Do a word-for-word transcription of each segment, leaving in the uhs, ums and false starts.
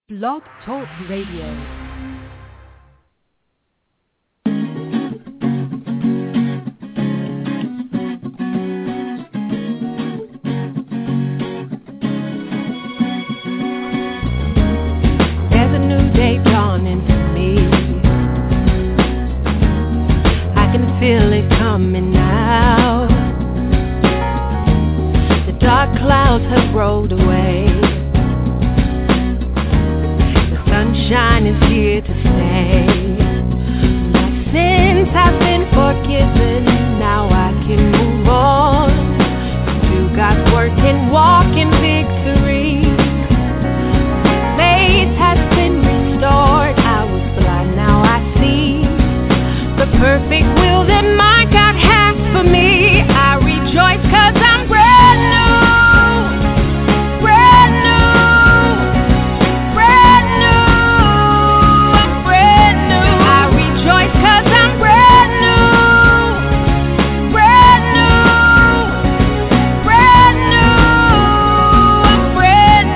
Blog Talk Radio. Feel it coming now. The dark clouds have rolled away. The sunshine is here to stay. My sins have been forgiven. Now I can move on. Do God's work and walk in victory. Faith has been restored. I was blind, now I see the perfect will that my God has for me. I rejoice 'cause I'm brand new, brand new, brand new, I'm brand new. I rejoice 'cause I'm brand new, brand new, brand new, I'm brand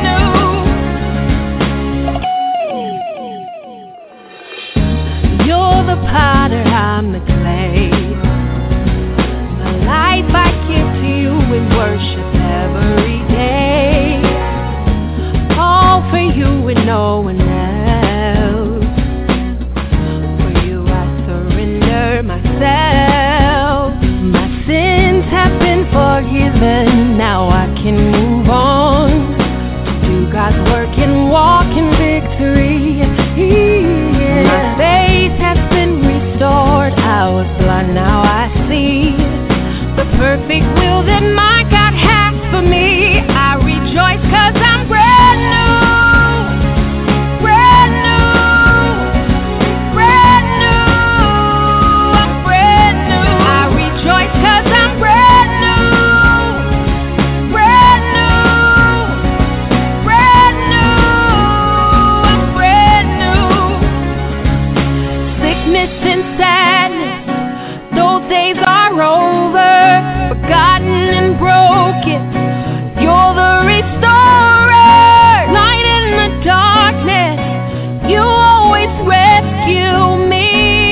new. You're the potter, I'm the clay. My life I give to you in worship every day. All for you and no one else. For you I surrender myself. My sins have been forgiven. Now I can move on. Do God's work and walk in victory. Yeah. My faith has been restored. I was blind, now I see the perfect will that my God has for me. I rejoice 'cause I'm brand new, brand new, brand new, I'm brand new. I rejoice 'cause I'm brand new, brand new, brand new, I'm brand new. Sickness and sadness, those days are over, forgotten and broken. You're the restorer, light in the darkness. You always rescue me,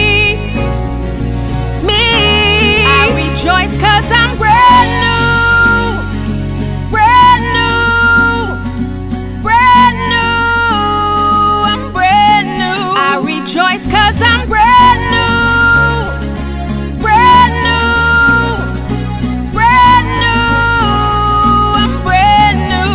me. I rejoice 'cause I'm brand new, brand new, brand new, I'm brand new. I rejoice 'cause I'm brand new. Brand new, brand new, I'm brand new.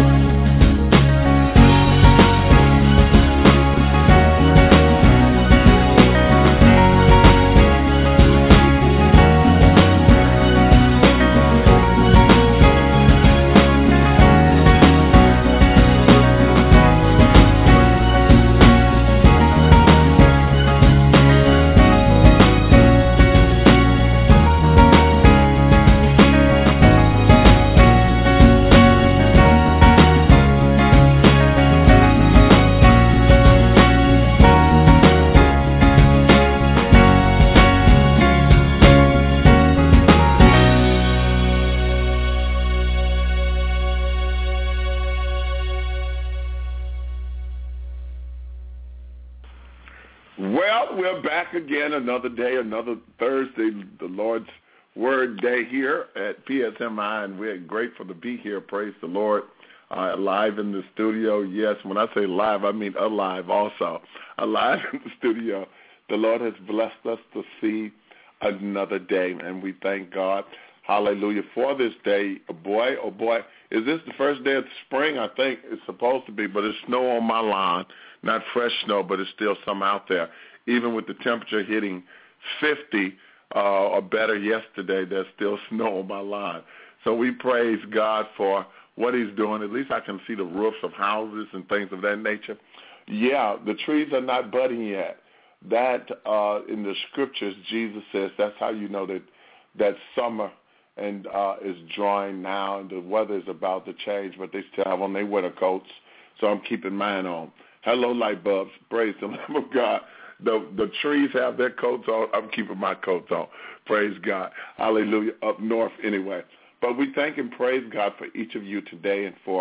Well, we're back again another day, another Thursday, the Lord's Word Day here at P S M I, and we're grateful to be here. Praise the Lord. Uh, live in the studio. Yes, when I say live, I mean alive also. Alive in the studio. The Lord has blessed us to see another day, and we thank God. Hallelujah for this day. Oh boy, oh boy. Is this the first day of spring? I think it's supposed to be, but it's snow on my lawn. Not fresh snow, but it's still some out there. Even with the temperature hitting fifty uh, or better yesterday, there's still snow on my lawn. So we praise God for what he's doing. At least I can see the roofs of houses and things of that nature. Yeah, the trees are not budding yet. That, uh, in the scriptures, Jesus says that's how you know that that summer and uh, is drawing now, and the weather is about to change, but they still have on their winter coats, so I'm keeping mine on. Hello, light bulbs. Praise the Lamb of God. The the trees have their coats on. I'm keeping my coats on. Praise God. Hallelujah. Up north anyway. But we thank and praise God for each of you today and for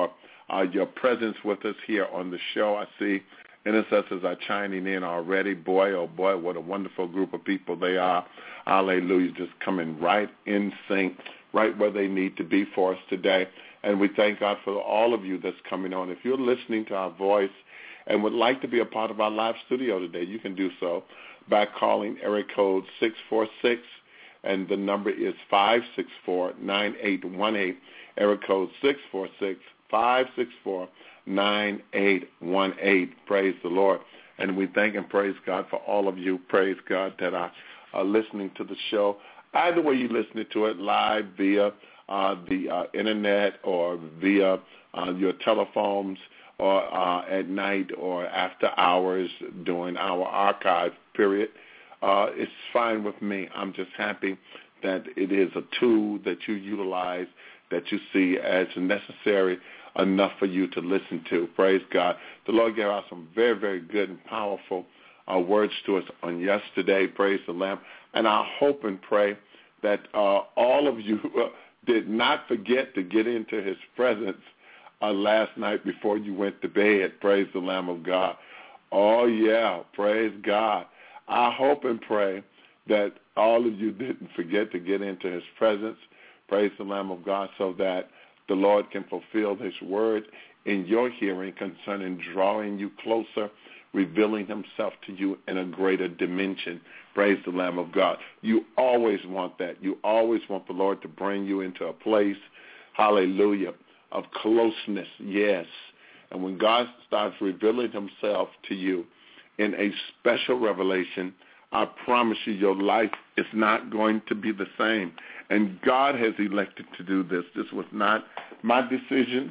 uh, your presence with us here on the show. I see intercessors are chiming in already. Boy, oh boy, what a wonderful group of people they are. Hallelujah, just coming right in sync, right where they need to be for us today. And we thank God for all of you that's coming on. If you're listening to our voice and would like to be a part of our live studio today, you can do so by calling area code six four six, and the number is five six four, nine eight one eight, area code six four six, five six four, nine eight one eight. Praise the Lord. And we thank and praise God for all of you, praise God, that are, are listening to the show. Either way you're listening to it, live via uh, the uh, Internet or via uh, your telephones, or uh, at night or after hours during our archive period, uh, it's fine with me. I'm just happy that it is a tool that you utilize, that you see as necessary enough for you to listen to. Praise God. The Lord gave us some very, very good and powerful uh, words to us on yesterday. Praise the Lamb. And I hope and pray that uh, all of you uh, did not forget to get into his presence Uh, last night before you went to bed. Praise the Lamb of God. Oh, yeah, praise God. I hope and pray that all of you didn't forget to get into his presence, praise the Lamb of God, so that the Lord can fulfill his word in your hearing concerning drawing you closer, revealing himself to you in a greater dimension. Praise the Lamb of God. You always want that. You always want the Lord to bring you into a place, hallelujah, of closeness, yes. And when God starts revealing himself to you in a special revelation, I promise you your life is not going to be the same. And God has elected to do this. This was not my decision.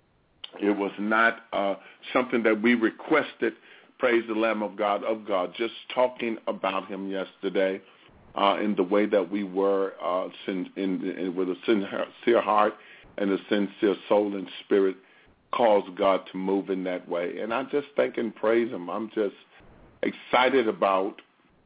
It was not uh, something that we requested, praise the Lamb of God, of God. Just talking about him yesterday uh, in the way that we were uh, in, in, in, with a sincere heart and a sincere soul and spirit caused God to move in that way. And I just thank and praise him. I'm just excited about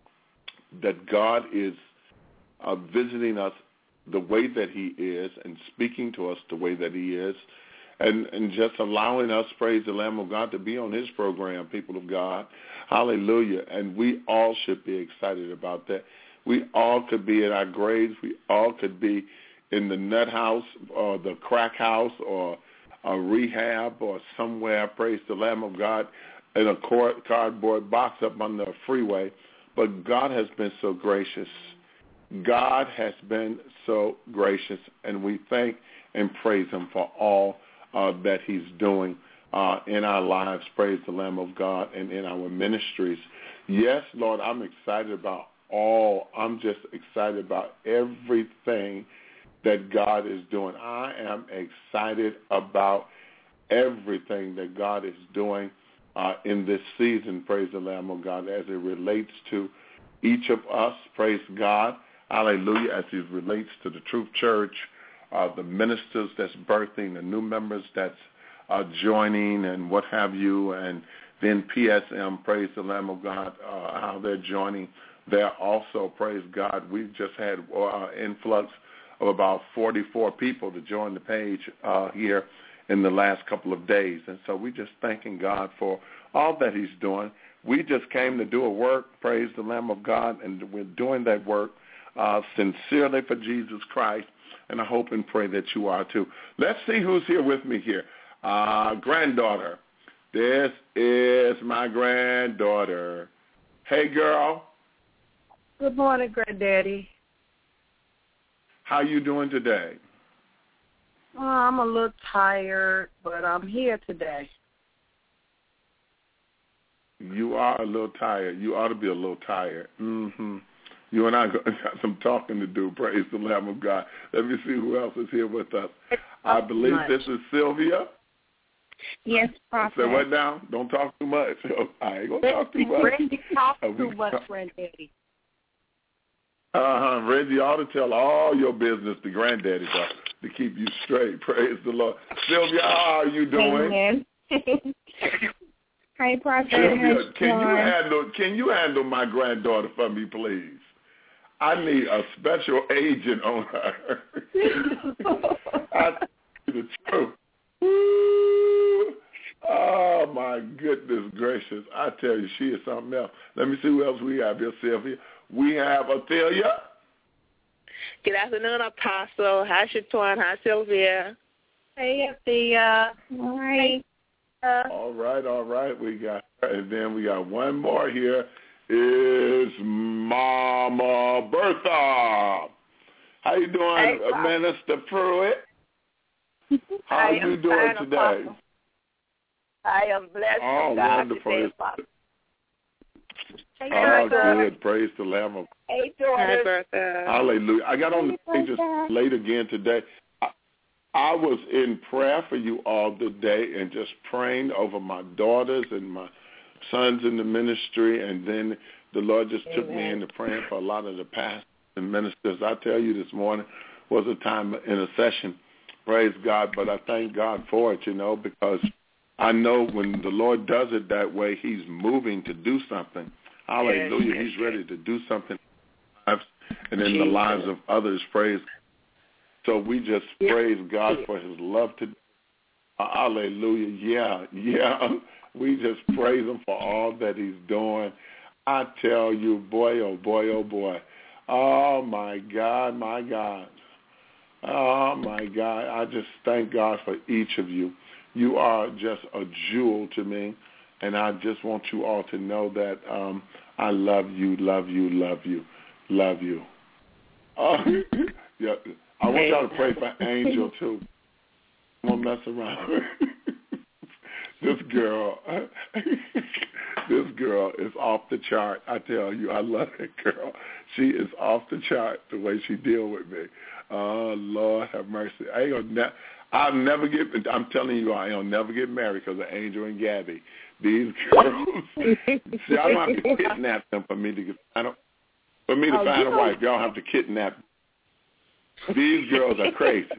that God is uh, visiting us the way that he is and speaking to us the way that he is, and, and just allowing us, praise the Lamb of God, to be on his program, people of God. Hallelujah. And we all should be excited about that. We all could be in our graves. We all could be in the nut house or the crack house or a rehab or somewhere, praise the Lamb of God, in a cardboard box up on the freeway. But God has been so gracious. God has been so gracious, and we thank and praise him for all uh, that he's doing uh, in our lives, praise the Lamb of God, and in our ministries. Yes, Lord, I'm excited about all. I'm just excited about everything that God is doing. I am excited about everything that God is doing uh, in this season, praise the Lamb of God, as it relates to each of us, praise God, hallelujah, as it relates to the Truth Church, uh, the ministers that's birthing, the new members that's uh, joining and what have you, and then P S M, praise the Lamb of God, uh, how they're joining there also, praise God. We've just had uh, influx of about forty-four people to join the page uh, here in the last couple of days. And so we're just thanking God for all that he's doing. We just came to do a work, praise the Lamb of God, and we're doing that work uh, sincerely for Jesus Christ, and I hope and pray that you are too. Let's see who's here with me here. Uh, granddaughter. This is my granddaughter. Hey, girl. Good morning, Granddaddy. How you doing today? Oh, I'm a little tired, but I'm here today. You are a little tired. You ought to be a little tired. Mm-hmm. You and I got some talking to do. Praise the Lamb of God. Let me see who else is here with us. I believe this is Sylvia. Yes, Prophet. Say what now? Don't talk too much. I ain't going to talk too much. Reggie talks too much, Granddaddy. Uh-huh. Reggie ought to tell all your business to Granddaddy to, to keep you straight. Praise the Lord. Sylvia, how are you doing? Amen. Hi, Prophet. Sylvia, can you handle can you handle my granddaughter for me, please? I need a special agent on her. I tell you the truth. Oh, my goodness gracious. I tell you, she is something else. Let me see who else we have here, Sylvia. We have Athelia. Good afternoon, Apostle. Hi, Shatwan. Hi, Sylvia. Hey, Athea. All right. Uh, All right, all right. We got, and then we got one more here. Is Mama Bertha. How you doing, hey, Minister Pruitt? How you doing today? Apostle. I am blessed. Oh, God wonderful. Today, hey, oh, Bertha. good. Praise the Lamb of God. Hey, Hi, daughter. Bertha. Hallelujah. I got on the Hey, pages Bertha. late again today. I, I was in prayer for you all today and just praying over my daughters and my sons in the ministry, and then the Lord just took me into praying for a lot of the pastors and ministers. I tell you, this morning was a time of intercession. Praise God. But I thank God for it, you know, because I know when the Lord does it that way, he's moving to do something. Hallelujah. Yes. He's ready to do something in our lives and in the lives of others. Praise. So we just Yeah. praise God for his love today. Hallelujah. Yeah, yeah. We just praise him for all that he's doing. I tell you, boy, oh, boy, oh, boy. Oh, my God, my God. Oh, my God. I just thank God for each of you. You are just a jewel to me, and I just want you all to know that um, I love you, love you, love you, love you. Oh, yeah. I want y'all to pray for Angel, too. I'm going to mess around. This girl, this girl is off the chart. I tell you, I love that girl. She is off the chart the way she deal with me. Oh, Lord have mercy. I ain't gonna ne- I'll never get, I'm telling you, I ain't never get married because of Angel and Gabby. These girls, see, I don't have to kidnap them for me to get, I don't, for me to Oh, find you a wife. Y'all have to kidnap them. These girls are crazy.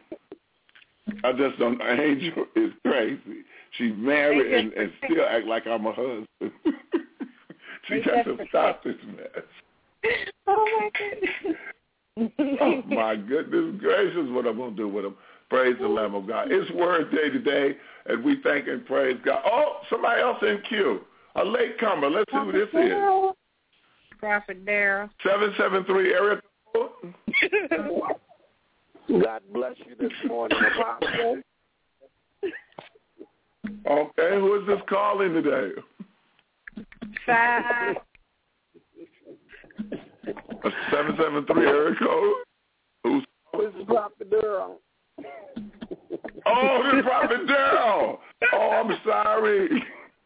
I just don't, Angel is crazy. She's married and, and still act like I'm a husband. She got to stop this mess. Oh, my goodness. Oh, my goodness gracious, what I'm going to do with them. Praise the Lamb of God. It's Word Day today, and we thank and praise God. Oh, somebody else in queue. A latecomer. Let's see who this is. Prophet Darrell. seven seven three area code. God bless you this morning, Apostle. Okay, who is this calling today? Five. A seven seven three area code. Who's This is Prophet Durham. Oh, this is Prophet Darrell. Oh, I'm sorry.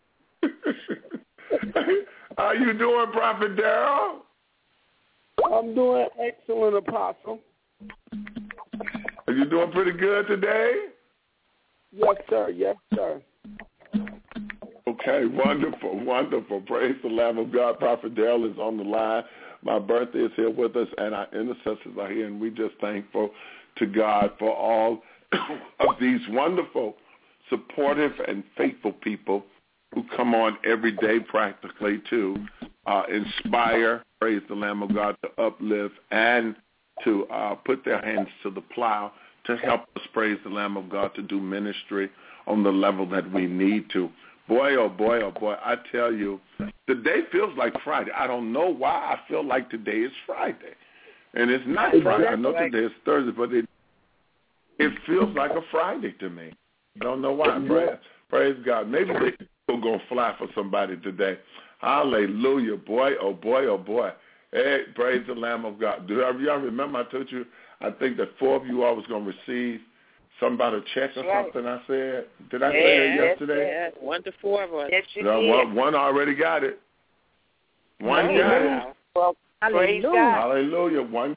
How you doing, Prophet Darrell? I'm doing excellent, Apostle. Are you doing pretty good today? Yes, sir. Yes, sir. Okay, wonderful, wonderful. Praise the Lamb of God. Prophet Darrell is on the line. My birthday is here with us, and our intercessors are here, and we just thankful to God for all of these wonderful, supportive, and faithful people who come on every day practically to uh, inspire, praise the Lamb of God, to uplift, and to uh, put their hands to the plow to help us, praise the Lamb of God, to do ministry on the level that we need to. Boy, oh, boy, oh, boy, I tell you, the day feels like Friday. I don't know why I feel like today is Friday. And it's not Friday. I know today is Thursday, but it it feels like a Friday to me. I don't know why. Praise, praise God. Maybe they're going to fly for somebody today. Hallelujah. Boy, oh, boy, oh, boy. Hey, praise the Lamb of God. Do y'all remember I told you, I think that four of you all was going to receive somebody check or Right. something I said? Did I Yeah, say that yesterday? Yeah, one to four of us. Yes, you No, did. one, one already got it. One Oh, got it. wow. Well, praise Hallelujah. God. Hallelujah. One,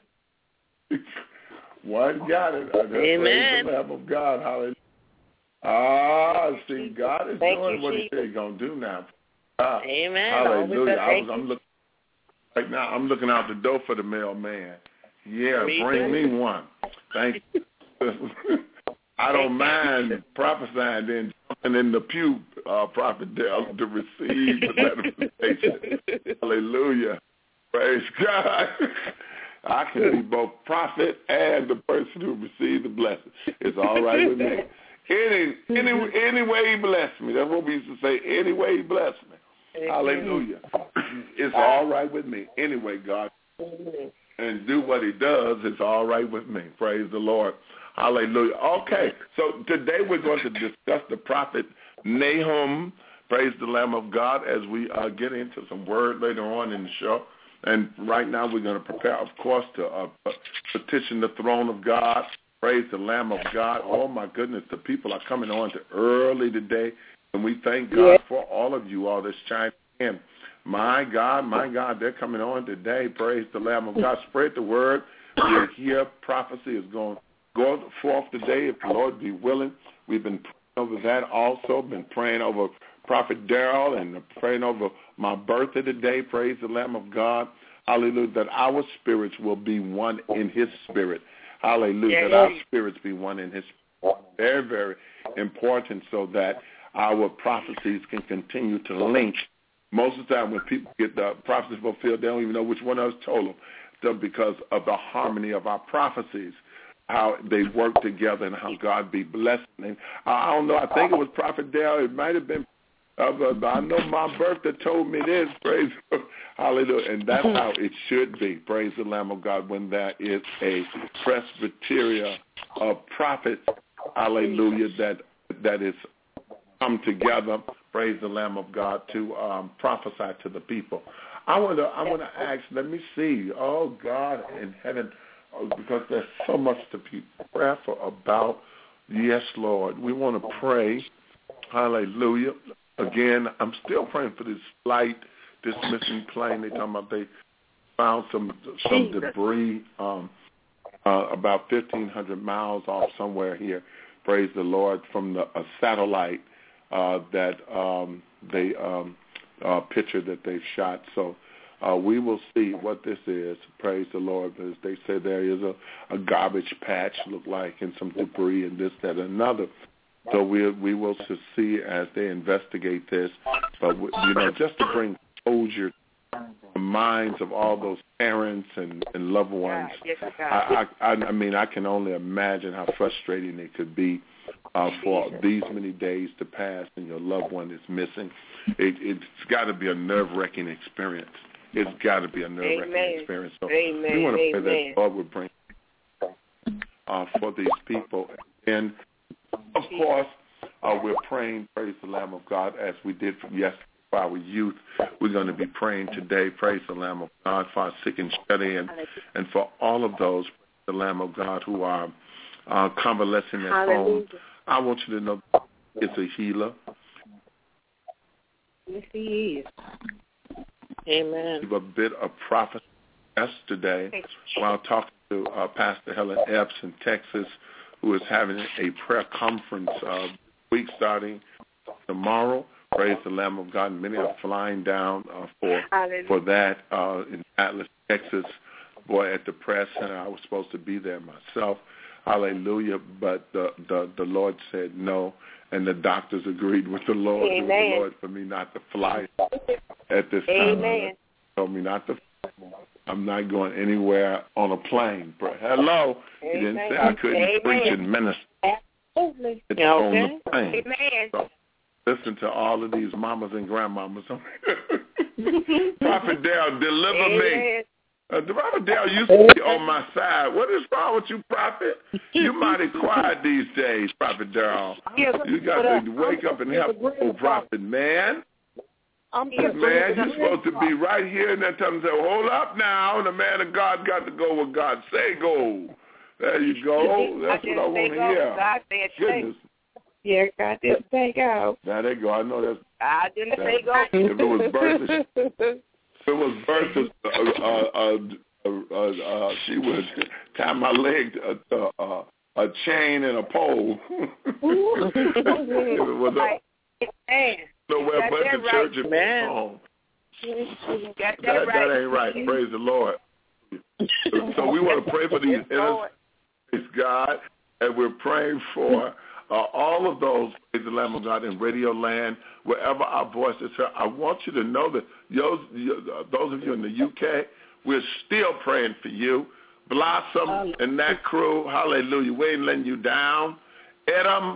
one got it. I just Amen. praise the Lamb of God. Hallelujah. Ah, see, God is Thank doing you, what He Jesus. said He's gonna do now. Ah, Amen. hallelujah. I Thank was, I'm looking right now. I'm looking out the door for the mailman. Yeah, Me bring too. me one. Thank you. I don't mind prophesying, then jumping in the pew, uh, Prophet Dale, to receive the manifestation. Hallelujah. Praise God. I can be both prophet and the person who received the blessing. It's all right with me. Any, any, any way he blessed me. That's what we used to say. Any way he blessed me. Amen. Hallelujah. It's all right with me. Anyway, God. Amen. And do what he does, it's all right with me. Praise the Lord. Hallelujah. Okay, so today we're going to discuss the prophet Nahum. Praise the Lamb of God as we uh, get into some word later on in the show. And right now we're going to prepare, of course, to uh, petition the throne of God. Praise the Lamb of God. Oh, my goodness, the people are coming on to early today. And we thank God yes. for all of you all that's chiming in. My God, my God, they're coming on today. Praise the Lamb of God. Spread the word. We're here. Prophecy is going go forth today if the Lord be willing. We've been praying over that also. Been praying over Prophet Darrell and praying over my birthday today. Praise the Lamb of God. Hallelujah. That our spirits will be one in his spirit. Hallelujah. Yeah. That our spirits be one in his spirit. Very, very important so that our prophecies can continue to link. Most of the time when people get the prophecies fulfilled, they don't even know which one of us told them because of the harmony of our prophecies, how they work together and how God be blessing. And I don't know, I think it was Prophet Dale. It might have been, uh, I know my birthday told me this, praise hallelujah. And that's how it should be, praise the Lamb of God, when there is a presbyteria of prophets, hallelujah, that that is come together, praise the Lamb of God, to um, prophesy to the people. I want to I want to ask, let me see, oh God in heaven, oh, because there's so much to be prayerful about. Yes, Lord, we want to pray, hallelujah. Again, I'm still praying for this flight, this missing plane. They're talking about they found some some debris um, uh, about fifteen hundred miles off somewhere here, praise the Lord, from the, a satellite Uh, that um, they um, uh, picture that they've shot. So uh, we will see what this is. Praise the Lord. As they say, there is a, a garbage patch, look like, and some debris and this, that, and another. So we we will see as they investigate this. But you know, just to bring closure to the minds of all those parents and, and loved ones. I, I I mean, I can only imagine how frustrating it could be. Uh, for these many days to pass and your loved one is missing. It, it's got to be a nerve-wracking experience. It's got to be a nerve-wracking Amen. experience. So Amen. we want to pray Amen. that God would bring uh, for these people. And, of course, uh, we're praying, praise the Lamb of God, as we did for yesterday for our youth. We're going to be praying today, praise the Lamb of God, for our sick and shut-in, and for all of those, the Lamb of God, who are uh, convalescing at home. I want you to know it's a healer. Yes, he is. Amen. A bit of prophecy yesterday while talking to uh, Pastor Helen Epps in Texas, who is having a prayer conference uh, week starting tomorrow. Praise the Lamb of God. Many are flying down uh, for for that uh, in Atlas, Texas. Boy, at the press center, I was supposed to be there myself. Hallelujah. But the, the, the Lord said no, and the doctors agreed with the Lord, with the Lord for me not to fly at this time. Amen. Told me not to. I'm not going anywhere on a plane. Hello. Amen. He didn't say I couldn't Amen. preach and minister. Absolutely. It's okay. On the plane. Amen. So listen to all of these mamas and grandmamas. Prophet Dale, deliver Amen. me. Uh, Prophet Dale used to be on my side. What is wrong with you, Prophet? You mighty quiet these days, Prophet Darrell. You got to wake up and help the Prophet, man. I'm man, you're supposed to be right here and then tell him, say, hold up now. The man of God got to go where God say go. There you go. That's what I want to hear. God said goodness. Yeah, God didn't say go. There they go. I know that's. I didn't that, say go. If it was Bertha, if it was Bertha, uh, uh, uh, uh, uh, she would tie my leg to uh, uh, a chain and a pole. If it was a, nowhere but the church and right. home. That, that, right. that ain't right. Praise the Lord. So we want to pray for these innocent, God, and we're praying for uh, all of those, praise the Lamb of God, in Radio Land, wherever our voice is heard. I want you to know that those, those of you in the U K, we're still praying for you. Blossom and that crew, hallelujah, we ain't letting you down. Edom,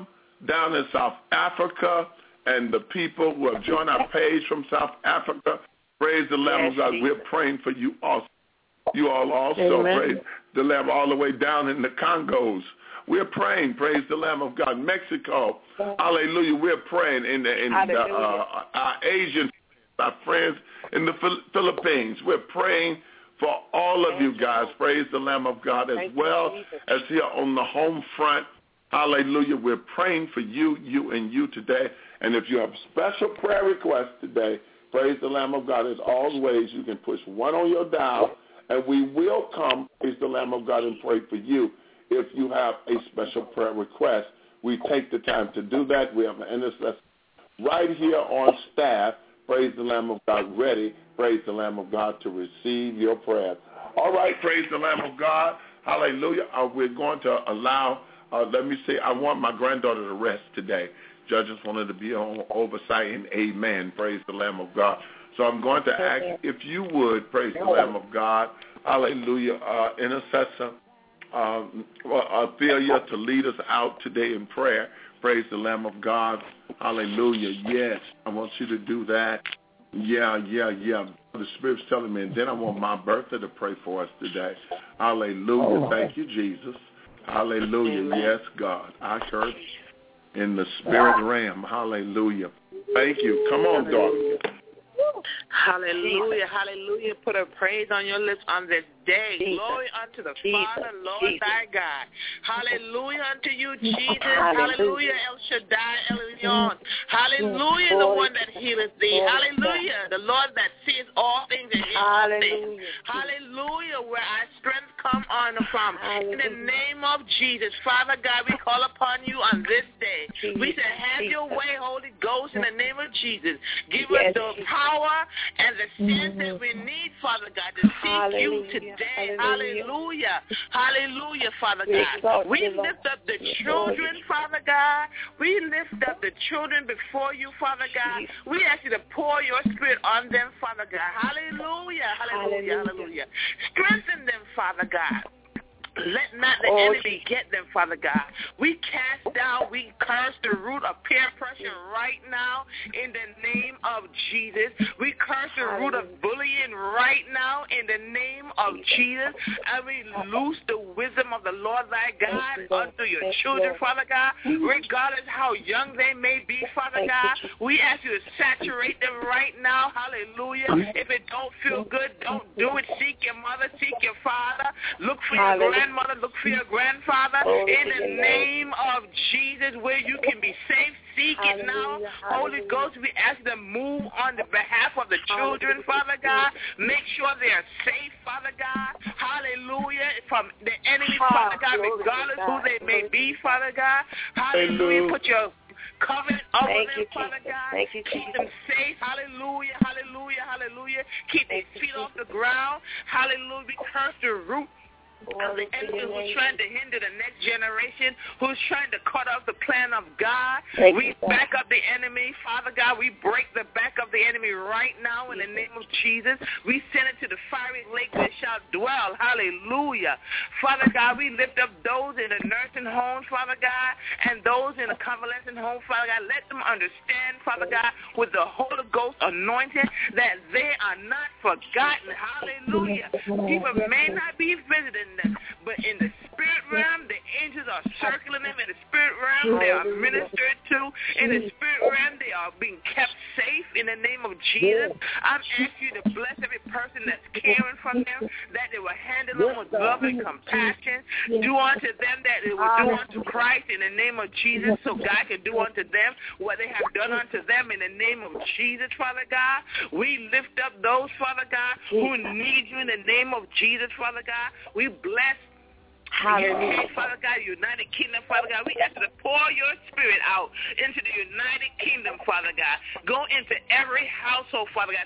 down in South Africa and the people who have joined our page from South Africa. Praise the Lamb of God. We're praying for you also. You all also Amen. praise the Lamb all the way down in the Congos. We're praying, praise the Lamb of God. Mexico, hallelujah. We're praying in the, in the uh, our Asian, our friends in the Philippines. We're praying for all of you guys, praise the Lamb of God, as well as here on the home front. Hallelujah. We're praying for you, you, and you today. And if you have special prayer requests today, praise the Lamb of God. As always, you can push one on your dial, and we will come, praise the Lamb of God, and pray for you. If you have a special prayer request, we take the time to do that. We have an intercessor right here on staff, praise the Lamb of God, ready, praise the Lamb of God, to receive your prayer. All right, praise the Lamb of God. Hallelujah. Uh, we're going to allow, uh, let me say, I want my granddaughter to rest today. Judges wanted to be on oversight, and amen, praise the Lamb of God. So I'm going to ask if you would, praise the Lamb of God, hallelujah, uh, intercessor, Um, Ophelia, to lead us out today in prayer. Praise the Lamb of God. Hallelujah. Yes, I want you to do that. Yeah, yeah, yeah. The Spirit's telling me. And then I want my Bertha to pray for us today. Hallelujah. Thank you, Jesus. Hallelujah. Yes, God. I heard in the spirit realm. Hallelujah. Thank you. Come on, daughter. Hallelujah, hallelujah. Put a praise on your lips on this day. Jesus. Glory unto the Jesus. Father, Lord Jesus. Thy God. Hallelujah unto you, Jesus. Hallelujah, hallelujah El Shaddai, El Elyon. Hallelujah, the one that healeth thee. Hallelujah, the Lord that sees all things and hears all things. Hallelujah, where our strength come on from. Hallelujah. In the name of Jesus, Father God, we call upon you on this day. Jesus. We say, have your way, Holy Ghost, in the name of Jesus. Give yes. us the power and the strength that we need, Father God, to seek Hallelujah. You today. Hallelujah. Hallelujah, Father God. We lift up the children, Father God. We lift up the children before you, Father God. We ask you to pour your spirit on them, Father God. Hallelujah. Hallelujah. Hallelujah. Strengthen them, Father God. Let not the oh, enemy get them, Father God. We cast down, we curse the root of peer pressure right now in the name of Jesus. We curse the root of bullying right now in the name of Jesus. And we loose the wisdom of the Lord thy God unto your children, Father God. Regardless how young they may be, Father God, we ask you to saturate them right now. Hallelujah. If it don't feel good, don't do it. Seek your mother, seek your father. Look for your grandmother. Grandmother, look for your grandfather oh, in the name of Jesus, where you can be safe. Seek it now. Holy Ghost, we ask you to move on the behalf of the children, Father God. Make sure they are safe, Father God. Hallelujah. From the enemy, Father God, regardless who they may be, Father God. Hallelujah. Put your covenant over Thank them, you, Father God. Thank you, Keep Jesus. them safe. Hallelujah. Hallelujah. Hallelujah. Keep Thank their feet off the ground. Hallelujah. We curse the root of the enemy who's trying to hinder the next generation, who's trying to cut off the plan of God. Thank we you, back up the enemy. Father God, we break the back of the enemy right now in the name of Jesus. We send it to the fiery lake where it shall dwell. Hallelujah. Father God, we lift up those in the nursing homes, Father God, and those in the convalescent home, Father God. Let them understand, Father God, with the Holy Ghost anointing, that they are not forgotten. Hallelujah. People may not be visiting them, but in the spirit realm, the angels are circling them. In the spirit realm, they are ministered to. In the spirit realm, they are being kept safe in the name of Jesus. I'm asking you to bless every person that's caring for them, that they will handle them with love and compassion. Do unto them that they will do unto Christ in the name of Jesus, so God can do unto them what they have done unto them in the name of Jesus, Father God. We lift up those, Father God, who need you in the name of Jesus, Father God. We bless U K, Father God, United Kingdom, Father God. We ask you to pour your spirit out into the United Kingdom, Father God. Go into every household, Father God.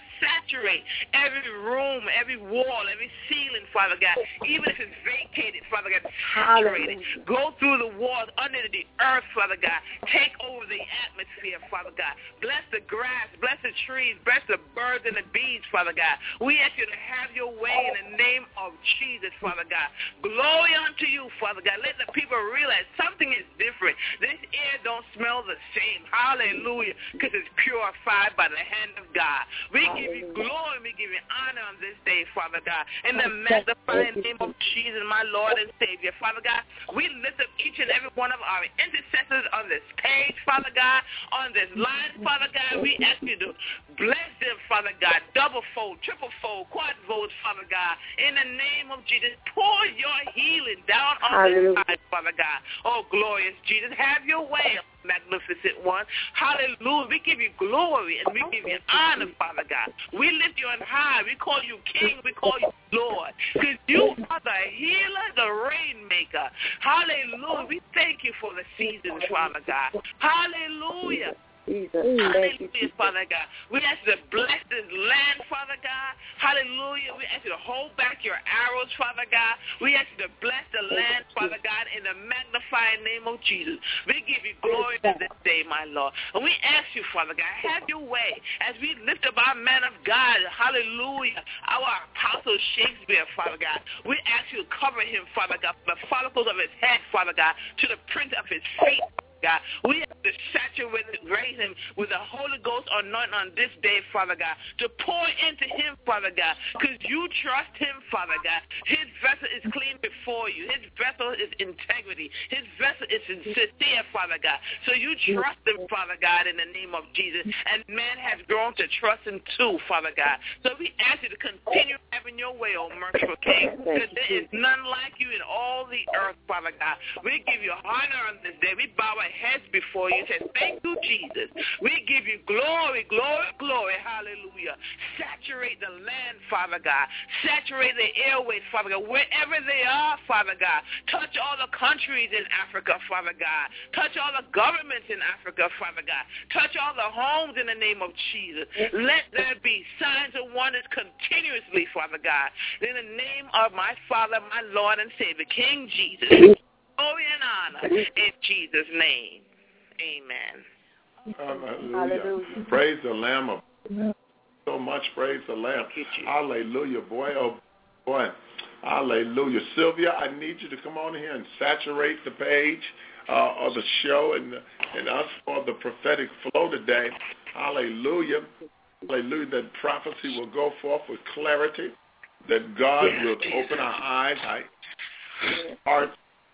saturate every room, every wall, every ceiling, Father God. Even if it's vacated, Father God, saturate it. Go through the walls, under the earth, Father God. Take over the atmosphere, Father God. Bless the grass, bless the trees, bless the birds and the bees, Father God. We ask you to have your way in the name of Jesus, Father God. Glory unto you, Father God. Let the people realize something is different. This air don't smell the same. Hallelujah. Because it's purified by the hand of God. We give you glory. We give you honor on this day, Father God. In the magnifying name of Jesus, my Lord and Savior, Father God, we lift up each and every one of our intercessors on this page, Father God, on this line, Father God. We ask you to bless them, Father God, double fold, triple fold, quadfold, Father God. In the name of Jesus, pour your healing down on this line, Father God. Oh, glorious Jesus, have your way, magnificent one. Hallelujah. We give you glory and we give you honor, Father God. We lift you on high. We call you King. We call you Lord. Because you are the healer, the rainmaker. Hallelujah. We thank you for the season, Father God. Hallelujah. Jesus. Hallelujah, Father God. We ask you to bless this land, Father God. Hallelujah. We ask you to hold back your arrows, Father God. We ask you to bless the land, Father God, in the magnifying name of Jesus. We give you glory for this day, my Lord. And we ask you, Father God, have your way as we lift up our man of God. Hallelujah. Our apostle Shakespeare, Father God. We ask you to cover him, Father God, from the follicles of his head, Father God, to the print of his feet, God. We have to saturate him with the Holy Ghost anointing on this day, Father God, to pour into him, Father God, because you trust him, Father God. His vessel is clean before you. His vessel is integrity. His vessel is sincere, Father God. So you trust him, Father God, in the name of Jesus. And man has grown to trust him too, Father God. So we ask you to continue having your way, O merciful King, because there is none like you in all the earth, Father God. We give you honor on this day. We bow our heads before you and say, thank you, Jesus. We give you glory, glory, glory. Hallelujah. Saturate the land, Father God. Saturate the airways, Father God, wherever they are, Father God. Touch all the countries in Africa, Father God. Touch all the governments in Africa, Father God. Touch all the homes in the name of Jesus. Let there be signs and wonders continuously, Father God. In the name of my Father, my Lord and Savior, King Jesus. Glory and honor in Jesus' name. Amen. Hallelujah. Hallelujah. Praise the Lamb of so much. Praise the Lamb. You, Hallelujah. Boy, oh boy. Hallelujah. Sylvia, I need you to come on here and saturate the page uh, of the show and, and us for the prophetic flow today. Hallelujah. Hallelujah. That prophecy will go forth with clarity. That God will open our eyes, our hearts,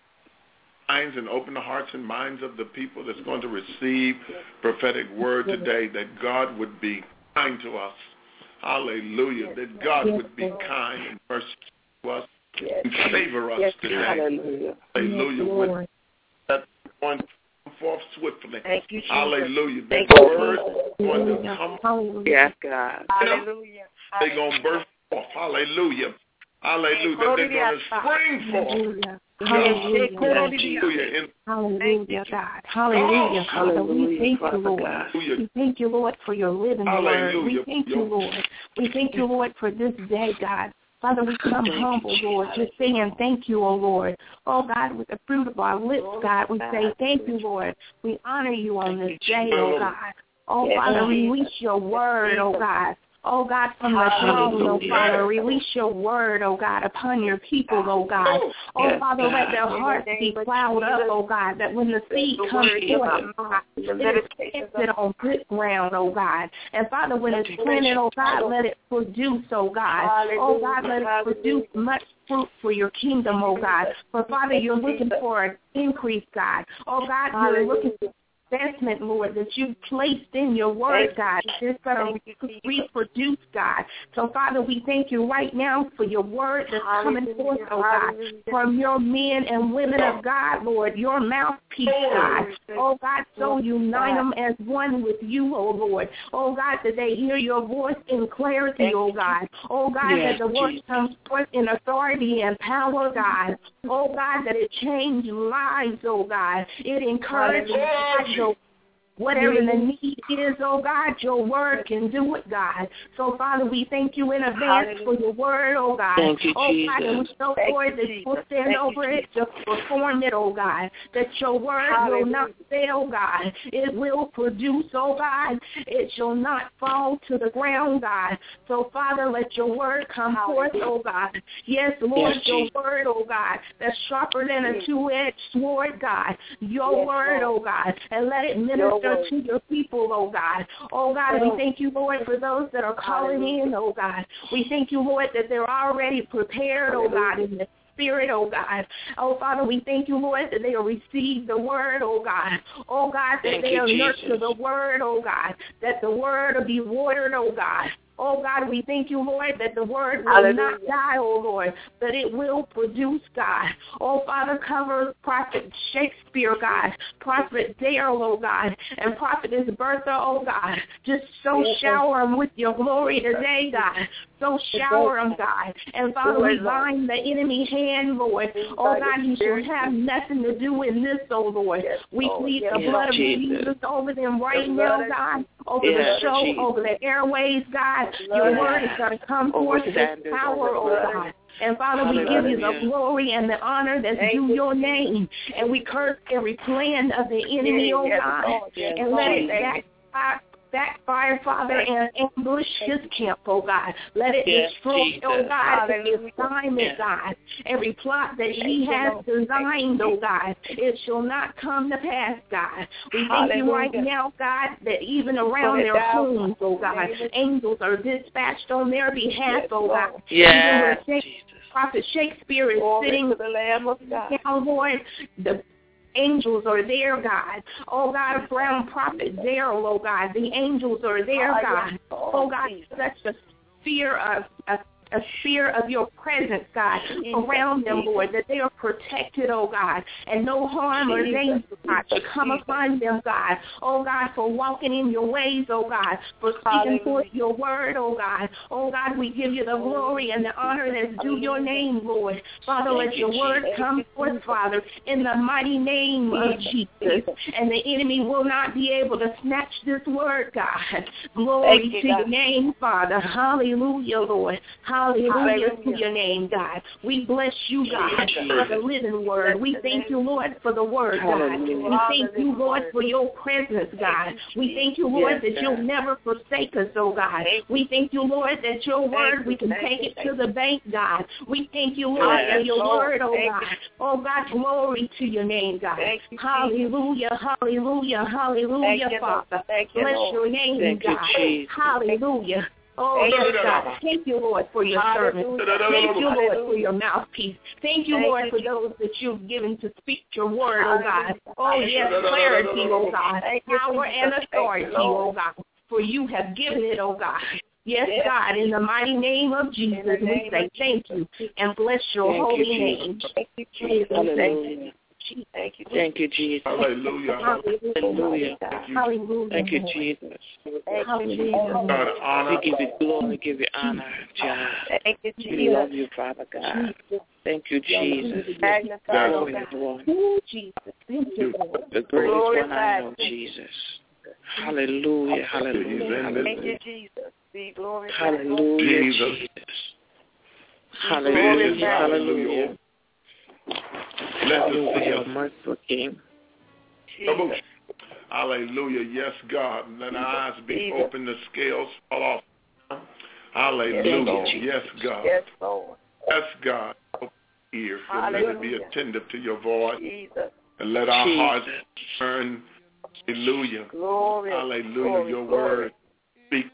minds, and open the hearts and minds of the people that's going to receive prophetic word today, that God would be kind to us. Hallelujah. That God would be kind and merciful to us and favor us today. Hallelujah. Hallelujah. With that one come forth swiftly. Thank you, Jesus. Hallelujah. Thank The you, word is going to come. Yes, God. Hallelujah. They're going to burst forth. Hallelujah. Hallelujah. That they're going to spring forth. Hallelujah. Hallelujah. Hallelujah, God. Hallelujah, Father. We thank you, Lord. We thank you, Lord, for your living word. We thank you, Lord. We thank you, Lord, for this day, God. Father, we come humble, Lord, just saying thank you, oh Lord. Oh, God, with the fruit of our lips, God, we say thank you, Lord. We honor you on this day, oh God. Oh, Father, release your word, oh God. Oh, God, from the throne, oh, Father, release your word, oh, God, upon your people, oh, God. Oh, Father, let their hearts be plowed up, oh, God, that when the seed comes forth, oh, God, it is planted on good ground, oh, God. And, Father, when it's planted, oh, God, let it produce, oh, God. Oh, God, let it produce much fruit for your kingdom, oh, God. For, Father, you're looking for an increase, God. Oh, God, you're looking for investment, Lord, that you've placed in your word, God. It's going to reproduce, God. So, Father, we thank you right now for your word that's coming forth, oh God, from your men and women of God, Lord, your mouthpiece, God. Oh, God, so unite them as one with you, oh Lord. Oh, God, that they hear your voice in clarity, oh God. Oh, God, that the word comes forth in authority and power, God. Oh, God, that it changes lives, oh God. It encourages lives, oh Whatever the need is, oh God, your word can do it, God. So, Father, we thank you in advance for your word, oh God. Thank you, oh Jesus. God, and we know, Lord, that you'll stand over it to perform it, oh God. That your word Hallelujah. will not fail, God. It will produce, oh God. It shall not fall to the ground, God. So, Father, let your word come Hallelujah. forth, oh God. Yes, Lord, yes, your Jesus. word, oh God, that's sharper than a two-edged sword, God. Your yes, word, Lord. oh God, and let it minister to your people, oh God. Oh God, we thank you, Lord, for those that are calling in, oh God. We thank you, Lord, that they're already prepared, oh God, in the Spirit, oh God. Oh, Father, we thank you, Lord, that they will receive the word, oh God. Oh, God, that they will nurture the word, oh God. That the word will be watered, oh God. Oh, God, we thank you, Lord, that the word will Hallelujah. not die, oh, Lord, but it will produce, God. Oh, Father, cover Prophet Shakespeare, God, Prophet Dale, oh, God, and Prophetess Bertha, oh, God. Just so shower them with your glory today, God. So shower them, God. And, Father, we bind the enemy hand, Lord. Oh, God, he should have nothing to do in this, oh, Lord. We plead the blood of Jesus over them right now, God, over the show, over the airways, God. Your word is going to come forth with power, oh God. And, Father, we give you the glory and the honor that's due your name. And we curse every plan of the enemy, oh God, and let it backfire. Backfire, Father, and ambush his camp, oh God. Let it yes, destroy, Jesus. oh God, every assignment, God. Every plot that he has designed, oh God, it shall not come to pass, God. We thank Hallelujah. you right now, God, that even around their homes, oh God, angels are dispatched on their behalf, oh God. Yes, Jesus. Prophet Shakespeare is Glory sitting to the Lamb of God. Now, Lord, the angels are there, God. Oh, God, around Prophet Daryl, oh, God. The angels are there, God. Oh, God, such a sphere of, of a sphere of your presence, God, around them, Lord, that they are protected, oh God, and no harm or danger, God, to come upon them, God. Oh, God, for walking in your ways, oh God, for speaking forth your word, oh God. Oh, God, we give you the glory and the honor that's due your name, Lord. Father, let your word come forth, Father, in the mighty name of Jesus, and the enemy will not be able to snatch this word, God. Glory to your name, Father. Hallelujah, Lord. Hallelujah. Hallelujah to your name, God. We bless you, God, for the living word. We thank you, Lord, for the word, God. We thank you, Lord, for your presence, God. We thank you, Lord, that you'll never forsake us, oh God. We thank you, Lord, that your word, we can take it to the bank, God. We thank you, Lord, for your word, oh God. Oh, God, glory to your name, God. Hallelujah, hallelujah, hallelujah, Father. Bless your name, God. Hallelujah. Oh, yes, God. Thank you, Lord, for your servant. Thank you, Lord, for your mouthpiece. Thank you, Lord, for those that you've given to speak your word, oh God. Oh, yes, clarity, oh God. Power and authority, oh God. For you have given it, oh God. Yes, God, in the mighty name of Jesus, we say thank you and bless your holy name. Thank you, Jesus. Hallelujah. Thank you, thank you, Jesus. Hallelujah. Hallelujah. Hallelujah. Thank you, Jesus. Hallelujah. God, honor. We give you glory, we give you honor, God. Thank you, Jesus. We love you, Father God. Thank you, Jesus. Magnify, Glory God. to Lord. Oh, Jesus. Thank you, Lord. The greatest one I know, Jesus. Hallelujah, hallelujah, Thank you, Jesus. Be glorified. hallelujah, Jesus. Jesus. Hallelujah, hallelujah. Blessed be your merciful King. Jesus. Hallelujah. Yes, God. Let our eyes be open, the scales fall off. Hallelujah. Yes, God. Yes, Lord. Yes, God. Open ear. And let it be attentive to your voice. Jesus. And let our Jesus. hearts turn. Hallelujah. Glory. Hallelujah. Glory, your glory. word speak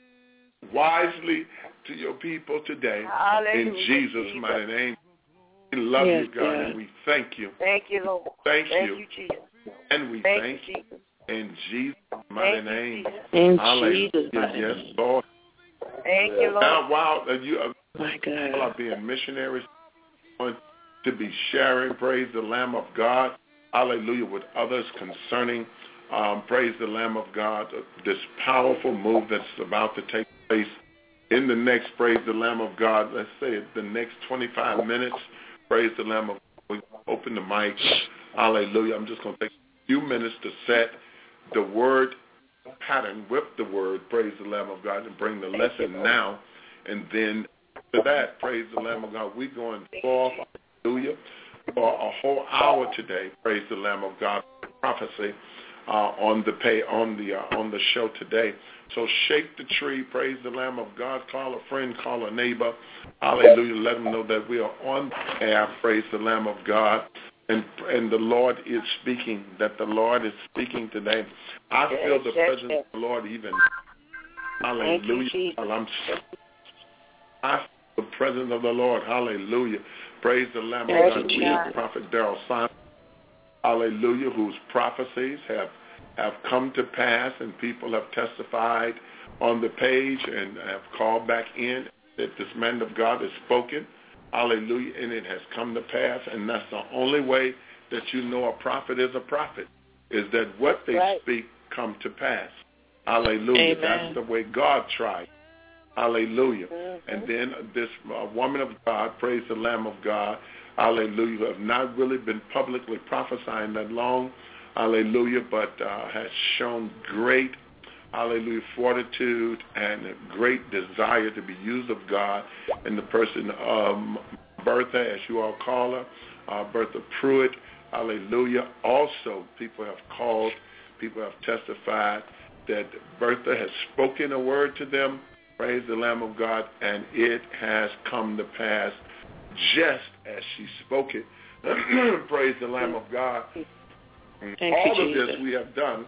wisely to your people today. Hallelujah. In Jesus' Jesus. mighty name. We love Yes, you, God, yes. and we thank you. Thank you, Lord. Thank, Thank you. you, Jesus. And we Thank, thank you, Jesus. in Jesus' mighty Thank name. you, Jesus. In Hallelujah. Jesus' mighty Yes, name. Lord. Thank you, Lord. Now, while uh, you uh, My God. all are being missionaries, going to be sharing, praise the Lamb of God, hallelujah, with others concerning, um, praise the Lamb of God, uh, this powerful move that's about to take place in the next, praise the Lamb of God, let's say it, the next twenty-five minutes, praise the Lamb of God. We open the mic, hallelujah. I'm just going to take a few minutes to set the word pattern with the word, praise the Lamb of God, and bring the lesson now. And then to that, praise the Lamb of God, we're going forth, hallelujah, for a whole hour today, praise the Lamb of God, prophecy uh, on the pay on the uh, on the show today. So shake the tree, praise the Lamb of God, call a friend, call a neighbor, hallelujah, let them know that we are on the air, praise the Lamb of God, and and the Lord is speaking, that the Lord is speaking today. I feel the presence of the Lord even, hallelujah, I'm I feel the presence of the Lord, hallelujah, praise the Lamb of God. We have Prophet Daryl Simon, hallelujah, whose prophecies have have come to pass, and people have testified on the page and have called back in that this man of God has spoken, hallelujah, and it has come to pass. And that's the only way that you know a prophet is a prophet, is that what they right. speak come to pass, hallelujah. Amen. That's the way God tried, hallelujah. Mm-hmm. And then this uh, woman of God, praise the Lamb of God, hallelujah, who have not really been publicly prophesying that long, hallelujah, but uh, has shown great, hallelujah, fortitude and a great desire to be used of God in the person of Bertha, as you all call her, uh, Bertha Pruitt, hallelujah. Also, people have called, people have testified that Bertha has spoken a word to them, praise the Lamb of God, and it has come to pass just as she spoke it. Praise the Lamb of God. Thank All you, of Jesus. This we have done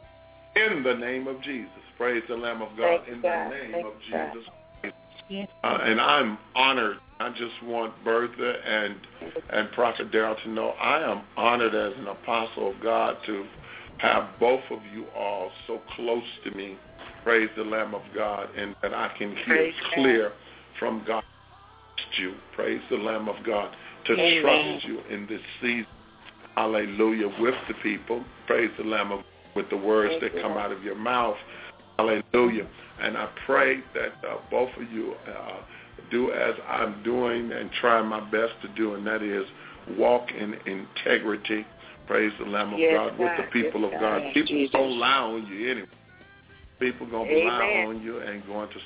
in the name of Jesus. Praise the Lamb of God. Thank in God. The name Thank of God. Jesus. Yes. Uh, and I'm honored. I just want Bertha and and Prophet Daryl to know I am honored as an apostle of God to have both of you all so close to me. Praise the Lamb of God, and that I can hear Praise clear God. From God. You praise the Lamb of God to Amen. Trust you in this season, hallelujah, with the people, praise the Lamb of with the words Thank that come you. Out of your mouth, hallelujah. And I pray that uh, both of you uh, do as I'm doing and trying my best to do, and that is walk in integrity, praise the Lamb of yes, God, with the people yes, of God. God. People Jesus. Gonna lie on you anyway. People gonna Amen. Lie on you and going to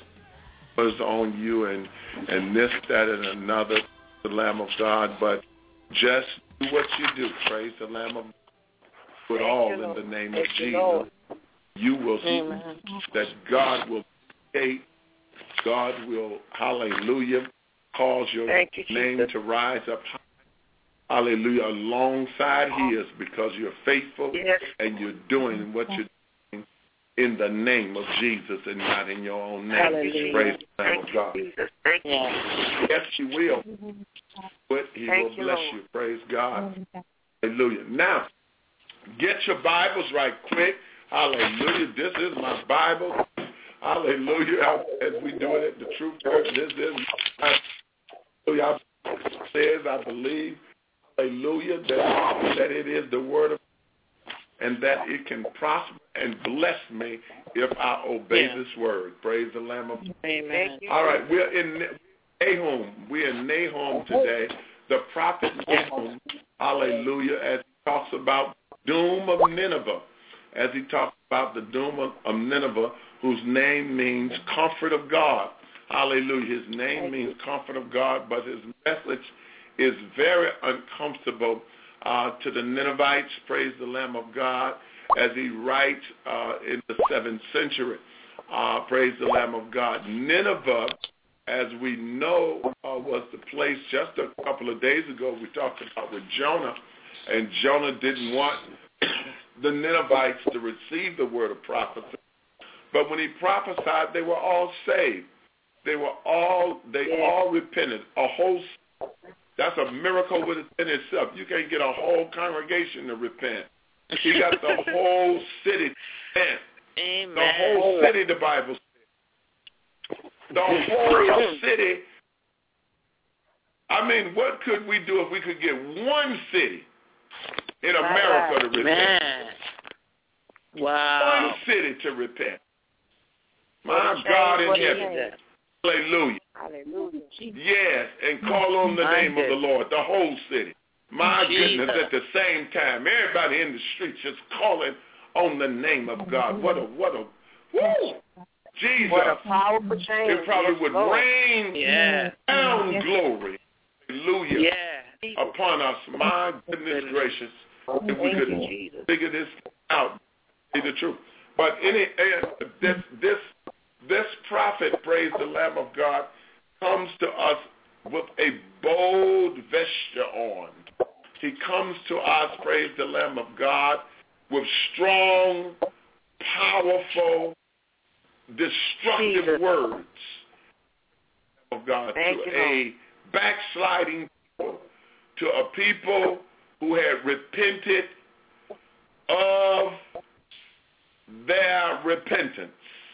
on you and and this, that, and another, the Lamb of God, but just do what you do. Praise the Lamb of God. Put all in the name of Jesus. You will see that God will create, God will, hallelujah, cause your name to rise up high. Hallelujah, alongside His, because you're faithful and you're doing what you're doing in the name of Jesus and not in your own name. Hallelujah. Praise the name of God. Thank you. Yes, He will. But He Thank will you, bless Lord. You. Praise God. Hallelujah. Now, get your Bibles right quick. Hallelujah. This is my Bible. Hallelujah. As we do it at the Truth Church, this is my Hallelujah. Says, I believe, hallelujah, that, that it is the word of God and that it can prosper and bless me if I obey yeah. this word. Praise the Lamb of God. Amen. All right, we're in Nahum. We're in Nahum today. The prophet Nahum, hallelujah, as he talks about the doom of Nineveh, as he talks about the doom of, of Nineveh, whose name means comfort of God. Hallelujah. His name means comfort of God, but his message is very uncomfortable uh, to the Ninevites, praise the Lamb of God, as he writes uh, in the seventh century, uh, praise the Lamb of God. Nineveh, as we know, uh, was the place just a couple of days ago we talked about with Jonah, and Jonah didn't want the Ninevites to receive the word of prophecy. But when he prophesied, they were all saved. They were all, they all repented. A whole, that's a miracle within itself. You can't get a whole congregation to repent. He got the whole city to repent. Amen. The whole city, the Bible says. The whole city. I mean, what could we do if we could get one city in America to repent? Man. Wow. One city to repent. My God in heaven. Hallelujah. Hallelujah. Yes, and call on the name of the Lord, the whole city. My goodness, at the same time, everybody in the streets just calling on the name of God. What a, what a, woo, Jesus. What a powerful change. It probably yes, would Lord. rain Yeah. down Yes. glory, hallelujah, Yeah. upon us. My goodness gracious, if we Thank could you, Jesus. figure this out, see the truth. But any uh, this this this prophet, praise the Lamb of God, comes to us with a bold vesture on. He comes to us, praise the Lamb of God, with strong, powerful, destructive Jesus. words of God Thank to you, a backsliding people, to a people who had repented of their repentance,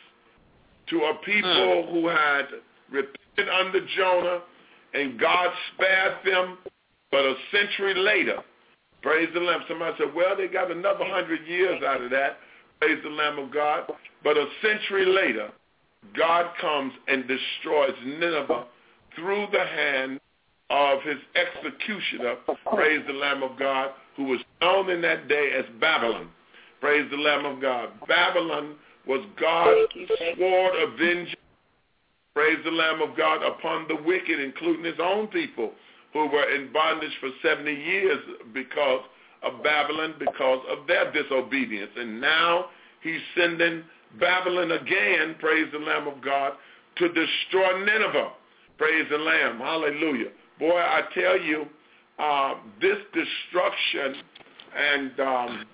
to a people who had repented under Jonah and God spared them, but a century later, praise the Lamb. Somebody said, well, they got another hundred years out of that, praise the Lamb of God, but a century later, God comes and destroys Nineveh through the hand of his executioner, praise the Lamb of God, who was known in that day as Babylon. Praise the Lamb of God. Babylon was God's sword of vengeance, praise the Lamb of God, upon the wicked, including his own people who were in bondage for seventy years because of Babylon, because of their disobedience. And now he's sending Babylon again, praise the Lamb of God, to destroy Nineveh. Praise the Lamb. Hallelujah. Boy, I tell you, uh, this destruction and um,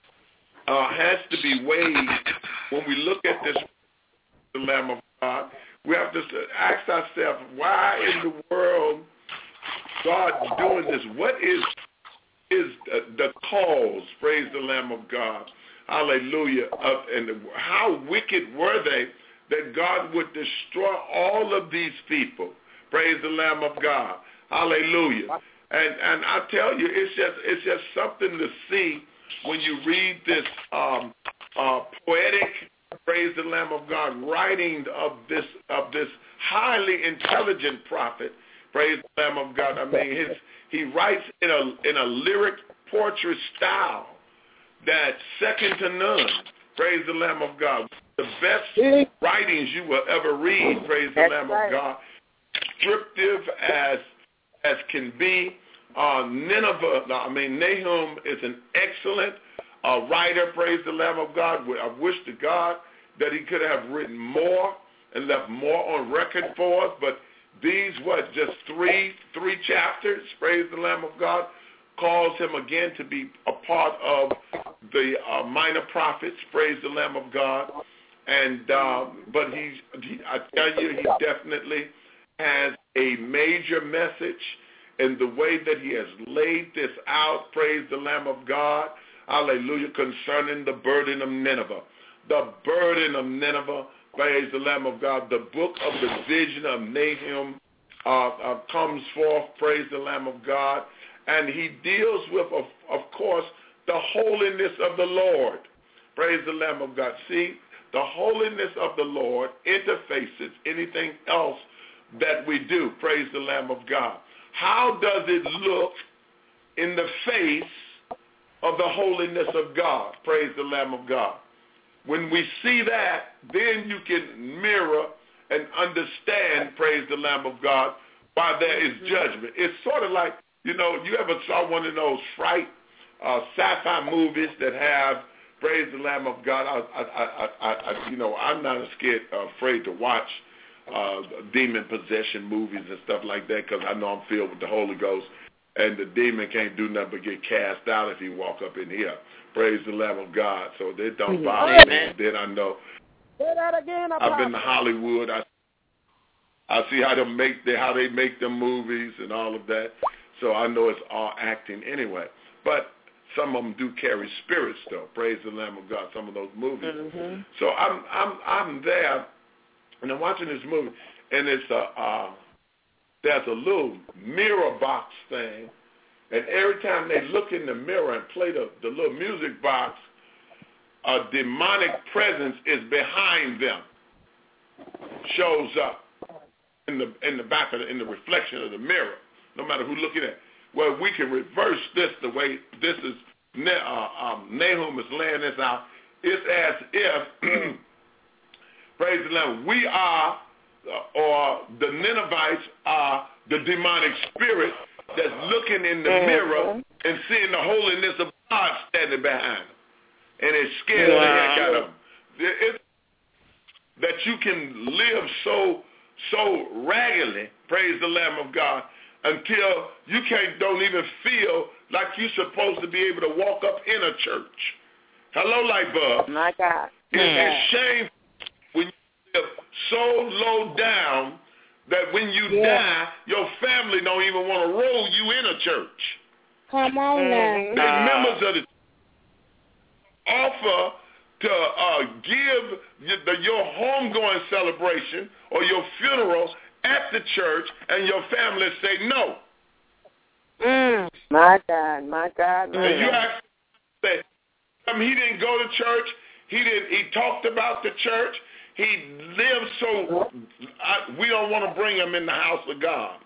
uh, has to be weighed when we look at this, the Lamb of God. We have to ask ourselves, why in the world God doing this? What is is the cause, praise the Lamb of God, hallelujah, of, and how wicked were they that God would destroy all of these people, praise the Lamb of God, hallelujah. And and I tell you, it's just it's just something to see when you read this um, uh, poetic, praise the Lamb of God, writing of this of this highly intelligent prophet, praise the Lamb of God. I mean, his, he writes in a in a lyric poetry style that's second to none. Praise the Lamb of God. The best writings you will ever read. Praise the That's Lamb right. of God. Descriptive as as can be. Uh, Nineveh, I mean, Nahum is an excellent uh, writer. Praise the Lamb of God. I wish to God that he could have written more and left more on record for us. But these, what, just three three chapters, praise the Lamb of God, calls him again to be a part of the uh, minor prophets, praise the Lamb of God. And uh, but he's, he, I tell you, he definitely has a major message in the way that he has laid this out, praise the Lamb of God, hallelujah, concerning the burden of Nineveh. The burden of Nineveh, praise the Lamb of God. The book of the vision of Nahum uh, uh, comes forth, praise the Lamb of God, and he deals with, of, of course, the holiness of the Lord. Praise the Lamb of God. See, the holiness of the Lord interfaces anything else that we do. Praise the Lamb of God. How does it look in the face of the holiness of God? Praise the Lamb of God. When we see that, then you can mirror and understand, praise the Lamb of God, why there is judgment. It's sort of like, you know, you ever saw one of those fright uh, sci-fi movies that have, praise the Lamb of God. I, I, I, I, you know, I'm not scared, uh, afraid to watch uh, demon possession movies and stuff like that because I know I'm filled with the Holy Ghost, and the demon can't do nothing but get cast out if he walk up in here. Praise the Lamb of God. So they don't bother me. Then I know. Say that again, I've been to Hollywood. I I see how they make they how they make them movies and all of that. So I know it's all acting anyway. But some of them do carry spirits, though. Praise the Lamb of God. Some of those movies. Mm-hmm. So I'm I'm I'm there, and I'm watching this movie, and it's a uh, there's a little mirror box thing, and every time they look in the mirror and play the, the little music box, a demonic presence is behind them, shows up in the in the back of the, in the reflection of the mirror. No matter who looking at it. Well, we can reverse this the way this is. Uh, um, Nahum is laying this out. it's as if, praise the Lord, we are, uh, or the Ninevites are the demonic spirit that's looking in the mm-hmm. mirror and seeing the holiness of God standing behind them. And it scares wow. the heck out of them. It's that you can live so, so raggedly, praise the Lamb of God, until you can't, don't even feel like you're supposed to be able to walk up in a church. Hello, light bulb. My God. It's a shame when you live so low down that when you yeah. die, your family don't even want to roll you in a church. Come on now. They uh, members of the offer to uh, give the, your homegoing celebration or your funeral at the church, and your family say no. Mm. My God, my God, my and God. You ask, say, I mean, he didn't go to church. He didn't. He talked about the church. He lived so. I, we don't want to bring him in the house of God.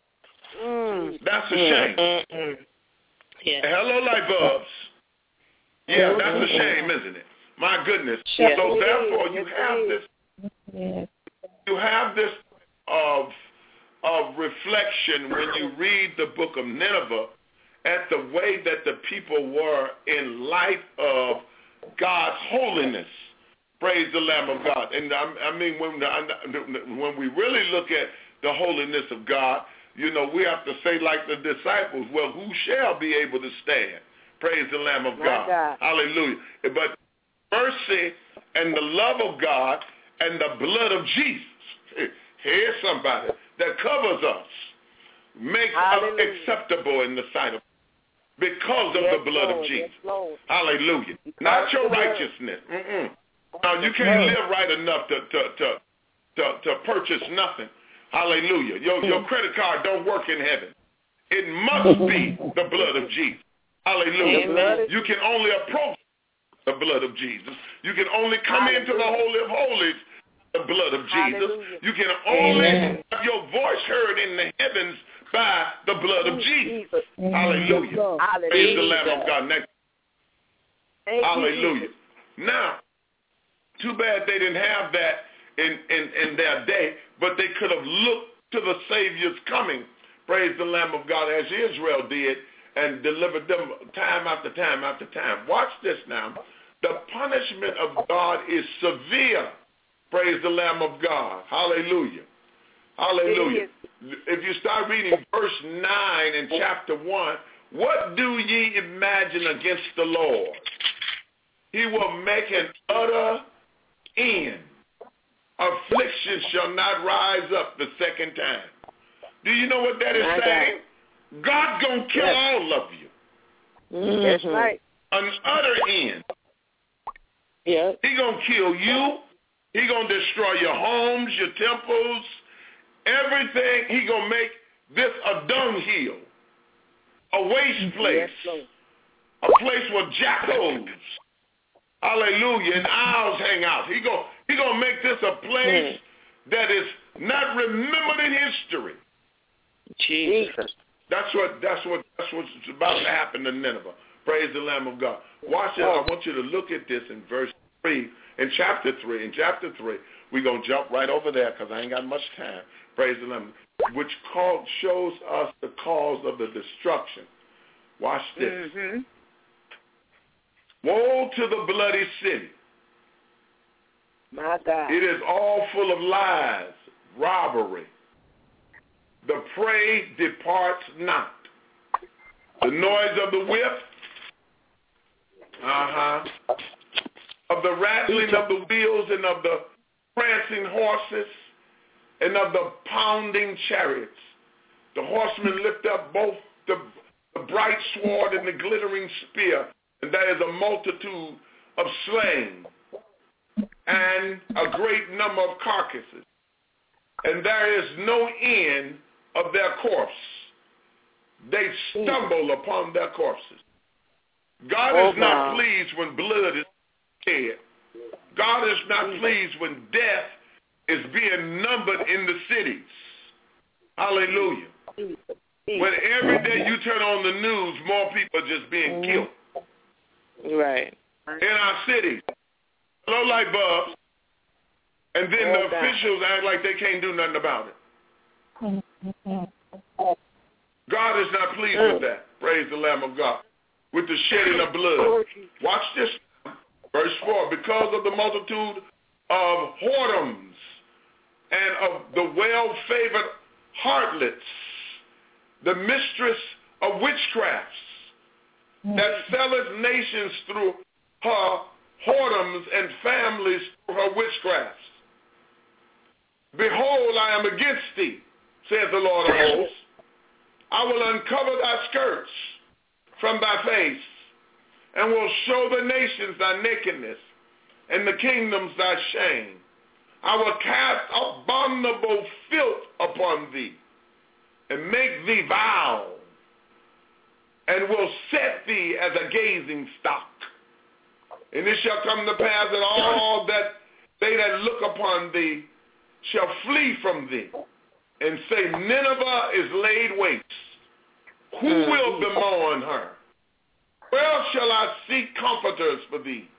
Mm. That's a shame. Mm-mm. Yeah. Hello, light bulbs. Yeah, that's a shame, isn't it? My goodness. Yes, so therefore, is. you yes, have this. Yes. You have this of of reflection when you read the book of Nineveh at the way that the people were in light of God's holiness. Praise the Lamb of God. And I, I mean, when when we really look at the holiness of God, you know, we have to say like the disciples, well, who shall be able to stand? Praise the Lamb of God. God. Hallelujah. But mercy and the love of God and the blood of Jesus, here's somebody that covers us, makes Hallelujah. Us acceptable in the sight of God because of yes, the blood Lord. of Jesus. Yes, Hallelujah. Not your righteousness. Mm-mm. No, you can't live right enough to to to to, to purchase nothing. Hallelujah. Your your credit card don't work in heaven. It must be the blood of Jesus. Hallelujah. Amen. You can only approach the blood of Jesus. You can only come Hallelujah. Into the Holy of Holies, the blood of Jesus. Hallelujah. You can only Amen. Have your voice heard in the heavens by the blood of Jesus. Jesus. Hallelujah. Hallelujah. Praise the Lamb of God. Next. Hallelujah. Now, too bad they didn't have that in, in, in their day, but they could have looked to the Savior's coming, praise the Lamb of God, as Israel did, and delivered them time after time after time. Watch this now. The punishment of God is severe, praise the Lamb of God. Hallelujah. Hallelujah. If you start reading verse nine in chapter one, what do ye imagine against the Lord? He will make an utter end. Affliction shall not rise up the second time. Do you know what that is My saying? God. God's going to kill yes. all of you. Mm-hmm. That's right. An utter end. Yeah. He going to kill you. He going to destroy your homes, your temples, everything. He going to make this a dunghill, a waste place, yes, a place where jackals, hallelujah, and owls hang out. He going he gonna make this a place mm. that is not remembered in history. Jesus. That's what that's what that's what's about to happen to Nineveh. Praise the Lamb of God. Watch it. I want you to look at this in verse three, in chapter three. In chapter three, we're gonna jump right over there because I ain't got much time. Praise the Lamb, which call, shows us the cause of the destruction. Watch this. Mm-hmm. Woe to the bloody city. My God. It is all full of lies, robbery. The prey departs not. The noise of the whip, uh-huh, of the rattling of the wheels and of the prancing horses and of the pounding chariots. The horsemen lift up both the, the bright sword and the glittering spear, and there is a multitude of slain and a great number of carcasses. And there is no end of their corpse. They stumble upon their corpses. God oh, is not wow. pleased when blood is shed. God is not pleased when death is being numbered in the cities. Hallelujah. When every day you turn on the news, more people are just being killed. Right. In our cities, low light bulbs, and then Oh, the God. officials act like they can't do nothing about it. God is not pleased Mm. with that. Praise the Lamb of God. With the shedding of blood. Watch this. Verse four. Because of the multitude of whoredoms and of the well-favored harlots, the mistress of witchcrafts, that selleth nations through her whoredoms and families through her witchcrafts. Behold, I am against thee, saith the Lord of hosts. I will uncover thy skirts from thy face, and will show the nations thy nakedness, and the kingdoms thy shame. I will cast abominable filth upon thee, and make thee vile, and will set thee as a gazing stock. And it shall come to pass that all that they that look upon thee shall flee from thee, and say, Nineveh is laid waste. Who mm-hmm. will bemoan her? Where shall I seek comforters for thee?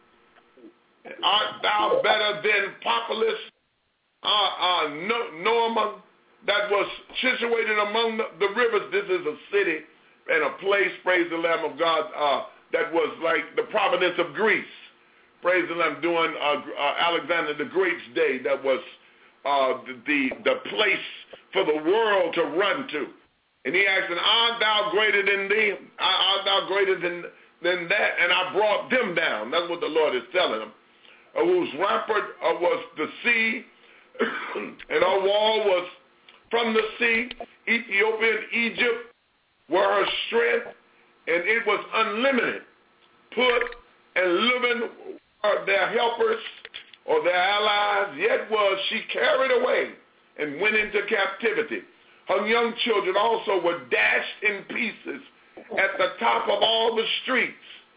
Art thou better than Populus, uh, uh, Norman, that was situated among the, the rivers? This is a city and a place, praise the Lamb of God, uh, that was like the province of Greece. Praise the Lamb, during uh, uh, Alexander the Great's day, that was uh, the, the place for the world to run to. And he asked him, art thou greater than thee? Art thou greater than, than that? And I brought them down. That's what the Lord is telling him. Uh, whose rampart uh, was the sea, and our wall was from the sea. Ethiopia and Egypt were her strength, and it was unlimited. Put and living were their helpers or their allies, yet was she carried away and went into captivity. Her young children also were dashed in pieces at the top of all the streets.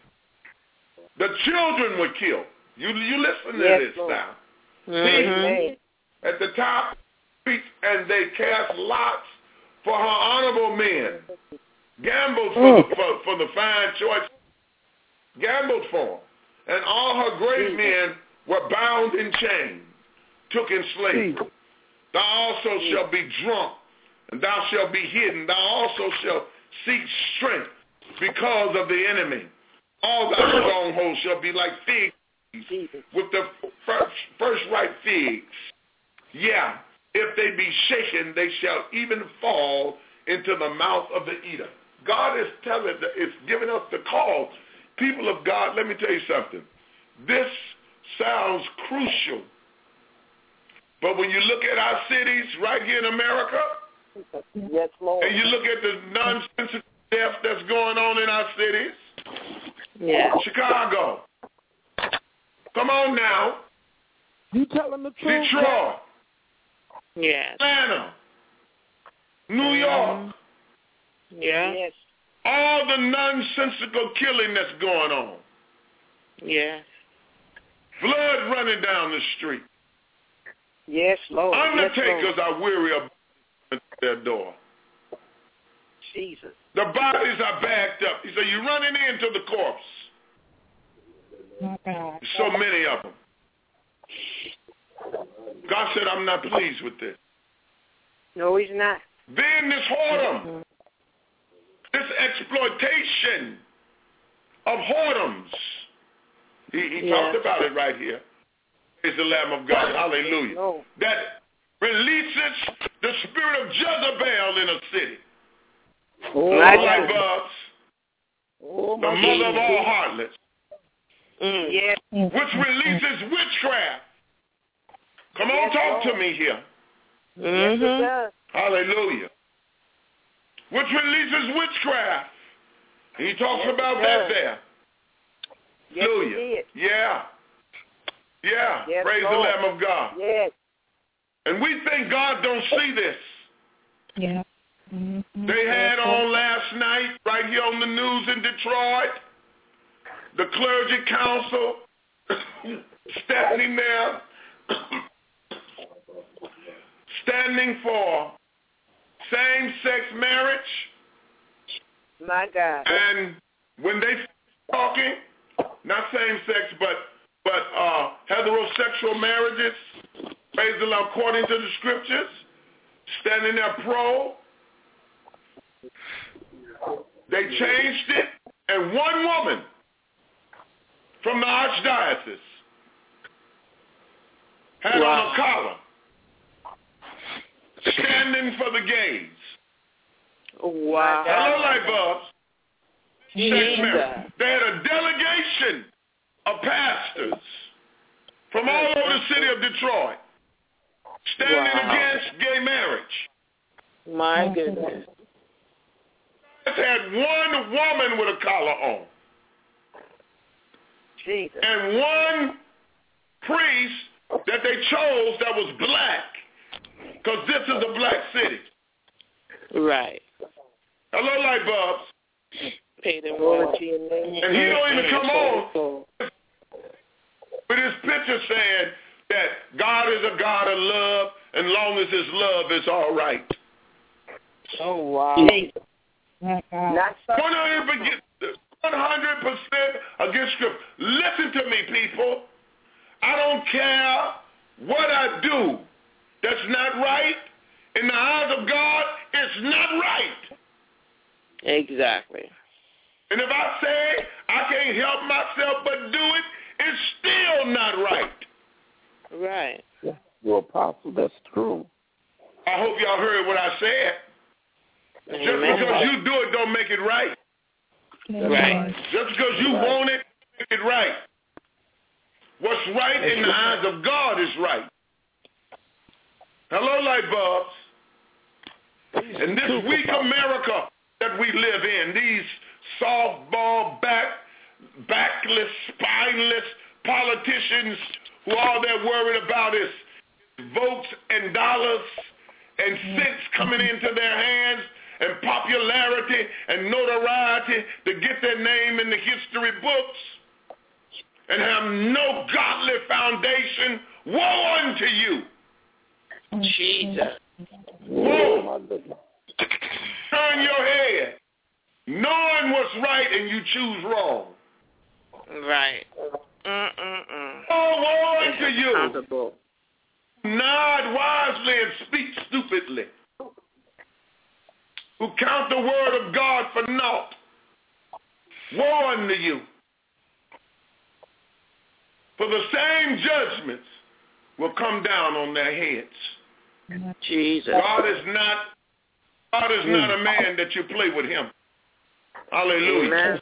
The children were killed. You you listen to yes, this Lord. now. Mm-hmm. At the top of the streets, and they cast lots for her honorable men. Gambled for, mm. the, for, for the fine choice. Gambled for them. And all her great men were bound in chains, took in slavery. Thou also shalt be drunk, and thou shalt be hidden. Thou also shalt seek strength because of the enemy. All thy strongholds shall be like figs with the first, first ripe figs. Yeah, if they be shaken, they shall even fall into the mouth of the eater. God is telling, is giving us the call. People of God, let me tell you something. This sounds crucial. But when you look at our cities right here in America, yes, Lord. and you look at the nonsense death that's going on in our cities, yeah. Chicago, come on now. You telling the truth? Detroit, yes. Atlanta, New York, yeah. yes. all the nonsensical killing that's going on. Yes. Blood running down the street. Yes, Lord. Undertakers yes, Lord. are weary of their door. Jesus. The bodies are backed up. He said, you're running into the corpse. Okay. So many of them. God said, I'm not pleased with this. No, he's not. Then this whoredom, mm-hmm. this exploitation of whoredoms. He, he yeah. talked about it right here. Is the Lamb of God. Hallelujah. No. That releases the spirit of Jezebel in a city. Oh, like bugs, oh, the mother of all harlots, mm. yes. which releases witchcraft. Come on, yes, talk Lord. to me here. Mm-hmm. Yes, hallelujah. Which releases witchcraft. He talks yes, about that there. Yes, hallelujah. Yeah. Yeah. Yes, Praise Lord. the Lamb of God. Yes. And we think God don't see this. Yeah. Mm-hmm. They had on last night, right here on the news in Detroit, the clergy council standing there, standing for same-sex marriage. My God. And when they talking, not same-sex, but But uh, heterosexual marriages, praise the Lord, according to the scriptures, standing there pro, they changed it, and one woman from the archdiocese had wow. on a collar, standing for the gays. Wow. Hello, light bulbs. They had a delegation of pastors from all over the city of Detroit standing wow. against gay marriage. My goodness. They had one woman with a collar on. Jesus. And one priest that they chose that was black, because this is a black city. Right. Hello, light bulbs. Pay them well to your name. And he don't even come on with his picture saying that God is a God of love, and long as his love is all right. Oh, wow. one hundred percent against scripture. Listen to me, people. I don't care what I do that's not right. In the eyes of God, it's not right. Exactly. And if I say I can't help myself but do it, it's still not right. Right. Yeah, you're apostle. That's true. I hope y'all heard what I said. Amen. Just because you do it don't make it right. Right. Just because you right. want it, make it right. What's right in the eyes of God is right. Hello, light bulbs. In this weak America that we live in, these softball, back, backless, spineless politicians who all they're worried about is votes and dollars and cents coming into their hands and popularity and notoriety to get their name in the history books and have no godly foundation. Woe unto you. Jesus. Woe. Turn your head, knowing what's right and you choose wrong. Right. Mm-mm-mm. Oh, woe unto you. Nod wisely and speak stupidly. Who count the word of God for naught. Woe unto you. For the same judgments will come down on their heads. Jesus. God is not God is not a man that you play with him. Hallelujah. Amen.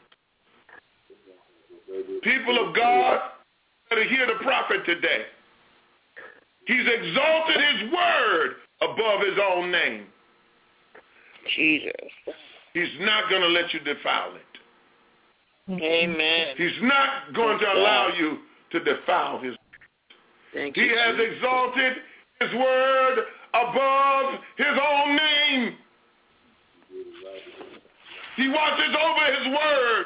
People of God, better hear the prophet today. He's exalted his word above his own name. Jesus. He's not going to let you defile it. Amen. He's not going to allow you to defile his word. Thank he you, has Jesus. exalted his word above his own name. He watches over his word.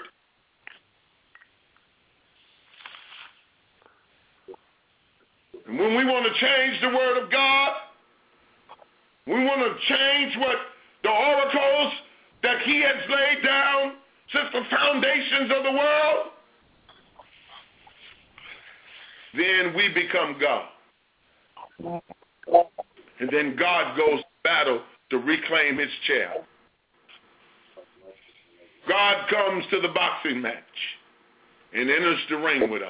And when we want to change the word of God, we want to change what the oracles that he has laid down since the foundations of the world, then we become God. And then God goes to battle to reclaim his chair. God comes to the boxing match and enters the ring with us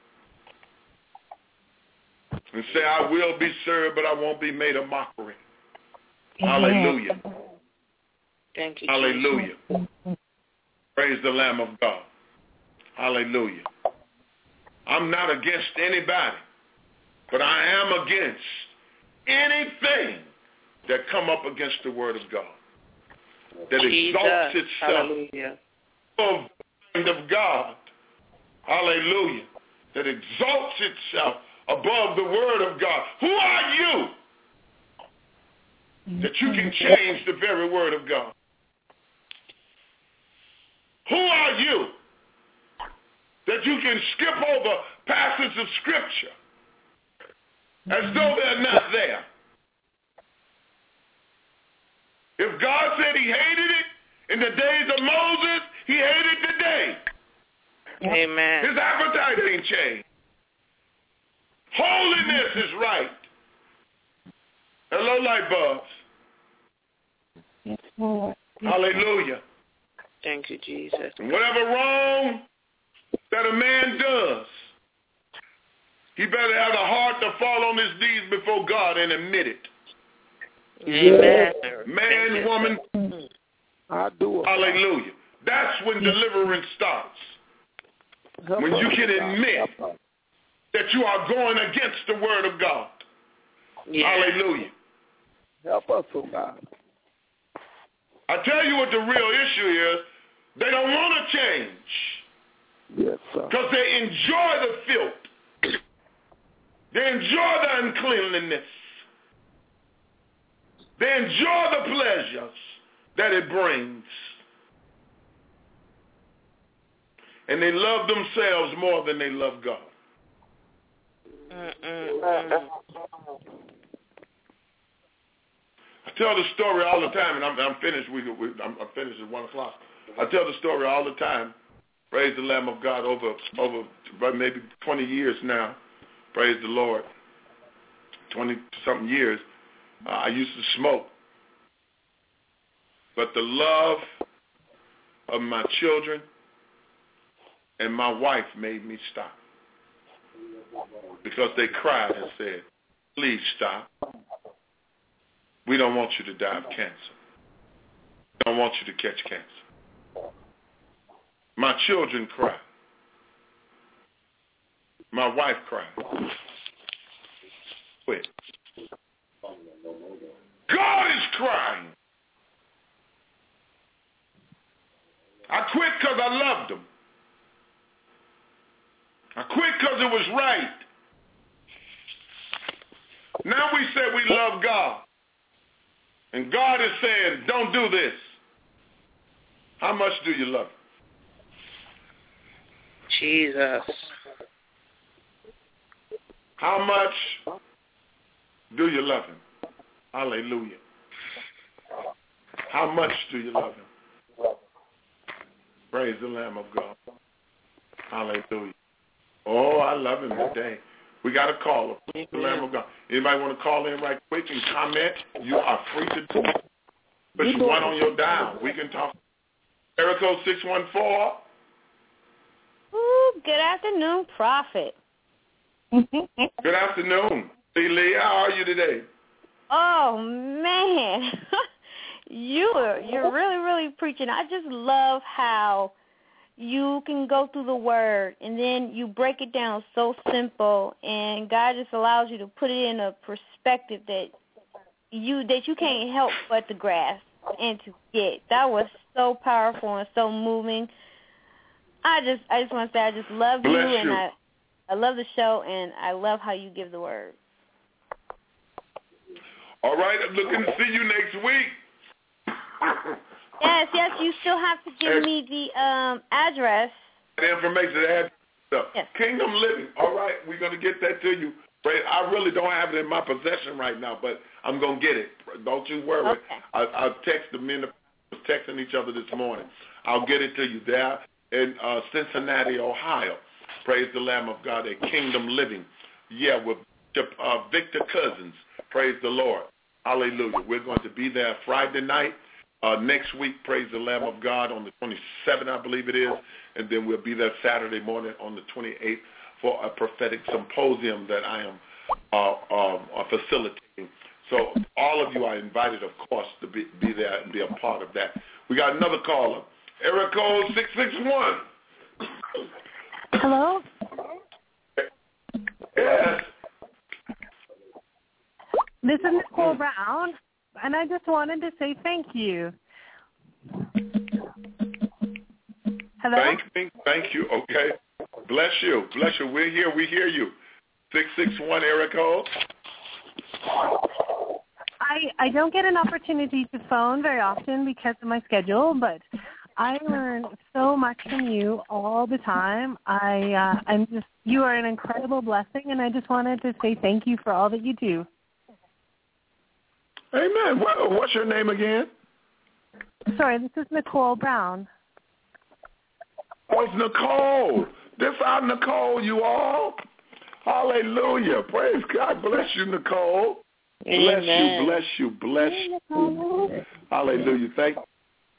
and say, I will be served, but I won't be made a mockery. Hallelujah. Thank you, Hallelujah. Jesus. Praise the Lamb of God. Hallelujah. I'm not against anybody, but I am against anything that come up against the word of God, that Jesus. exalts itself Hallelujah. above the mind of God. Hallelujah. That exalts itself above the word of God. Who are you that you can change the very word of God? Who are you that you can skip over passages of Scripture as though they're not there? If God said he hated it in the days of Moses, he hated it today. Amen. His appetite ain't changed. Holiness is right. Hello, light bulbs. Yes, Lord. Hallelujah. Thank you, Jesus. Whatever wrong that a man does, he better have the heart to fall on his knees before God and admit it. Amen. Man, woman, I do it. hallelujah. That's when deliverance starts. When you can admit that you are going against the word of God. Yeah. Hallelujah. Help us, oh God. I tell you what the real issue is. They don't want to change. Yes, sir. Because they enjoy the filth. They enjoy the uncleanliness. They enjoy the pleasures that it brings. And they love themselves more than they love God. Mm-mm-mm. I tell the story all the time, and I'm, I'm finished. We, we, I'm, I'm finished at one o'clock. I tell the story all the time. Praise the Lamb of God over over maybe twenty years now. Praise the Lord. twenty-something years. Uh, I used to smoke. But the love of my children and my wife made me stop. Because they cried and said, please stop. We don't want you to die of cancer. We don't want you to catch cancer. My children cried. My wife cried. Quit. God is crying. I quit because I loved him. I quit because it was right. Now we say we love God. And God is saying, don't do this. How much do you love him? Jesus. How much do you love him? Hallelujah. How much do you love him? Praise the Lamb of God. Hallelujah. Oh, I love him today. We got a caller. Praise the Lamb of God. Anybody want to call in right quick and comment? You are free to do it. Push one on your dial. We can talk. Area code six one four. Ooh, good afternoon, Prophet. Good afternoon. Lee Lee, how are you today? Oh, man. you are, you're really, really preaching. I just love how you can go through the word and then you break it down so simple, and God just allows you to put it in a perspective that you that you can't help but to grasp and to get. That was so powerful and so moving. I just I just want to say I just love you, Bless and you. I I love the show, and I love how you give the word. All right, I'm looking to see you next week. Yes, yes, you still have to give me the um, address. The information, the address. Stuff. Yes. Kingdom Living. All right, we're going to get that to you. Right? I really don't have it in my possession right now, but I'm going to get it. Don't you worry. Okay. I, I'll text the men was texting each other this morning. I'll get it to you there in uh, Cincinnati, Ohio. Praise the Lamb of God at Kingdom Living. Yeah, with uh, Victor Cousins. Praise the Lord. Hallelujah. We're going to be there Friday night. Uh, next week, praise the Lamb of God, on the twenty-seventh, I believe it is, and then we'll be there Saturday morning on the twenty-eighth for a prophetic symposium that I am uh, um, uh, facilitating. So all of you are invited, of course, to be, be there and be a part of that. We got another caller. Area code six six one. Hello? Yes. This is Nicole Brown, and I just wanted to say thank you. Hello? Thank me. Thank you. Okay. Bless you. Bless you. We're here. We hear you. six six one area code. I, I don't get an opportunity to phone very often because of my schedule, but I learn so much from you all the time. I uh, I'm just you are an incredible blessing, and I just wanted to say thank you for all that you do. Amen. What, what's your name again? Sorry, this is Nicole Brown. Oh, it's Nicole. This our Nicole, you all. Hallelujah. Praise God. Bless you, Nicole. Bless Amen. you, bless you, bless you. Hallelujah. Thank you.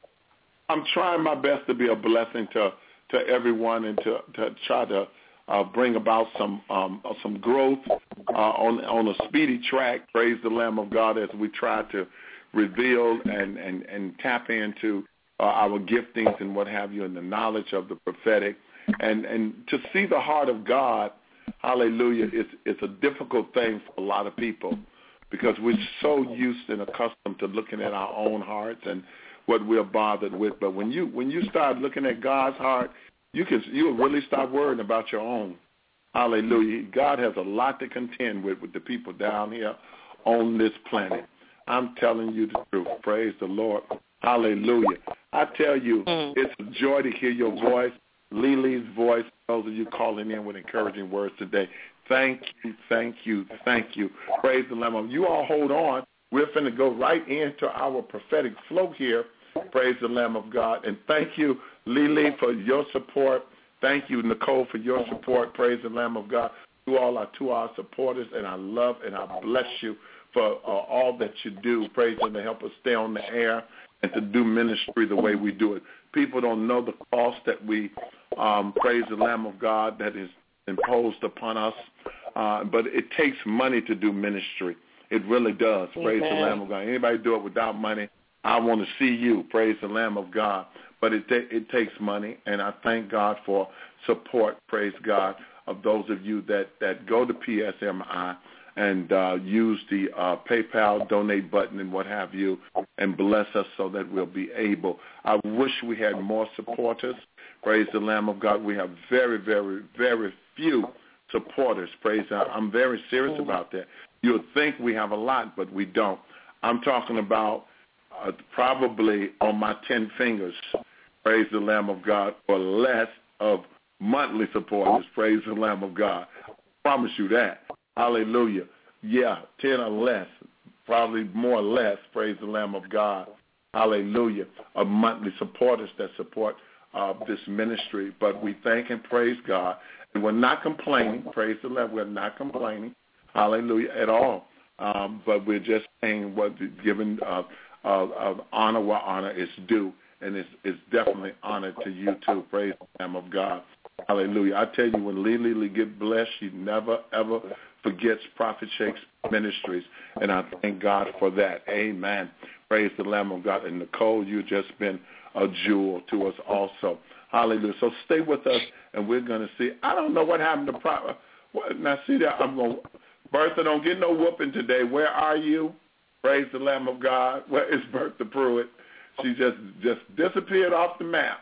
I'm trying my best to be a blessing to, to everyone and to, to try to uh, bring about some um, some growth uh, on on a speedy track. Praise the Lamb of God as we try to reveal and, and, and tap into uh, our giftings and what have you and the knowledge of the prophetic. And, and to see the heart of God, hallelujah, it's, it's a difficult thing for a lot of people because we're so used and accustomed to looking at our own hearts and what we're bothered with. But when you when you start looking at God's heart, you can you'll really stop worrying about your own. Hallelujah. God has a lot to contend with with the people down here on this planet. I'm telling you the truth. Praise the Lord. Hallelujah. I tell you, mm. it's a joy to hear your voice, Lili's voice, those of you calling in with encouraging words today. Thank you, thank you, thank you. Praise the Lamb. You all hold on. We're finna go right into our prophetic flow here. Praise the Lamb of God. And thank you, Lily, for your support. Thank you, Nicole, for your support. Praise the Lamb of God. You all are to our supporters, and I love and I bless you for uh, all that you do. Praise Him to help us stay on the air and to do ministry the way we do it. People don't know the cost that we, um, praise the Lamb of God, that is imposed upon us. Uh, but it takes money to do ministry. It really does. Praise Amen. The Lamb of God. Anybody do it without money, I want to see you. Praise the Lamb of God. But it ta- it takes money, and I thank God for support, praise God, of those of you that, that go to P S M I and uh, use the uh, PayPal donate button and what have you and bless us so that we'll be able. I wish we had more supporters. Praise the Lamb of God. We have very, very, very few supporters. Praise God. I'm very serious about that. You'll think we have a lot, but we don't. I'm talking about uh, probably on my ten fingers, praise the Lamb of God, or less of monthly supporters, praise the Lamb of God. I promise you that. Hallelujah. Yeah, ten or less, probably more or less, praise the Lamb of God. Hallelujah. Of monthly supporters that support uh, this ministry. But we thank and praise God. And we're not complaining, praise the Lord, we're not complaining, hallelujah, at all. Um, but we're just saying what giving uh, uh, uh, honor where honor is due. And it's, it's definitely honor to you too, praise the Lamb of God. Hallelujah. I tell you, when Lily get blessed, she never, ever forgets Prophet Shakes Ministries. And I thank God for that. Amen. Praise the Lamb of God. And Nicole, you've just been a jewel to us also. Hallelujah. So stay with us, and we're going to see. I don't know what happened to Prophet. Now, see that? I'm going to, Bertha, don't get no whooping today. Where are you? Praise the Lamb of God. Where is Bertha Pruitt? She just, just disappeared off the map.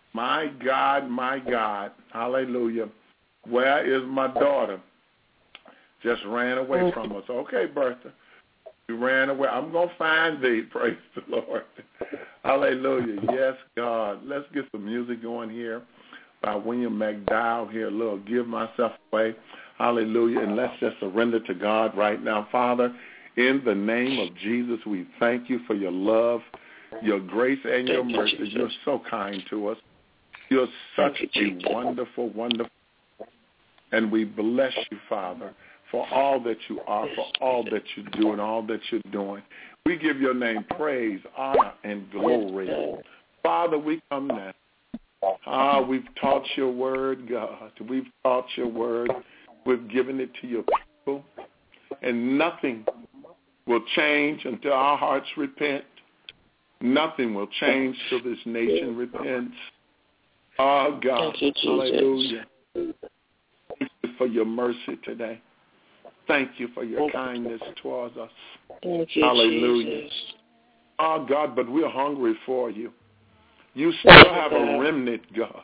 My God, my God. Hallelujah. Where is my daughter? Just ran away from us. Okay, Bertha. You ran away. I'm going to find thee. Praise the Lord. Hallelujah. Yes, God. Let's get some music going here by William McDowell here. A little Give Myself Away. Hallelujah. And let's just surrender to God right now. Father, in the name of Jesus, we thank you for your love, your grace, and your mercy. You're so kind to us. You're such a wonderful, wonderful. And we bless you, Father, for all that you are, for all that you do, and all that you're doing. We give your name praise, honor, and glory. Father, we come now. Ah, we've taught your word, God. We've taught your word. We've given it to your people. And nothing will change until our hearts repent. Nothing will change till this nation repents. Oh, God. Thank you, hallelujah. Thank you for your mercy today. Thank you for your kindness towards us. Thank you, hallelujah. Jesus. Oh, God, but we're hungry for you. You still have a remnant, God.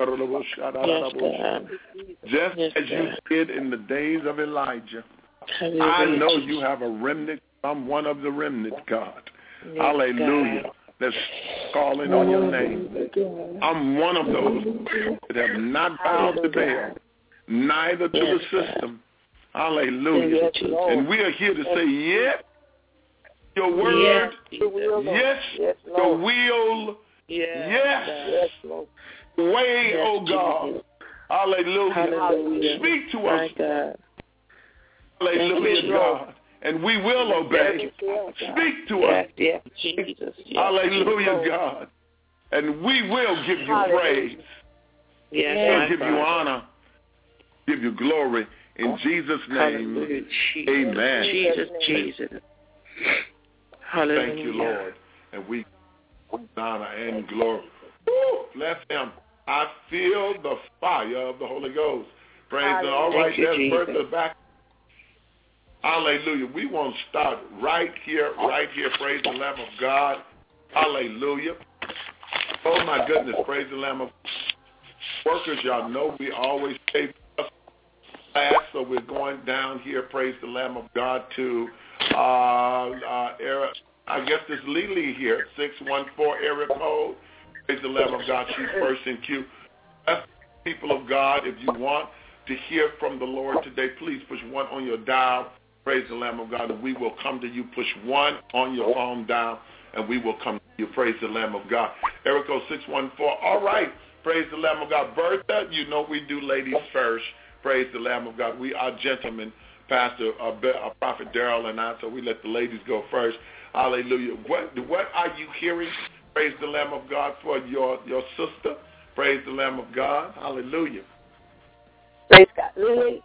Yes, God. Just yes, as you God. did in the days of Elijah. Hallelujah. I know you have a remnant. I'm one of the remnant, God. Yes, hallelujah. God. That's calling on your name. I'm one of those that have not bowed to Baal, neither to yes, the system. Hallelujah. Yes, and we are here to say, yes, your word, yes, yes, yes your will, yes, yes, yes way, yes, oh God. Hallelujah. Hallelujah. Speak to My us. God. Hallelujah, God. And we will obey. Speak to us. Yes, Jesus. Yes. Hallelujah, God. And we will give you Hallelujah. praise. Yes, We'll give you honor. Give you glory. In Jesus' name. Hallelujah. Jesus. Amen. Jesus, Jesus. Hallelujah. Thank you, Lord. And we honor and glory. Woo, bless him. I feel the fire of the Holy Ghost. Praise the Lord. All right, you, there's Jesus. Bertha back. Hallelujah. We want to start right here, right here. Praise the Lamb of God. Hallelujah. Oh, my goodness. Praise the Lamb of workers. Y'all know we always say class, so we're going down here. Praise the Lamb of God to, uh, uh, era, I guess this Lily here, six one four area code. Praise the Lamb of God. She's first in queue. That's people of God. If you want to hear from the Lord today, please push one on your dial. Praise the Lamb of God, and we will come to you. Push one on your phone dial, and we will come to you. Praise the Lamb of God. Area code six one four. All right. Praise the Lamb of God. Bertha, you know we do ladies first. Praise the Lamb of God. We are gentlemen, Pastor, uh, uh, Prophet Darrell and I, so we let the ladies go first. Hallelujah. What what are you hearing? Praise the Lamb of God for your, your sister. Praise the Lamb of God. Hallelujah. Praise God. Lily,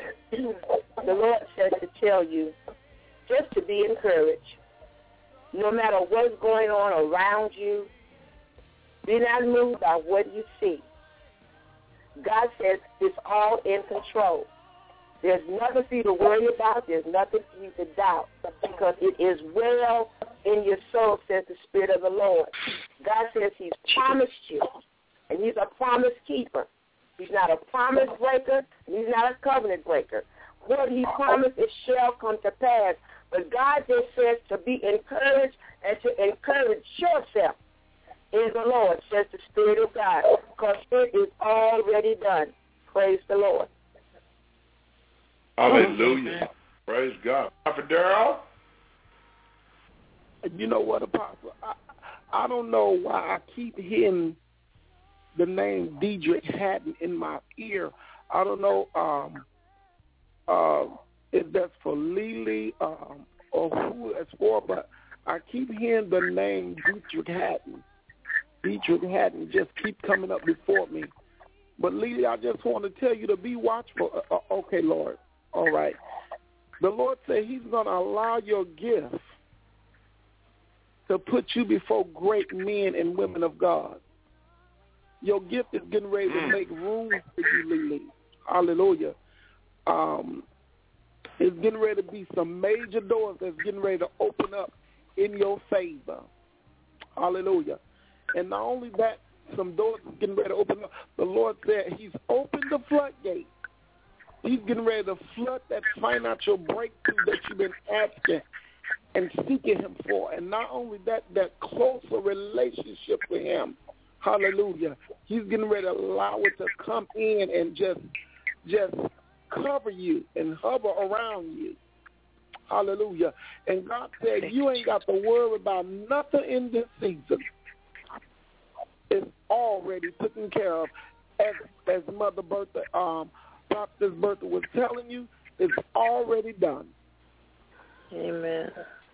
the Lord says to tell you just to be encouraged. No matter what's going on around you, be not moved by what you see. God says it's all in control. There's nothing for you to worry about. There's nothing for you to doubt because it is well in your soul, says the Spirit of the Lord. God says he's promised you, and he's a promise keeper. He's not a promise breaker, and he's not a covenant breaker. What he promised, it shall come to pass. But God just says to be encouraged and to encourage yourself in the Lord, says the Spirit of God, because it is already done. Praise the Lord. Hallelujah. Praise God. Prophet Darrell? You know what, Apostle? I, I don't know why I keep hearing the name Dedrick Hatton in my ear. I don't know um, uh, if that's for Lily um, or who it's for, but I keep hearing the name Dedrick Hatton. Dedrick Hatton just keep coming up before me. But Lily, I just want to tell you to be watchful. Uh, okay, Lord. All right. The Lord said he's going to allow your gift to put you before great men and women of God. Your gift is getting ready to make room for you, Lily. Hallelujah. Um, it's getting ready to be some major doors that's getting ready to open up in your favor. Hallelujah. And not only that, some doors are getting ready to open up. The Lord said he's opened the floodgate. He's getting ready to flood that financial breakthrough that you've been asking and seeking him for. And not only that, that closer relationship with him. Hallelujah. He's getting ready to allow it to come in and just, just cover you and hover around you. Hallelujah. And God said you ain't got to worry about nothing in this season. It's already taken care of. As, as Mother Bertha, um, Prophetess Bertha was telling you, it's already done. Amen.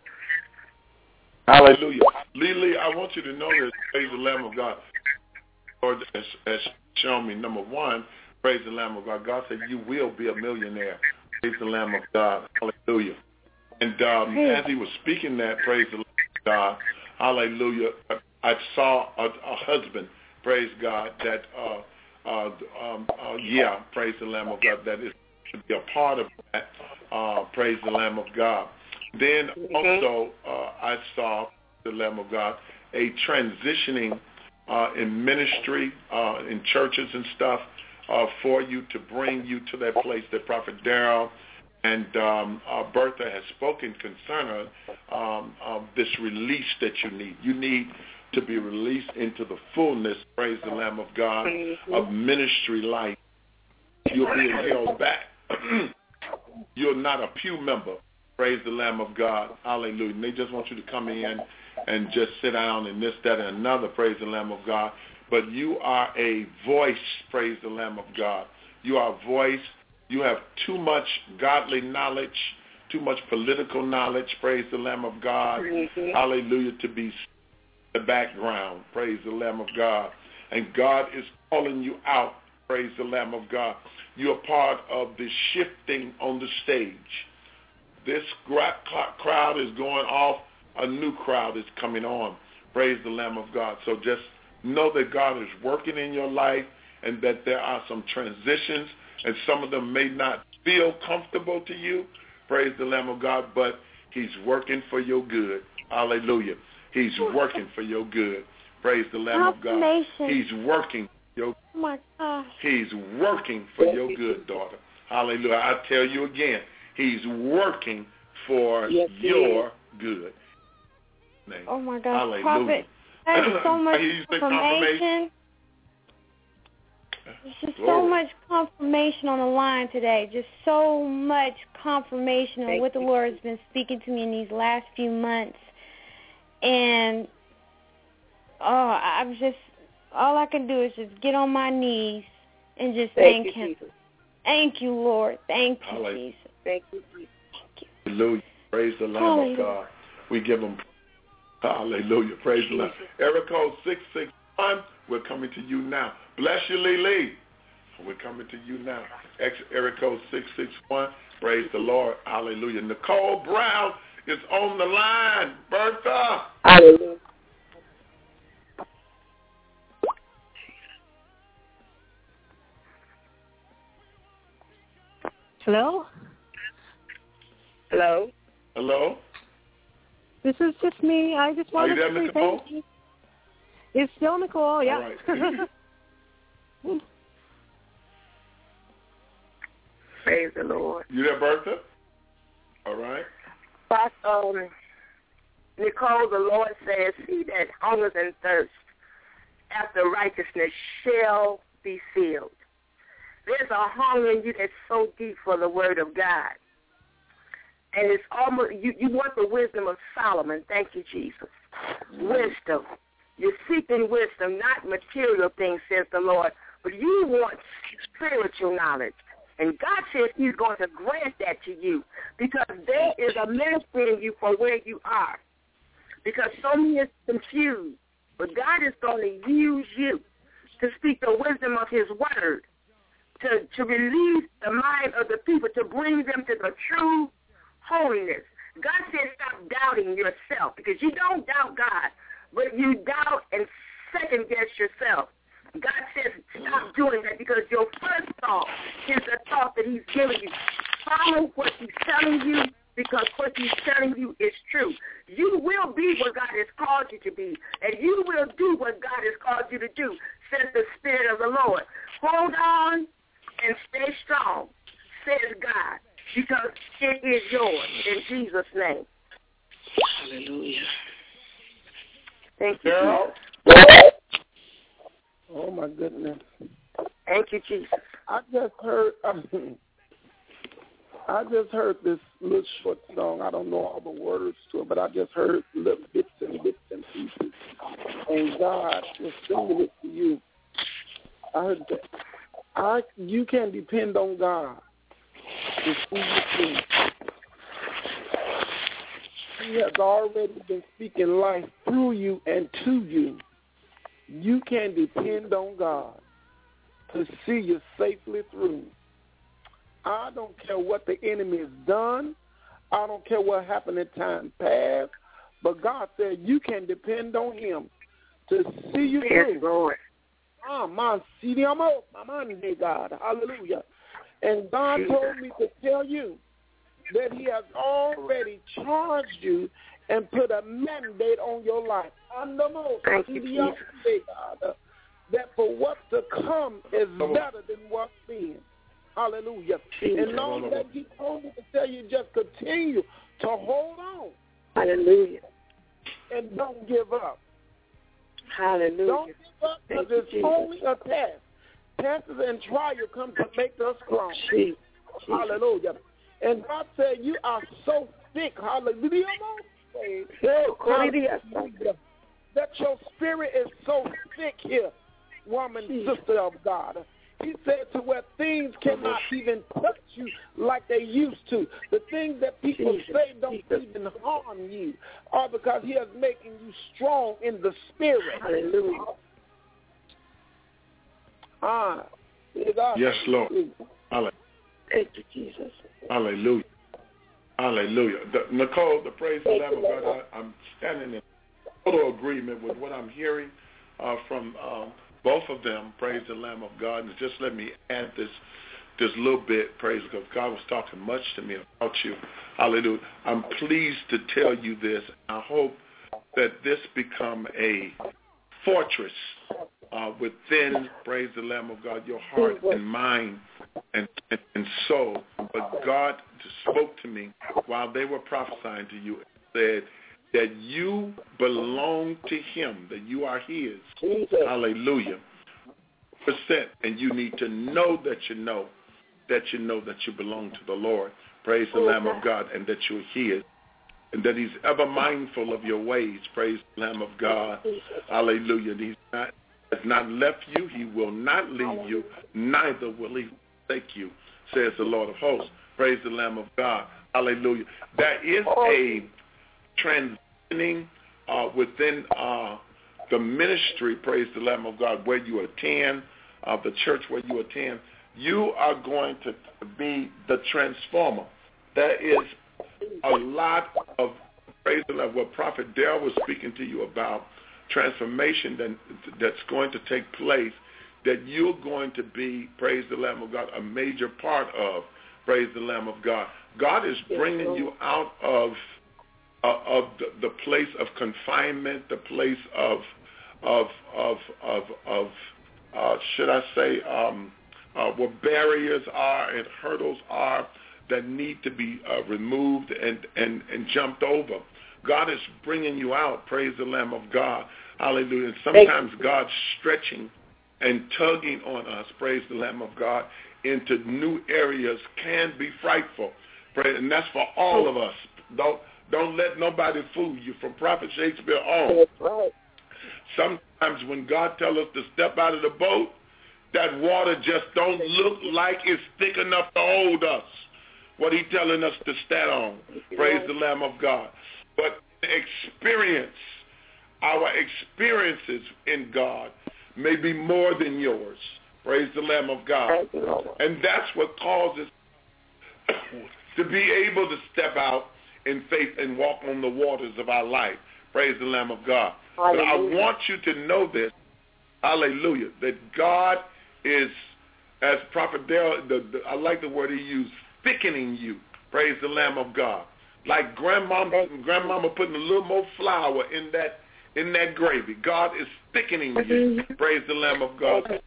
Hallelujah. Lily, I want you to know this. Praise the Lamb of God. Lord has, has shown me, number one, praise the Lamb of God. God said you will be a millionaire. Praise the Lamb of God. Hallelujah. And um, as he was speaking that, praise the Lamb of God, hallelujah, I saw a, a husband, praise God, that, uh, uh, um, uh, yeah, praise the Lamb of God, that is to be a part of that, uh, praise the Lamb of God. Then also uh, I saw, the Lamb of God, a transitioning uh, in ministry, uh, in churches and stuff, uh, for you to bring you to that place that Prophet Darrell and um, uh, Bertha has spoken concerning um, of this release that you need. You need to be released into the fullness, praise the Lamb of God, mm-hmm. of ministry life. You're being held back. You're not a pew member, praise the Lamb of God, hallelujah. And they just want you to come in and just sit down and this, that, and another, praise the Lamb of God. but you are a voice, praise the Lamb of God. You are a voice. You have too much godly knowledge, too much political knowledge, praise the Lamb of God. Mm-hmm. Hallelujah, to be in the background, praise the Lamb of God. And God is calling you out, praise the Lamb of God. You're part of the shifting on the stage. This crowd is going off. A new crowd is coming on. Praise the Lamb of God. So just know that God is working in your life and that there are some transitions, and some of them may not feel comfortable to you. Praise the Lamb of God, but he's working for your good. Hallelujah. He's working for your good. Praise the Lamb of God. He's working for your Oh my gosh. He's working for your good, daughter. Hallelujah. I tell you again, he's working for yes, your good. Name. Oh my gosh. Hallelujah. Prophet, that is so much confirmation. confirmation. There's just so much confirmation on the line today. Just so much confirmation on what the Lord has been speaking to me in these last few months. And oh, I'm just, all I can do is just get on my knees and just thank, thank Him. Jesus. Thank you, Lord. Thank you, Hallelujah. Jesus. Thank you, Jesus. Thank you. Hallelujah. Praise the Lamb Hallelujah. Of God. We give Him hallelujah. Praise Jesus. The Lamb. Area code six six one. We're coming to you now. Bless you, Lee Lee. We're coming to you now. Area code six six one. Praise the Lord. Hallelujah. Nicole Brown is on the line. Bertha. Hallelujah. Hello? Hello? Hello? This is just me. I just wanted to say thank you. It's still Nicole, yeah. All right. Praise the Lord. You there, Bertha? All right. But, um, Nicole, the Lord says, he that hungers and thirsts after righteousness shall be filled. There's a hunger in you that's so deep for the word of God. And it's almost, you, you want the wisdom of Solomon. Thank you, Jesus. Wisdom. You're seeking wisdom, not material things, says the Lord, but you want spiritual knowledge. And God says he's going to grant that to you because there is a ministry in you for where you are. Because so many is confused. But God is going to use you to speak the wisdom of his word, to, to release the mind of the people, to bring them to the true holiness. God says stop doubting yourself because you don't doubt God, but you doubt and second-guess yourself. God says stop doing that because your first thought is the thought that he's giving you. Follow what he's telling you because what he's telling you is true. You will be what God has called you to be, and you will do what God has called you to do, says the Spirit of the Lord. Hold on and stay strong, says God, because it is yours in Jesus' name. Hallelujah. Thank you, Girl. Jesus. Oh, my goodness. Thank you, Jesus. I just heard um, I just heard this little short song. I don't know all the words to it, but I just heard little bits and bits and pieces. And God was singing it to you. I heard that. I, you can depend on God to see you through. He has already been speaking life through you and to you. You can depend on God to see you safely through. I don't care what the enemy has done. I don't care what happened in time past. But God said you can depend on him to see you yes, through. Lord. Ah, man, see the amount, man, God, hallelujah. And God told me to tell you that he has already charged you and put a mandate on your life. And the most, God, that for what's to come is better than what's been. Hallelujah. And long that he told me to tell you, just continue to hold on. Hallelujah. And don't give up. Hallelujah. Don't give up because it's Jesus. only a test. Tests and trials come to make us strong. Jesus. Hallelujah. And God said, you are so thick, hallelujah, hallelujah, that your spirit is so thick here woman, sister of God. He said to where things cannot even touch you like they used to. The things that people Jesus, say don't Jesus. even harm you are because he is making you strong in the spirit. Hallelujah. Ah, yes, Lord. Hallelujah. Thank you, Jesus. Hallelujah. Hallelujah. The, Nicole, the praise the Lamb of God, I, I'm standing in total agreement with what I'm hearing uh, from um, both of them, praise the Lamb of God. And just let me add this this little bit, praise God. God was talking much to me about you. Hallelujah. I'm pleased to tell you this. I hope that this become a fortress uh, within, praise the Lamb of God, your heart and mind and, and, and soul. But God spoke to me while they were prophesying to you and said that you belong to him, that you are his. Jesus. Hallelujah. Percent, and you need to know that you know that you know that you belong to the Lord. Praise the Lamb of God, and that you're his. And that he's ever mindful of your ways. Praise the Lamb of God. Hallelujah. And he's not has not left you. He will not leave you. Neither will he forsake you, says the Lord of hosts. Praise the Lamb of God. Hallelujah. There is a transitioning uh, within uh, the ministry, praise the Lamb of God, where you attend, uh, the church where you attend. You are going to be the transformer. There is a lot of, praise the Lord, what Prophet Dale was speaking to you about, transformation that, that's going to take place, that you're going to be, praise the Lamb of God, a major part of, praise the Lamb of God. God is bringing you out of uh, of the, the place of confinement, the place of of of of, of uh, should I say, um, uh, where barriers are and hurdles are that need to be uh, removed and, and, and jumped over. God is bringing you out, praise the Lamb of God, hallelujah. And sometimes God's stretching and tugging on us, praise the Lamb of God, into new areas can be frightful. Praise, and that's for all of us. Don't don't let nobody fool you, from Prophet Shakespeare on. Right. Sometimes when God tells us to step out of the boat, that water just don't look like it's thick enough to hold us. What he's telling us to stand on. Praise the Lamb of God. But experience, our experiences in God may be more than yours. Praise the Lamb of God. And that's what causes to be able to step out in faith and walk on the waters of our life. Praise the Lamb of God. Hallelujah. But I want you to know this, hallelujah, that God is, as Prophet Dale, the, the, I like the word he used, thickening you. Praise the Lamb of God. Like grandmama, grandmama putting a little more flour in that in that gravy. God is thickening you. Praise the Lamb of God.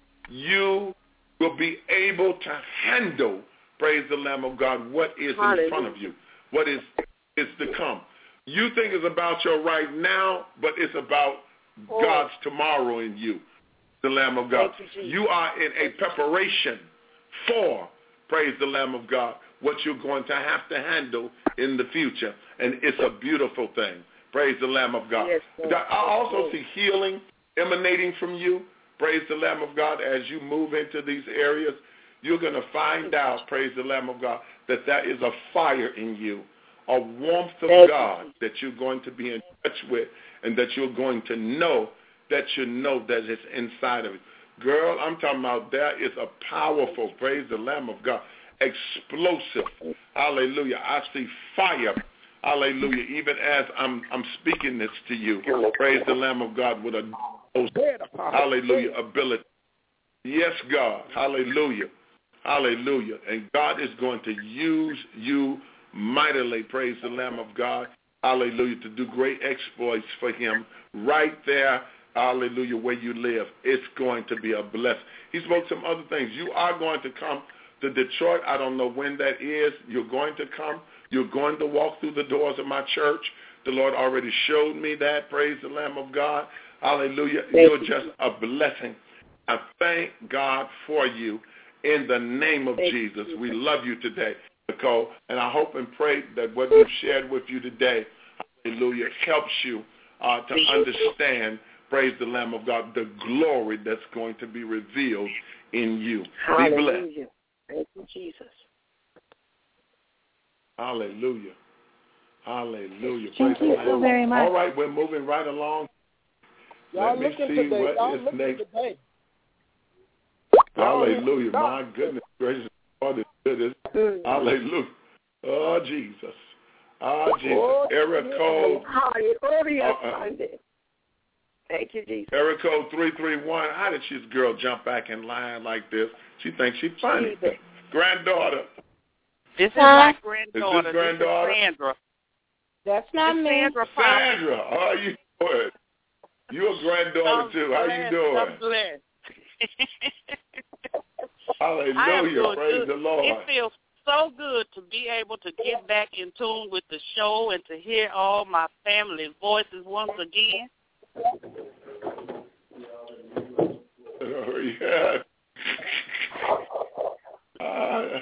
You will be able to handle, praise the Lamb of God, what is in front of you, what is is to come. You think it's about your right now, but it's about God's tomorrow in you, the Lamb of God. You are in a preparation for, praise the Lamb of God, what you're going to have to handle in the future. And it's a beautiful thing. Praise the Lamb of God. Yes, I also see healing emanating from you. Praise the Lamb of God. As you move into these areas, you're going to find out, praise the Lamb of God, that there is a fire in you, a warmth of God that you're going to be in touch with, and that you're going to know that you know that it's inside of you. Girl, I'm talking about there is a powerful, praise the Lamb of God, explosive, hallelujah. I see fire, hallelujah, even as I'm I'm speaking this to you, praise the Lamb of God, with a hallelujah ability. Yes, God, hallelujah, hallelujah. And God is going to use you mightily, praise the Lamb of God, hallelujah, to do great exploits for him right there, hallelujah, where you live. It's going to be a blessing. He spoke some other things. You are going to come to Detroit. I don't know when that is. You're going to come. You're going to walk through the doors of my church. The Lord already showed me that. Praise the Lamb of God. Hallelujah. You're just a blessing. I thank God for you in the name of Jesus. We love you today, Nicole, and I hope and pray that what we've shared with you today, hallelujah, helps you uh, to understand, praise the Lamb of God, the glory that's going to be revealed in you. Hallelujah. Be blessed. Thank you, Jesus. Hallelujah. Hallelujah. Thank praise you the so Lord. very much. All right, we're moving right along. Y'all Let me looking see today. what Y'all is looking next. today. Hallelujah. My goodness gracious. God is good. Mm. Hallelujah. Oh, Jesus. Oh, Jesus. Oh, Area code. Hallelujah. Uh-uh. Thank you, Jesus. Area code three three one. How did this girl jump back in line like this? She thinks she's funny. Jesus. Granddaughter. This is Huh? my granddaughter. Is this granddaughter? This is Sandra. That's not It's me. Sandra. Sandra, how are you doing? You're a granddaughter, I'm too. How blessed. you doing? I'm blessed. Hallelujah. I am doing Praise good. the Lord. It feels so good to be able to get back in tune with the show and to hear all my family's voices once again. Oh, yeah. Uh,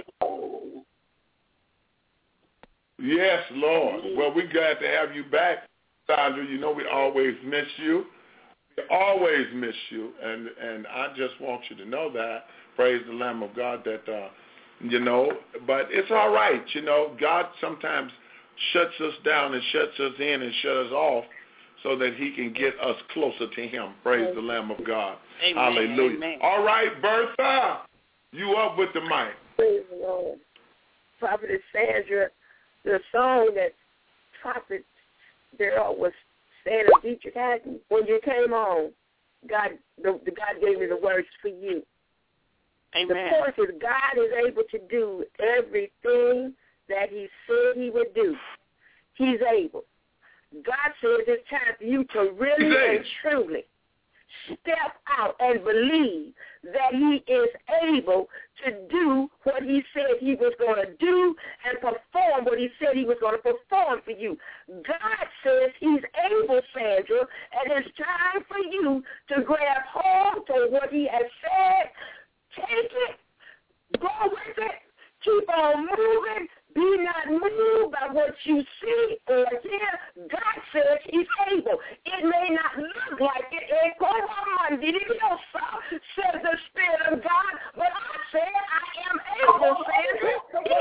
yes, Lord. Well, we're glad to have you back, Sandra. You know we always miss you. We always miss you, and and I just want you to know that. Praise the Lamb of God that, uh, you know, but it's all right. You know, God sometimes shuts us down and shuts us in and shuts us off so that he can get us closer to him. Praise the Lamb of God. Amen. Hallelujah. Amen. All right, Bertha, you up with the mic. Praise the Lord. Prophetess Sandra, the song that Prophet Daryl was saying of Dietrich Haddon, when you came on, God, the, the God gave me the words for you. Amen. The chorus is, God is able to do everything that he said he would do. He's able. God says it's time for you to really and truly step out and believe that he is able to do what he said he was going to do and perform what he said he was going to perform for you. God says he's able, Sandra, and it's time for you to grab hold to what he has said. Take it, go with it, keep on moving. Be not moved by what you see or hear. God says he's able. It may not look like it. It goes on. Says the Spirit of God. But I said I am able, Sandra.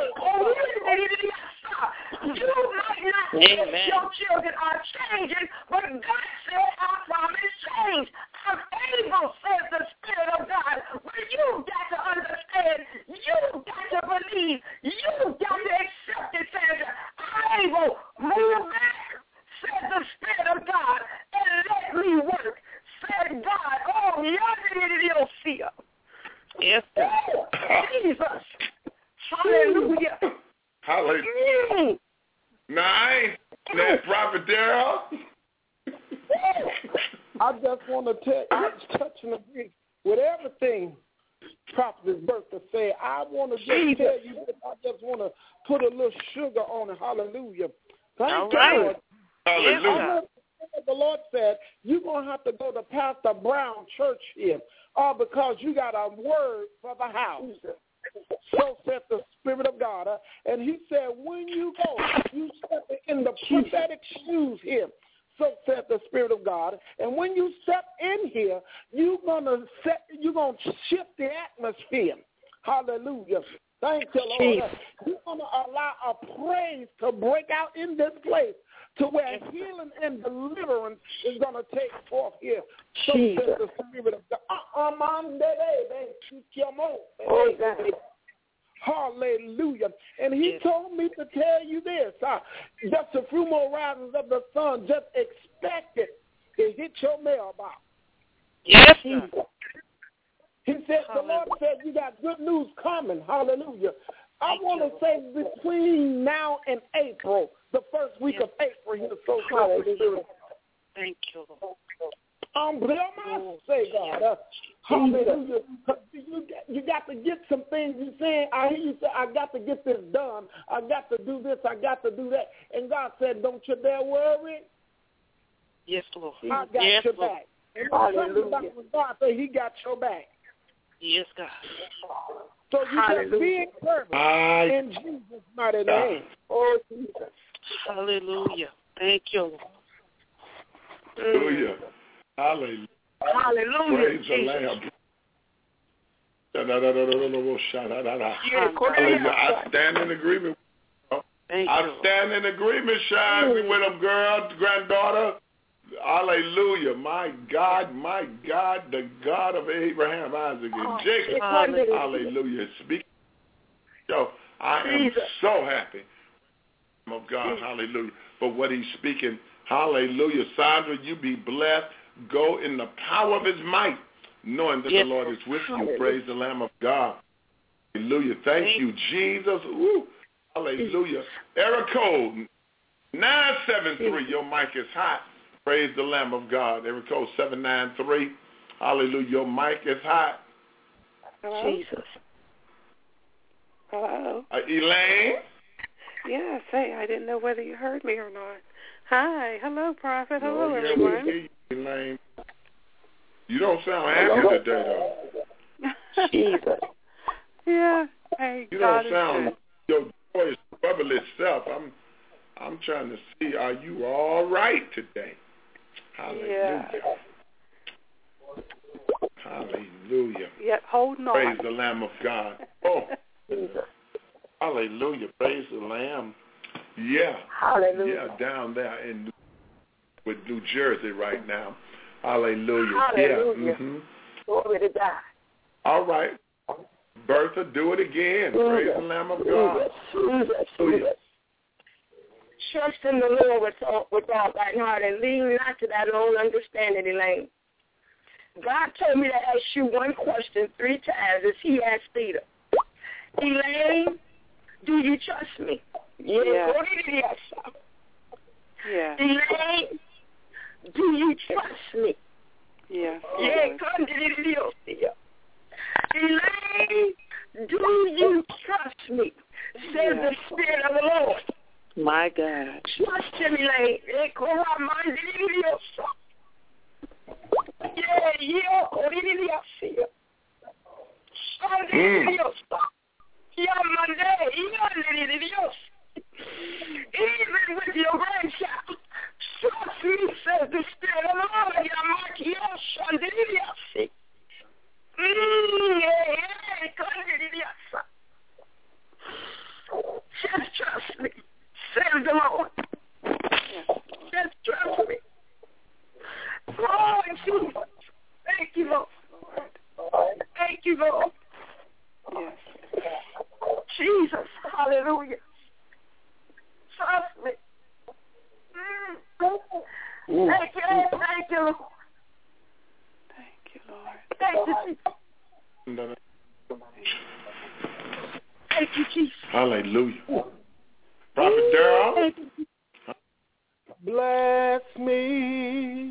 You might not think your children are changing, but God said I promise change. I'm able, says the Spirit of God. But you got to understand. You got to believe. You got to accept it, Sandra. I'm able. Move back, says the Spirit of God, and let me work, said God. Oh, you'll see her. Yes, oh, Jesus. Hallelujah. Hallelujah. Nice. That Prophet Daryl. I just want to tell, I was touching the agree with everything Prophetess Bertha said. I want to just Jesus. tell you that I just want to put a little sugar on it. Hallelujah. Thank All you, right. Lord. Hallelujah. The Lord said, you're going to have to go to Pastor Brown Church here, uh, because you got a word for the house. So said the Spirit of God. Uh, and he said, when you go, you step in the prophetic shoes here. So said the Spirit of God. And when you step in here, you're gonna set you're gonna shift the atmosphere. Hallelujah. Thank you, Lord. You're gonna allow a praise to break out in this place to where healing and deliverance is gonna take forth here. So said the Spirit of God. Oh, God. Hallelujah. And he told me to tell you this. Uh, just a few more risings of the sun. Just expect it to hit your mailbox. Yes, He said, the Lord said you got good news coming. Hallelujah. I want to say between now and April, the first week of April, he was so hallelujah. Thank you, Lord. Um, say God, uh, hallelujah. You got, you got to get some things. You saying, I hear you say, I got to get this done. I got to do this. I got to do that. And God said, don't you dare worry. Yes, Lord. I got yes, your Lord. back. And hallelujah. About God said he got your back. Yes, God. So you Hallelujah. just be encouraged I, in Jesus' mighty name. Oh, Jesus. Hallelujah. Thank you, Lord. Hallelujah. Hallelujah. Hallelujah. Praise the Jesus. Lamb. Hallelujah. I stand in agreement. I stand in agreement, Shine, with them, girl, granddaughter. Hallelujah. My God, my God, the God of Abraham, Isaac, and Jacob. Hallelujah. Speak. Yo, I am so happy. Of God, hallelujah, for what he's speaking. Hallelujah. Sandra, you be blessed. Go in the power of his might, knowing that yes. the Lord is with you. Hallelujah. Praise the Lamb of God. Hallelujah. Thank, Thank you, Jesus. Woo. Hallelujah. Eric Code, nine seven three, your mic is hot. Praise the Lamb of God. Eric Code, seven nine three. Hallelujah. Your mic is hot. Hello? Jesus. Hello? Uh, Elaine? Yes, hey, I didn't know whether you heard me or not. Hi, hello, Prophet. Hello, oh, yeah, everyone. We hear you, Elaine. You don't sound happy today, though. Jesus. Yeah. Hey, you God don't sound is your joyous, bubbly self. I'm, I'm trying to see, are you all right today? Hallelujah. Yeah. Hallelujah. Yep, holding on. Praise the Lamb of God. Oh. Hallelujah. Praise the Lamb. Yeah. Hallelujah. Yeah, down there in New, with New Jersey right now. Hallelujah. Hallelujah. Yeah. Mm-hmm. Glory to God. All right. Bertha, do it again. Praise the Lamb of God. Hallelujah. Trust in the Lord with all, with all thine heart and lean not to thy own understanding, Elaine. God told me to ask you one question three times as he asked Peter. Elaine, do you trust me? Yeah. Yeah. Elaine, do you trust me? Yeah. Yeah. Elaine, do you trust me? Says yeah. the Spirit of the Lord. My God. Trust him, Elaine. Yeah, yeah. Even with your grandchild, trust me, says the Spirit of the Lord. Just trust me, says the Lord. Just trust me. Oh, Jesus. Thank you, Lord. Thank you, Lord. Yes. Jesus. Hallelujah. Trust me. Mm. Thank you. Thank you, Lord. Thank you, Lord. Thank you, Jesus. Thank you, Jesus. Hallelujah. Prophet Darrell. Bless me.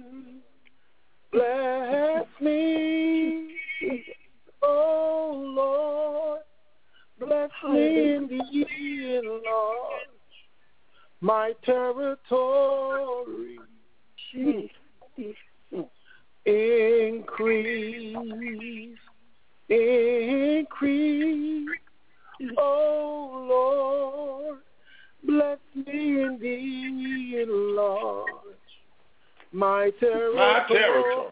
Bless me. Oh, Lord. Bless me indeed, Lord. My territory. Increase. Increase. Oh, Lord. Bless me indeed, Lord. My territory. My territory.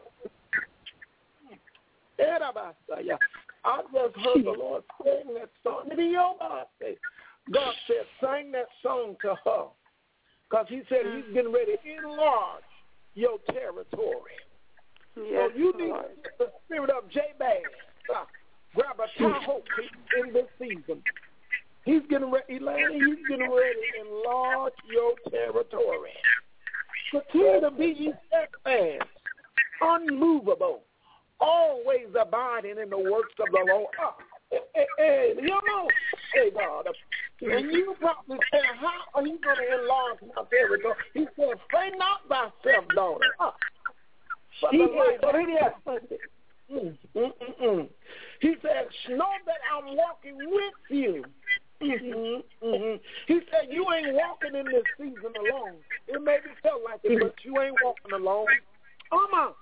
I just heard the Lord sing that song. God said, sing that song to her. Because he said he's getting ready to enlarge your territory. Yes, so you need Lord. the spirit of Jabez. Uh, grab a Tahoe in this season. He's getting ready, Elaine, he's getting ready to enlarge your territory. Continue to be steadfast, unmovable, always abiding in the works of the Lord. Uh, hey, hey, you know, hey, God. And you probably say, how are you going to enlarge my territory? He said, say not thyself, daughter. Uh, but the Lord, mm, mm, mm, mm. He said, know that I'm walking with you. Mm-hmm, mm-hmm. He said, you ain't walking in this season alone. It may be felt like it, but you ain't walking alone. Come on.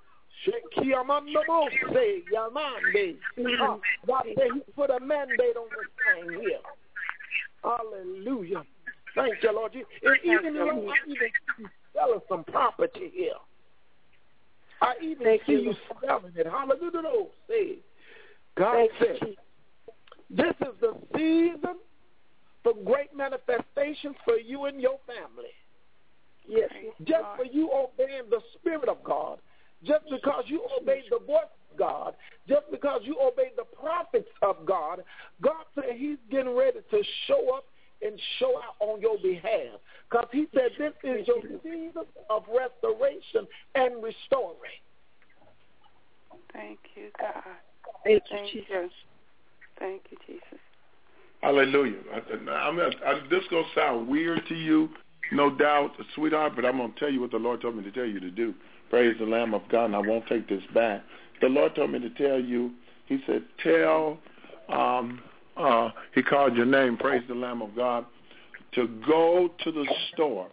God said he put a mandate on this thing here. Hallelujah. Thank you, Lord. And even though I even selling some property here. I even Thank see you. you smelling it. Hallelujah. Say, God Thank said, you. this is the season for great manifestations for you and your family. Yes. Just for you obeying the Spirit of God, just because you obeyed the voice of God, just because you obeyed the prophets of God, God said he's getting ready to show up and show out on your behalf. Because he said this is your season of restoration and restoring. Thank you, God. Thank you, Thank Jesus. you. Thank you, Jesus. Hallelujah. I, I'm, I, this going to sound weird to you, no doubt, sweetheart, but I'm going to tell you what the Lord told me to tell you to do. Praise the Lamb of God, and I won't take this back. The Lord told me to tell you, he said, tell, um, uh, he called your name, praise the Lamb of God, to go to the store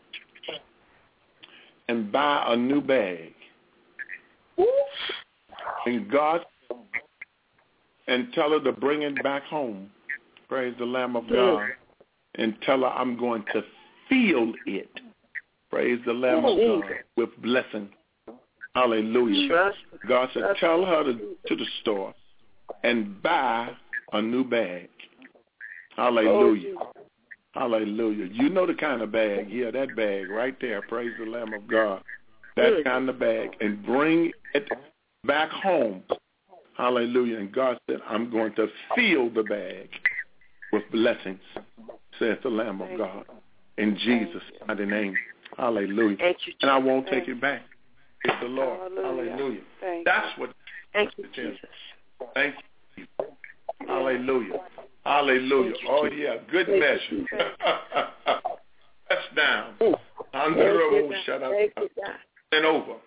and buy a new bag. And God, and tell her to bring it back home, praise the Lamb of God, and tell her I'm going to fill it, praise the Lamb of God, with blessing. Hallelujah. God said, tell her to, to the store and buy a new bag. Hallelujah. Hallelujah. You know the kind of bag. Yeah, that bag right there. Praise the Lamb of God. That kind of bag. And bring it back home. Hallelujah. And God said, I'm going to fill the bag with blessings, says the Lamb of God. In Jesus' mighty name. Hallelujah. And I won't take it back. It's the Lord. Hallelujah. Hallelujah. That's what. Thank you, Jesus. Thank you. Hallelujah. Hallelujah. Oh, yeah. Good measure. That's down. Under the road, shut up. And over.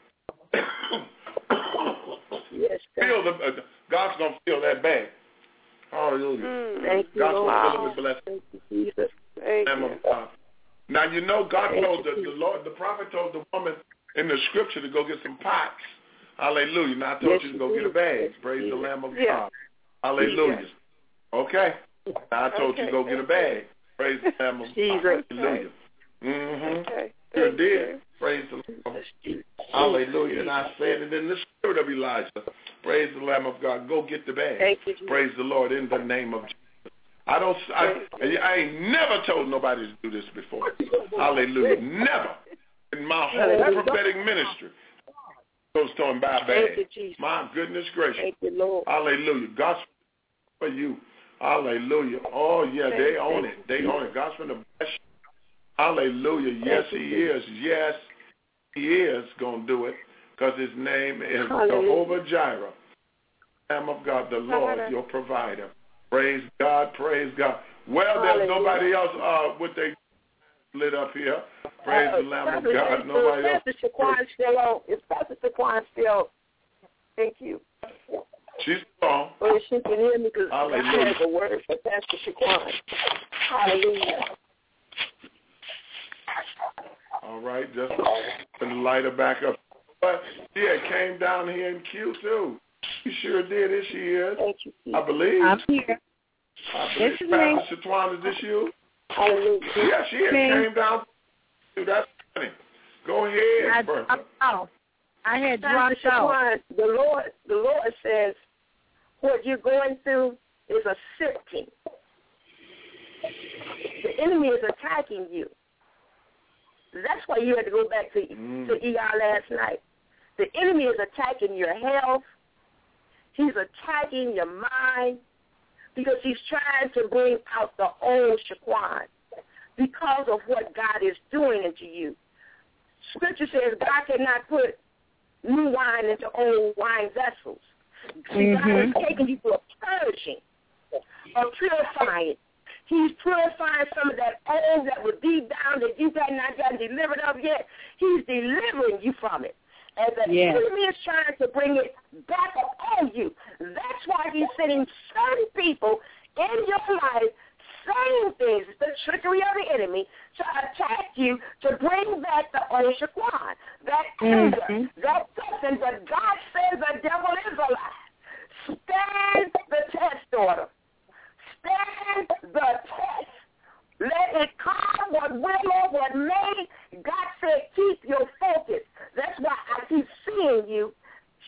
Yes, feel the, uh, God's going to fill that bag. Hallelujah. Mm, thank you, God's Lord. going to fill it with blessings. Thank you, Jesus. Thank you. God. Now, you know, God Thank told you, the, the Lord, the prophet told the woman in the scripture to go get some pots. Hallelujah. Now, I told yes, you to go get a bag. Praise yes. the Lamb of yes. God. Hallelujah. Yes. Okay. Now, I told okay. you to go get a bag. Praise the Lamb of Jesus. God. Hallelujah. Mm-hmm. Okay. Sure did. Praise the Lord. Hallelujah. And I said it in the spirit of Elijah. Praise the Lamb of God. Go get the bag. Thank you, praise the Lord in the name of Jesus. I don't. I, I ain't never told nobody to do this before. Hallelujah. Never in my whole prophetic ministry. Goes to him by bag. My goodness gracious. Thank you, Lord. Hallelujah. God's for you. Hallelujah. Oh yeah, they own it. They own it. God's going to bless you. Hallelujah. Yes, he is. Yes, he is going to do it because his name is Jehovah Jireh, Lamb of God, the Lord, your provider. Praise God. Praise God. Well, there's nobody else uh, with they lit up here. Praise uh, the Lamb of God. Nobody else. Pastor Shaquan still on. Is Pastor Shaquan still? Thank you. She's on. Well, she can hear me because I have a word for Pastor Shaquan. Hallelujah. All right, just put the lighter back up. But yeah, it came down here in Q too. She sure did. Here she is. Thank you. I believe. I'm here. I believe. This is Pastor Shatwan, is this you? Hallelujah. Yeah, she is. Came down. That's funny. Go ahead, I Bertha. Oh, I had dropped out. The Lord, the Lord says, what you're going through is a sifting. The enemy is attacking you. That's why you had to go back to, mm. to E R last night. The enemy is attacking your health. He's attacking your mind because he's trying to bring out the old Shaquan because of what God is doing into you. Scripture says God cannot put new wine into old wine vessels. Mm-hmm. God is taking you through a purging, a purifying. He's purifying some of that old that was deep down that you got not gotten delivered of yet. He's delivering you from it. And the yes. enemy is trying to bring it back upon you. That's why he's sending certain people in your life saying things. It's the trickery of the enemy to attack you, to bring back the old Shaquan, that anger, mm-hmm. that something. But God says the devil is alive. Stand the test, daughter. Stand the test. Let it come what will or what may. God said keep your focus. That's why I keep seeing you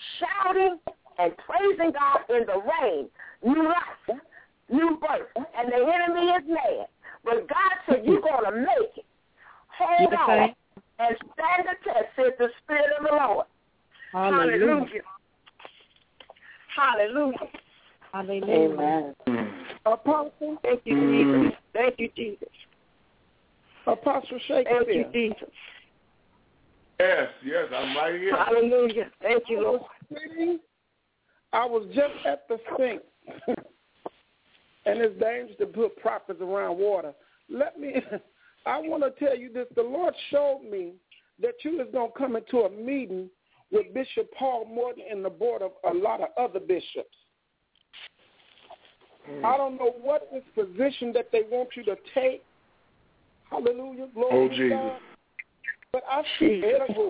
Hallelujah. Hallelujah. Hallelujah. Amen. Apostle. Thank you, Jesus. Thank you, Jesus. Apostle Shakespeare. Thank you, Jesus. Yes, yes, I'm right here. Hallelujah. Thank you, Lord. I was just at the sink, and it's dangerous to put prophets around water. Let me, I want to tell you this. The Lord showed me that you was going to come into a meeting with Bishop Paul Morton and the board of a lot of other bishops. Mm. I don't know what this position that they want you to take. Hallelujah. Glory oh, to Jesus. God. But I see,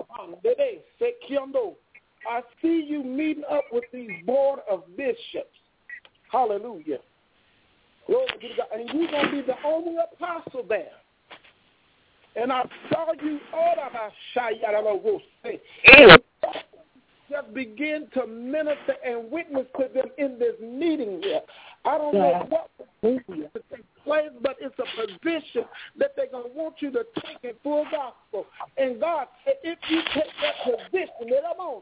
I see you meeting up with these board of bishops. Hallelujah. Glory to God. And you're going to be the only apostle there. And I saw you just begin to minister and witness to them in this meeting here. I don't know what will take place, but it's a position that they're going to want you to take in full gospel. And God said, if you take that position,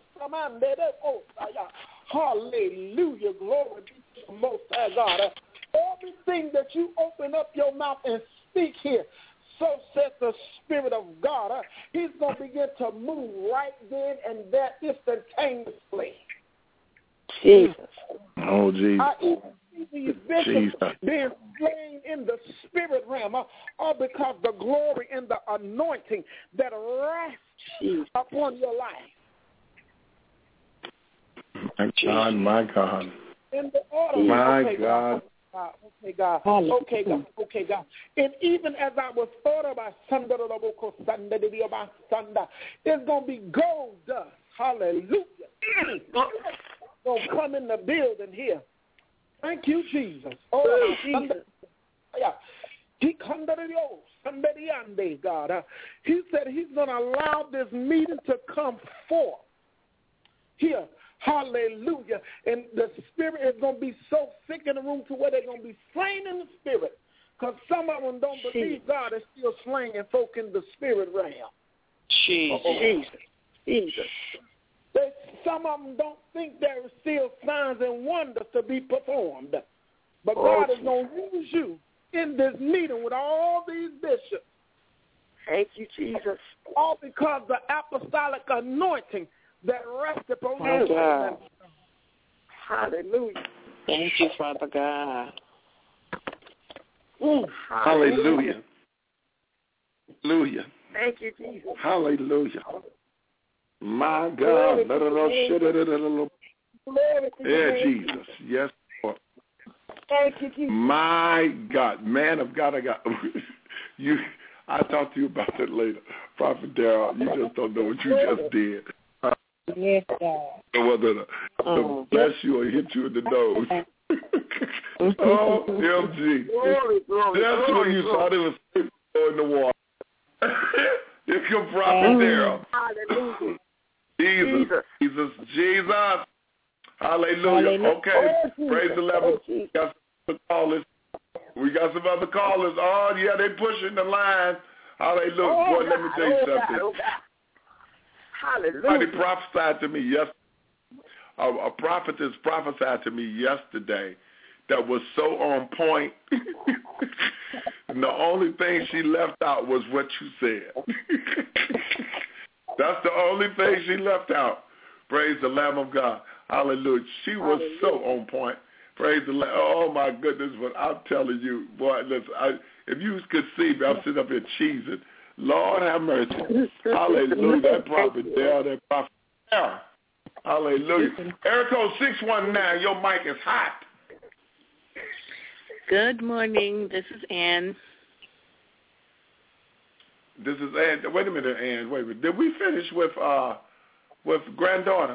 hallelujah, glory be to the Most High God. Everything that you open up your mouth and speak here, so said the Spirit of God, uh, he's going to begin to move right then and there instantaneously. Jesus. Oh, Jesus. I even see these bishops being slain in the spirit realm, uh, all because the glory and the anointing that rests upon your life. My God, my God. In the order, my okay, God. God. Okay, God. Okay, God. Okay, God. And even as I was ordered by Sunday, it's going to be gold dust. Hallelujah. Going to come in the building here. Thank you, Jesus. Oh, Jesus. He come to the old somebody ande, God. Uh, he said he's going to allow this meeting to come forth here. Hallelujah. And the spirit is going to be so sick in the room to where they're going to be slain in the spirit. Because some of them don't believe God is still slaying folk in the spirit realm. Jesus. Jesus. Jesus. They, some of them don't think there are still signs and wonders to be performed. But Oh, God is going to use you in this meeting with all these bishops. Thank you, Jesus. All because the apostolic anointing that rests upon My you. God. Hallelujah. Thank you, Father God. Mm. Hallelujah. Hallelujah. Thank you, Jesus. Hallelujah. My God. Yeah, Jesus. Yes, Lord. Thank you, Jesus. My God. Man of God, I got you. I'll talk to you about that later. Prophet Darrell, you just don't know what you just did. Yes, God. Whether to, Oh. to bless you or hit you in the nose. Oh, M G. Glory, glory, That's glory, when you glory. thought it was in the water. Here come Prophet Darrell. Hallelujah. Jesus, Jesus. Jesus, Jesus. Hallelujah. Hallelujah. Okay, Oh, Jesus. praise the Lord. Oh, We got some other callers. We got some other callers. Oh, yeah, they pushing the line. Hallelujah. Oh, Boy, God, let me tell you oh, something. God, oh, God. Hallelujah. Somebody prophesied to me yesterday. A, a prophetess prophesied to me yesterday that was so on point. And the only thing she left out was what you said. That's the only thing she left out. Praise the Lamb of God. Hallelujah. She was Hallelujah. so on point. Praise the Lamb. Oh, my goodness. But I'm telling you, boy, listen, I, if you could see me, I'm sitting up here cheesing. Lord have mercy. Hallelujah. That prophet there, that prophet there. Hallelujah. Erico six one nine, your mic is hot. Good morning. This is Ann. This is Ann. Wait a minute, Ann. Wait a minute. Did we finish with uh with granddaughter?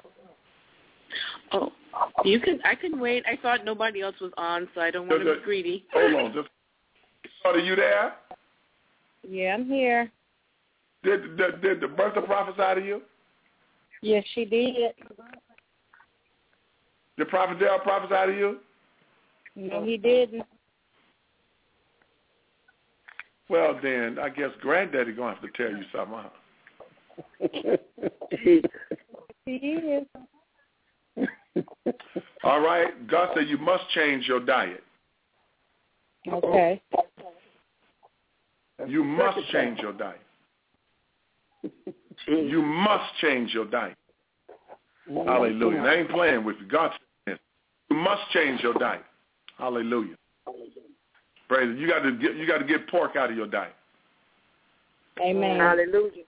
Oh, you can. I can wait. I thought nobody else was on, so I don't want to be greedy. Hold on. Just, are you there? Yeah, I'm here. Did, did, did the Bertha prophesy to you? Yes, she did. Did Prophet Dale prophesy to you? No, he didn't. Well, then, I guess Granddaddy going to have to tell you something, huh? He is. All right. God said you must change your diet. Okay. You must change your diet. You must change your diet. Hallelujah. I ain't playing with you. God said you must change your diet. Hallelujah. Praise. You got to get you got to get pork out of your diet. Amen. Hallelujah.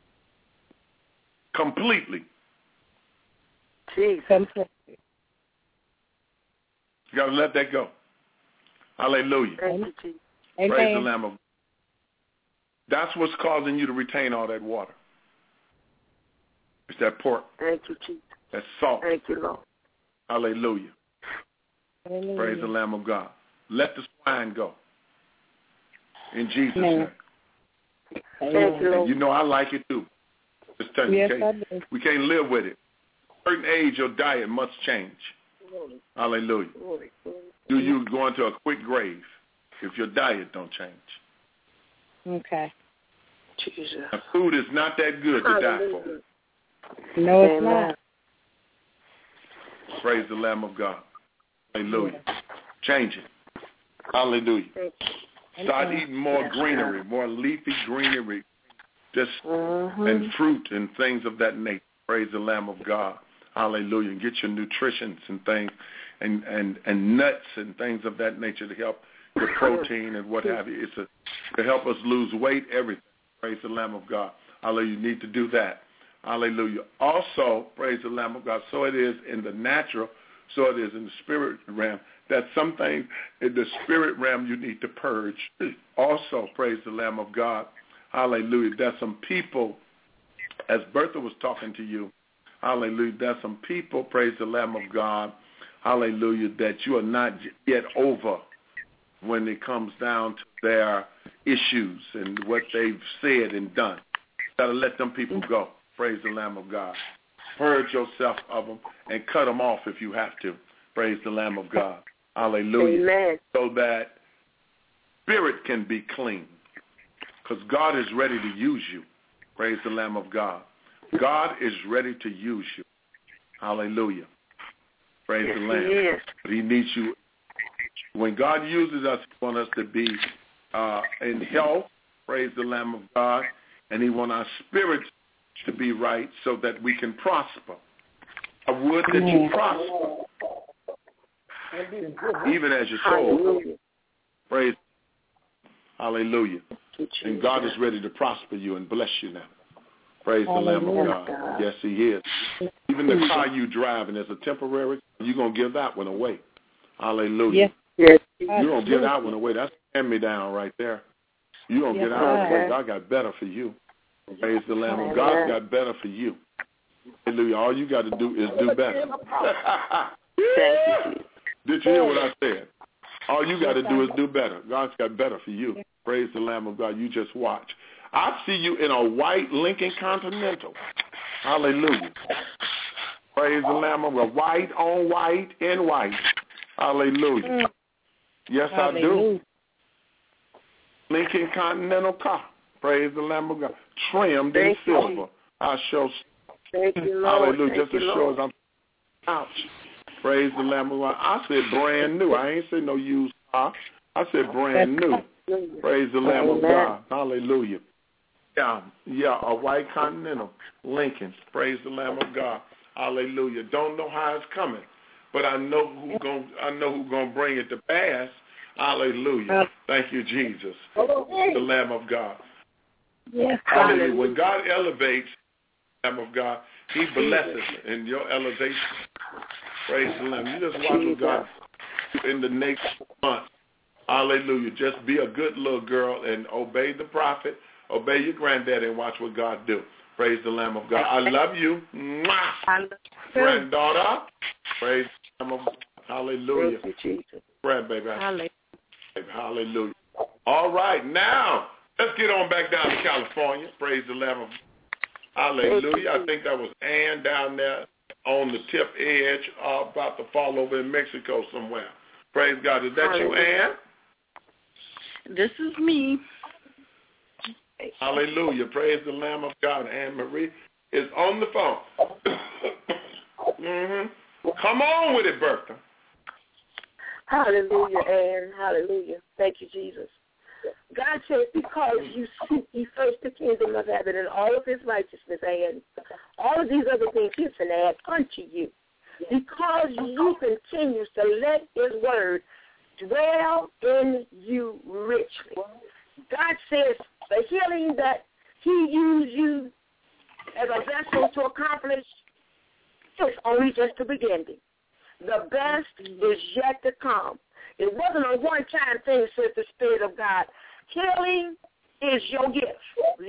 Completely. Jesus. Completely. You got to let that go. Hallelujah. Thank you, Jesus. Praise Amen. the Lamb of God. That's what's causing you to retain all that water. It's that pork. Thank you, Jesus. That salt. Thank you, Lord. Hallelujah. Hallelujah. Praise the Lamb of God. Let the swine go. In Jesus' Amen. name. Thank you, Lord. And you know I like it too. Just tell you, Yes, we, can't, I do. we can't live with it. At a certain age, your diet must change. Hallelujah. Do you go into a quick grave if your diet don't change? Okay. Jesus. Now, food is not that good to die for. No, it's Amen. not. Praise the Lamb of God. Hallelujah. Change it. Hallelujah. Start eating more greenery, more leafy greenery, just Mm-hmm. and fruit and things of that nature. Praise the Lamb of God. Hallelujah. And get your nutritions and things and, and, and nuts and things of that nature to help your protein and what have you. It's a, to help us lose weight, everything. Praise the Lamb of God. Hallelujah. You need to do that. Hallelujah. Also, praise the Lamb of God, so it is in the natural, so it is in the spirit realm, that some things in the spirit realm you need to purge. Also, praise the Lamb of God. Hallelujah. There's some people, as Bertha was talking to you, hallelujah, there's some people, praise the Lamb of God, hallelujah, that you are not yet over when it comes down to their issues and what they've said and done. You got to let them people go. Praise the Lamb of God. Purge yourself of them and cut them off if you have to. Praise the Lamb of God. Hallelujah. Amen. So that spirit can be clean. Because God is ready to use you. Praise the Lamb of God. God is ready to use you. Hallelujah. Praise Yes, the Lamb. He is. But he needs you. When God uses us, he wants us to be uh, in health. Praise the Lamb of God. And he wants our spirits to be right so that we can prosper. I would that you prosper, even as your soul. Hallelujah. Praise. Hallelujah. And God is ready to prosper you and bless you now. Praise the Lamb of God. Yes, he is. Even the car you drive, and as a temporary, you're going to give that one away. Hallelujah. Yes. You're going to give that one away. That's hand-me-down right there. You're going to get out of the way. God got better for you. Praise the Lamb of God. God's got better for you. Hallelujah. All you got to do is do better. Did you hear what I said? All you got to do is do better. God's got better for you. Praise the Lamb of God. You just watch. I see you in a white Lincoln Continental. Hallelujah. Praise the Lamb of God. White on white in white. Hallelujah. Yes, I do. Lincoln Continental car. Praise the Lamb of God. Trimmed in silver. I show. Thank you, Lord. Hallelujah. Thank Just you, as Lord. sure as I'm ouch. Praise the Lamb of God. I said brand new. I ain't said no used car. I said brand new. Praise the Lamb of God. Hallelujah. Yeah, yeah, a white Continental, Lincoln. Praise the Lamb of God. Hallelujah. Don't know how it's coming, but I know who's going. I know who's going to bring it to pass. Hallelujah. Thank you, Jesus. The Lamb of God. Yes. Hallelujah. When God elevates the Lamb of God, he blesses in your elevation. Praise the Lamb. You just watch what God do in the next month. Hallelujah. Just be a good little girl and obey the prophet. Obey your granddaddy and watch what God do. Praise the Lamb of God. I love you. Mwah. Granddaughter. Praise the Lamb of God. Hallelujah. Thank you, Jesus. Grandbaby. Hallelujah. Hallelujah. All right. Now, let's get on back down to California. Praise the Lamb of God. Hallelujah. I think that was Ann down there on the tip edge, uh, about to fall over in Mexico somewhere. Praise God. Is that you, Ann? This is me. Hallelujah. Praise the Lamb of God. Anne Marie, is on the phone. mm-hmm. Come on with it, Bertha. Hallelujah, and hallelujah. Thank you, Jesus. God says, because you seek ye first the kingdom of heaven and all of his righteousness, and all of these other things he can add unto you. Because you continue to let his word dwell in you richly. God says the healing that he used you as a vessel to accomplish is only just the beginning. The best is yet to come. It wasn't a one-time thing, says the Spirit of God. Healing is your gift.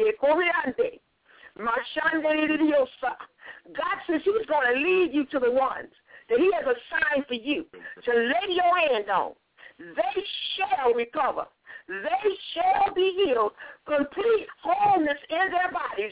God says he's going to lead you to the ones that he has assigned for you to lay your hand on. They shall recover. They shall be healed, complete wholeness in their bodies.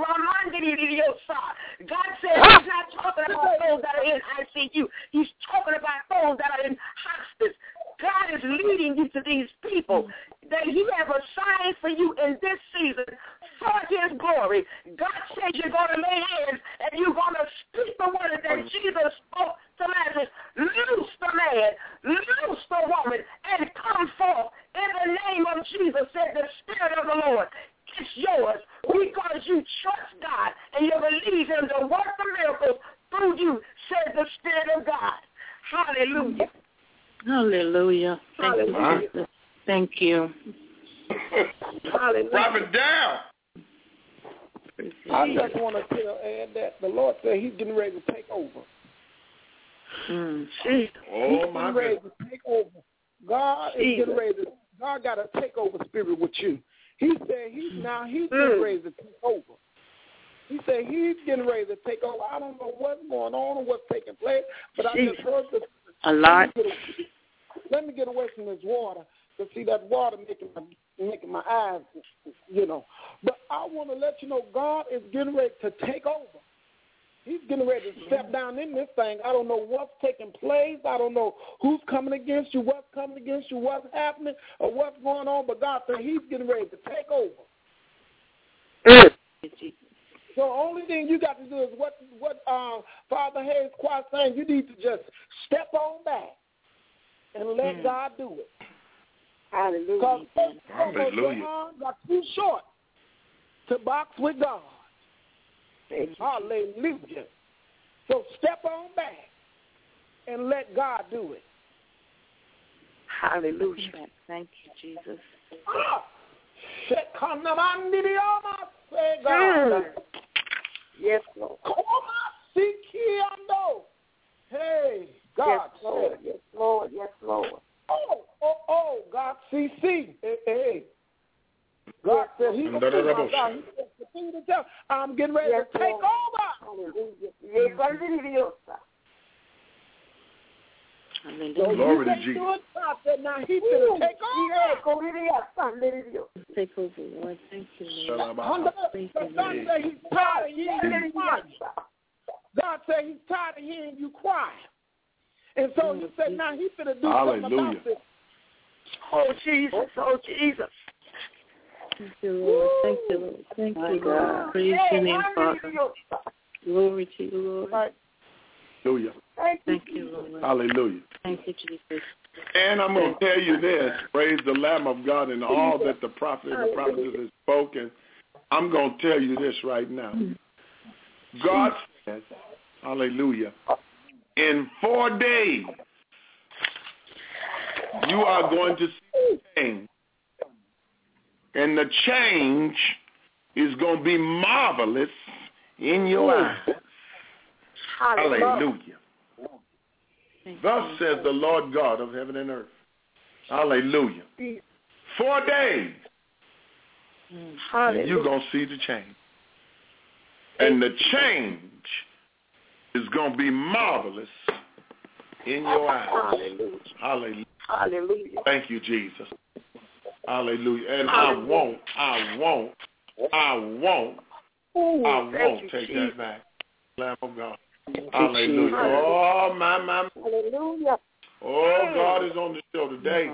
God says he's not talking about those that are in I C U. He's talking about those that are in hospice. God is leading you to these people that he has assigned for you in this season for his glory. God says you're going to lay hands and you're going to speak the word that Jesus spoke to Lazarus. Loose the man, loose the woman, and come forth in the name of Jesus, said the Spirit of the Lord. It's yours because you trust God and you believe him to work the miracles through you, said the Spirit of God. Hallelujah. Hallelujah. Thank Hallelujah. you, Jesus. Thank you. Hallelujah. Prophet down. I just want to tell Ed that the Lord said he's getting ready to take over. Mm. He's oh, my getting ready goodness. to take over. God is Jesus. getting ready to, God got a takeover spirit with you. He said he's now he's getting ready to take over. He said he's getting ready to take over. I don't know what's going on or what's taking place, but I just heard the a lot. Let me, get, let me get away from this water to see that water making my making my eyes, you know. But I want to let you know God is getting ready to take over. He's getting ready to step down in this thing. I don't know what's taking place. I don't know who's coming against you, what's coming against you, what's happening, or what's going on. But God said he's getting ready to take over. Mm. So the only thing you got to do is what what uh, Father Hayes quite saying. You need to just step on back and let mm. God do it. Hallelujah. Because your arms are too short to box with God. Hallelujah. So step on back and let God do it. Hallelujah. Thank you, Jesus. Ah. Yes, Lord. Hey, God. Yes, Lord. Yes, Lord. Yes, Lord. Oh, oh, oh, God, C C. Hey, hey. God said he's going to do God. He said, continue to tell. I'm getting ready yes, to take Lord. over. Hallelujah. Hallelujah. So Glory you to Jesus. Do it, God said, now he's going to take over. Take over, Lord. Thank you, Lord. Thank you, God said he's tired of hearing you cry. God said he's tired of hearing you cry. And so he said, now he's going to do Hallelujah. something about this. Oh, Jesus. Oh, Jesus. Thank you, Lord. Thank you, Lord. Thank you, Lord. Praise your name, Father. Glory to you, Lord. Hallelujah. Thank you, Lord. Hallelujah. Thank you, Jesus. And I'm going to tell you this, praise the Lamb of God and all that the prophet and the prophetess has spoken. I'm going to tell you this right now. God says, hallelujah, in four days, you are going to see change. And the change is going to be marvelous in your eyes. Hallelujah. Thus says the Lord God of heaven and earth. Hallelujah. Four days. And you're going to see the change. And the change is going to be marvelous in your eyes. Hallelujah. Hallelujah. Hallelujah. Thank you, Jesus. Hallelujah. And I won't, I won't, I won't, I won't take that back. Lamb of God. Hallelujah. Oh, my, my. Hallelujah. Oh, God is on the show today.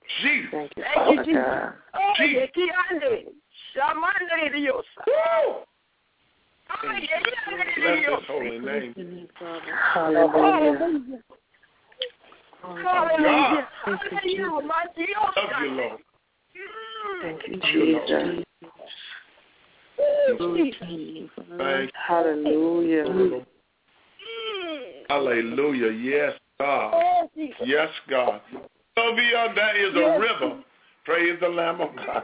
Jesus. Thank you, Thank Father you, Jesus. God. Oh, Jesus. Yekiande. Shamande Dios. Woo! Oh, Bless Yekiande Dios. his holy name. Hallelujah. Hallelujah. God. Hallelujah. My Dios. Love you, Lord. Thank you, Jesus. Jesus. Thank Hallelujah. you. Hallelujah. Yes, God. Yes, God. Sylvia, that is a river. Praise the Lamb of God.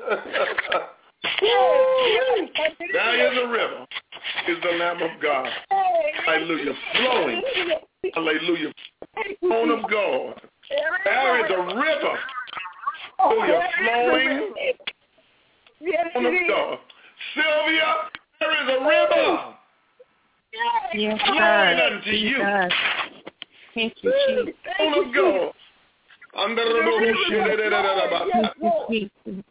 That is a river. Is the Lamb of God. Hallelujah. Flowing. Hallelujah. Throne of God. There is a river. Hallelujah. Flowing. Throne of God. Sylvia, there is a river. Yes, flowing God. unto you. Thank you, Jesus. Throne of God. Under the bullshit.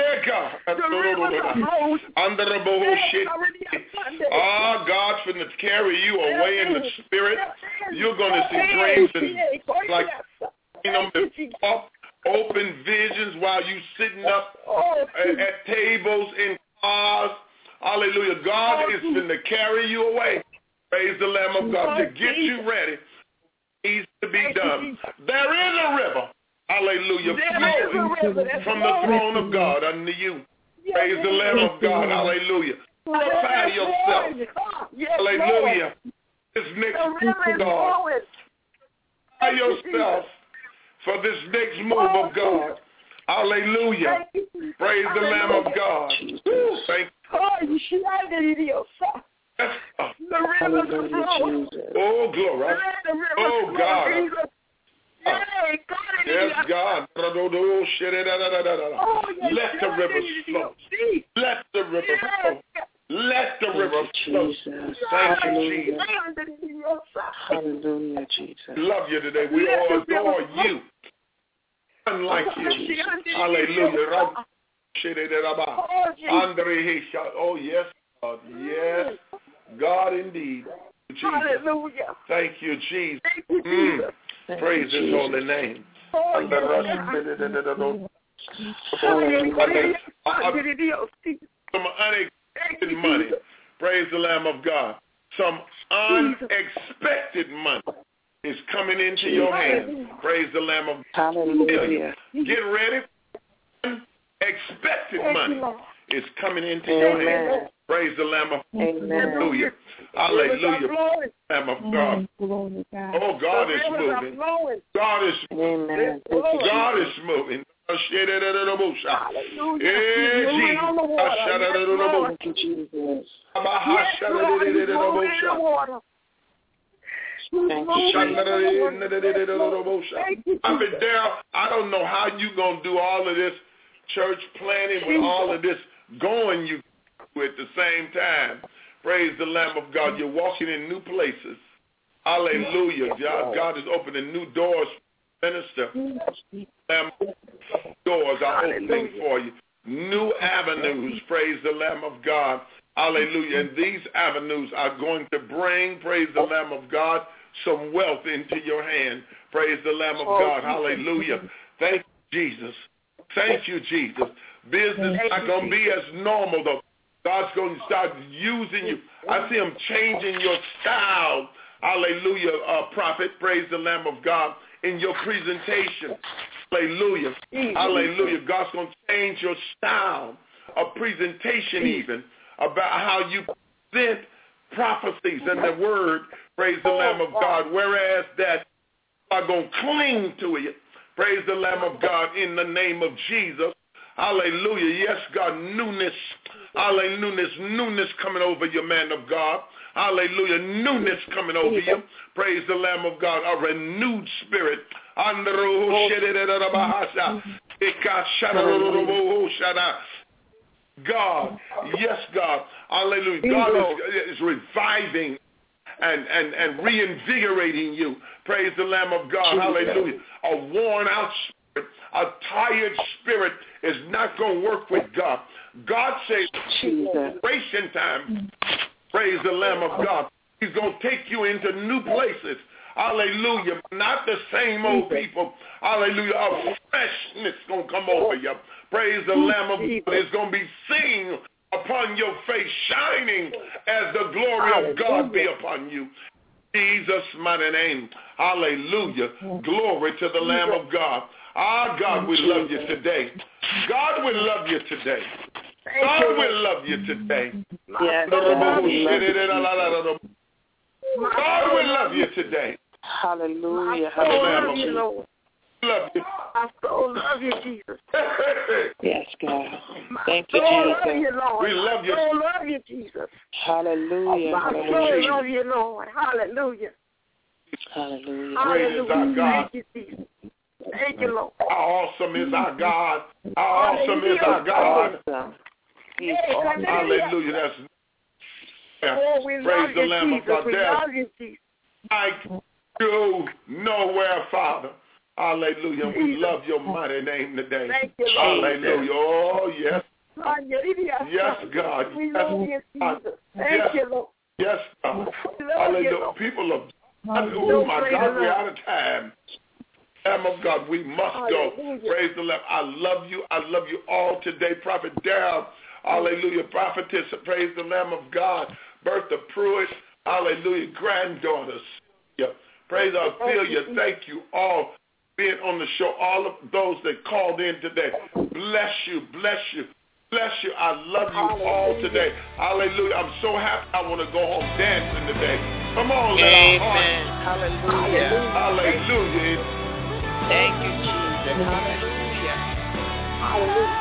Under the bullshit. Ah, God, from the carry you away in the spirit. You're going to see dreams and like up, open visions while you sitting up at, at tables in cars. Hallelujah. God is going to carry you away. Praise the Lamb of God to get you ready. Needs to be done. There is a river. Hallelujah. Flowing from the throne of God unto you. Praise the Lamb of God. Hallelujah. Prepare yourself. Hallelujah. This next move of God. Prepare yourself for this next move of God. Hallelujah. Praise the Lamb of God. Thank you. Oh, glory. Oh, God. Yes, God. Let the river flow. Let the river flow. Let the river flow. Thank you, Jesus. Hallelujah, Jesus. Love you today. We all adore you. Unlike you. Hallelujah. Oh, yes, God. Yes, God indeed. Jesus. Hallelujah. Thank you, Jesus. Thank you, Jesus. Mm. Praise his holy name. Oh, Some unexpected money. Praise the Lamb of God. Some unexpected money is coming into your hands. Praise the Lamb of God. Hallelujah. Get ready. Unexpected money is coming into your hands. Praise the Lamb of God. Hallelujah. Hallelujah. Lamb of God. Oh, God is moving. God is moving. God is moving. Prophet Darrell, I don't know how you going to do all of this church planning with all of this going you at the same time. Praise the Lamb of God. You're walking in new places. Hallelujah. God, God is opening new doors. Minister, Lamb, doors are opening for you. New avenues. Praise the Lamb of God. Hallelujah. And these avenues are going to bring, praise the Lamb of God, some wealth into your hand. Praise the Lamb of God. Hallelujah. Thank you, Jesus. Thank you, Jesus. Business not going to be as normal, though. God's going to start using you. I see him changing your style. Hallelujah, uh, prophet. Praise the Lamb of God in your presentation. Hallelujah. Hallelujah. God's going to change your style of presentation even about how you present prophecies and the word. Praise the Lamb of God. Whereas that are going to cling to it. Praise the Lamb of God in the name of Jesus. Hallelujah. Yes, God, newness. Hallelujah. Newness, newness coming over you, man of God. Hallelujah. Newness coming over you. Praise the Lamb of God. A renewed spirit. God. Yes, God. Hallelujah. God is, is reviving and, and, and reinvigorating you. Praise the Lamb of God. Hallelujah. A worn out spirit, a tired spirit is not going to work with God. God says, celebration time. Praise the Lamb of God. He's going to take you into new places. Hallelujah. Not the same old people. Hallelujah. A freshness going to come over you. Praise the Lamb of God. It's going to be seen upon your face, shining as the glory of God be upon you. Jesus' mighty name. Hallelujah. Glory to the Lamb of God. Ah, God, we love you today. God, we love you today. God, we love you today. Yes, God, we love you today. Hallelujah. Hallelujah. Lord. Love you. I so love you, Jesus. Yes, God. Thank you, I Jesus. love you, Lord. We love you. I so love you, Jesus. Hallelujah. I so love you, Lord. Hallelujah. Hallelujah. Great is our God. Thank you, Jesus. Thank you, Lord. How awesome is our God. How awesome is our God. Hallelujah. That's oh, we praise love the you, Lamb Jesus. of God. We love you, Jesus. Like you nowhere, Father. Hallelujah. We love your mighty name today. Thank you, Lord. Hallelujah. Oh, yes. Yes, God. We Yes, love you, Jesus. Thank yes. you, Lord. Yes, God. Hallelujah. People of oh, my God, we're out of time. Lamb of God, we must go. Hallelujah. Praise the Lamb. I love you. I love you all today. Prophet Darrell. Hallelujah. Prophetess. Praise the Lamb of God. Bertha Pruitt. Hallelujah. Granddaughters. Yeah. Praise Ophelia. Thank you all being on the show. All of those that called in today. Bless you. Bless you. Bless you. I love you Hallelujah. all today. Hallelujah. I'm so happy. I want to go home dancing today. Come on, let Amen. our hearts. Hallelujah. Hallelujah. Thank you, Jesus. Hallelujah. Hallelujah.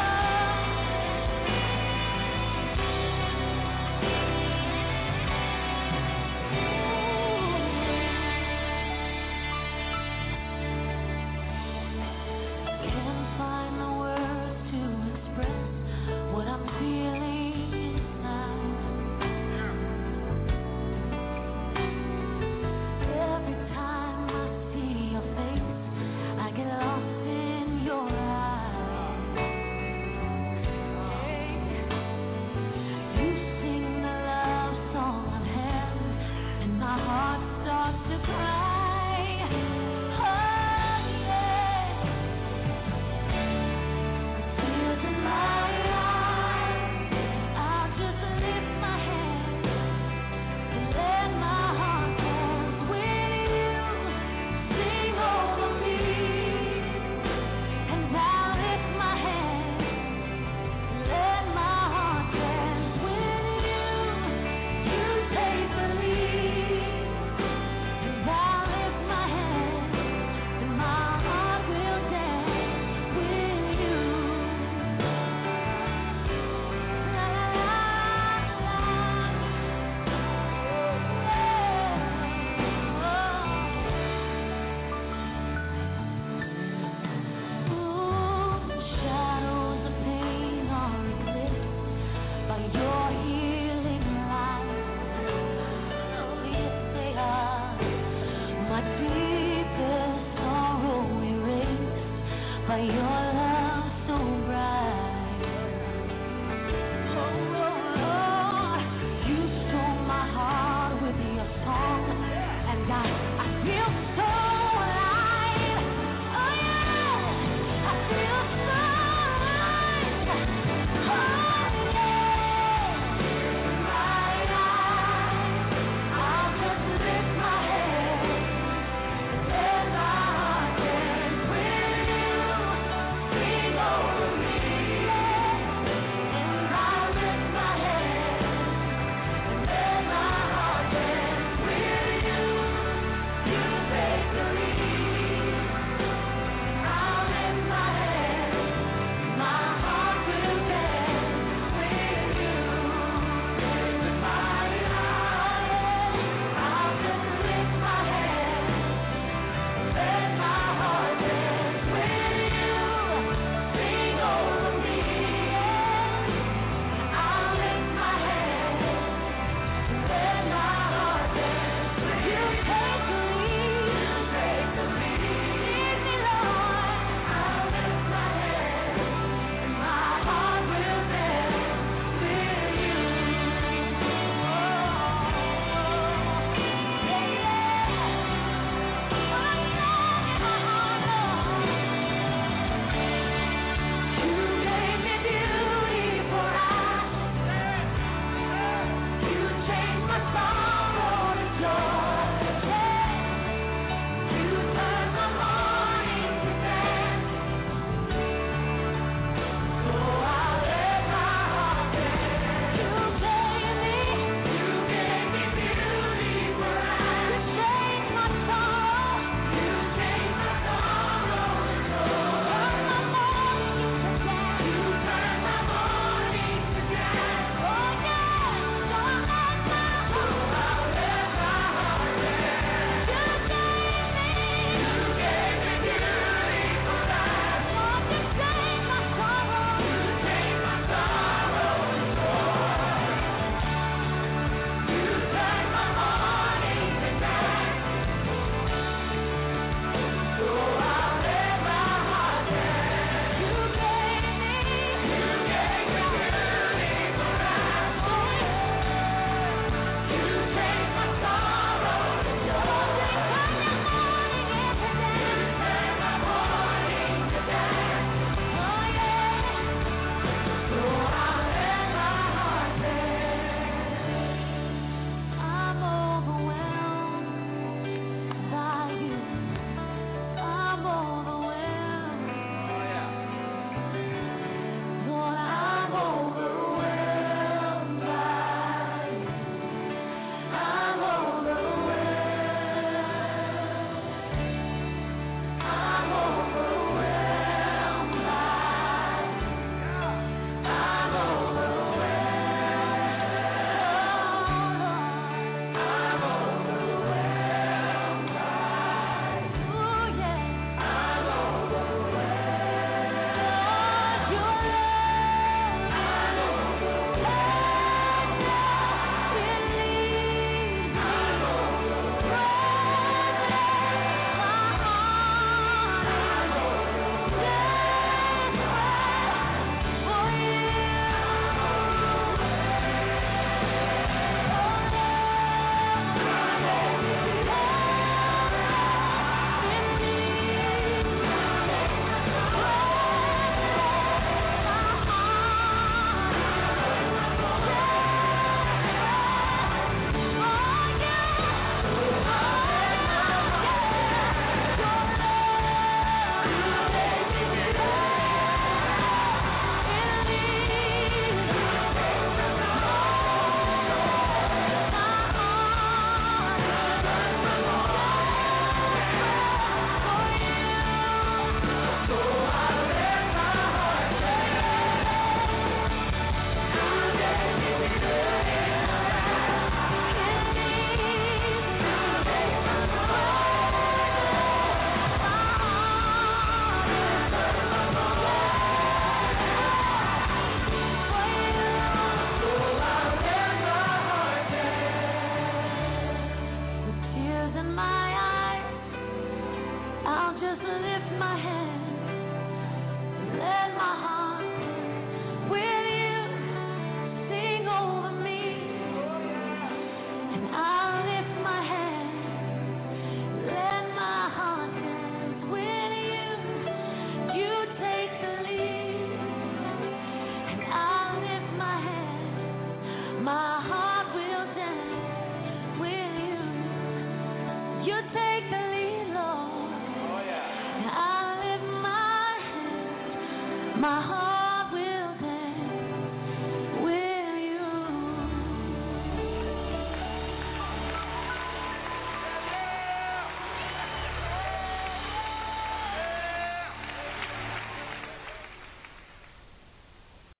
You take the lead, Lord. Oh, yeah. I lift my hands, my heart.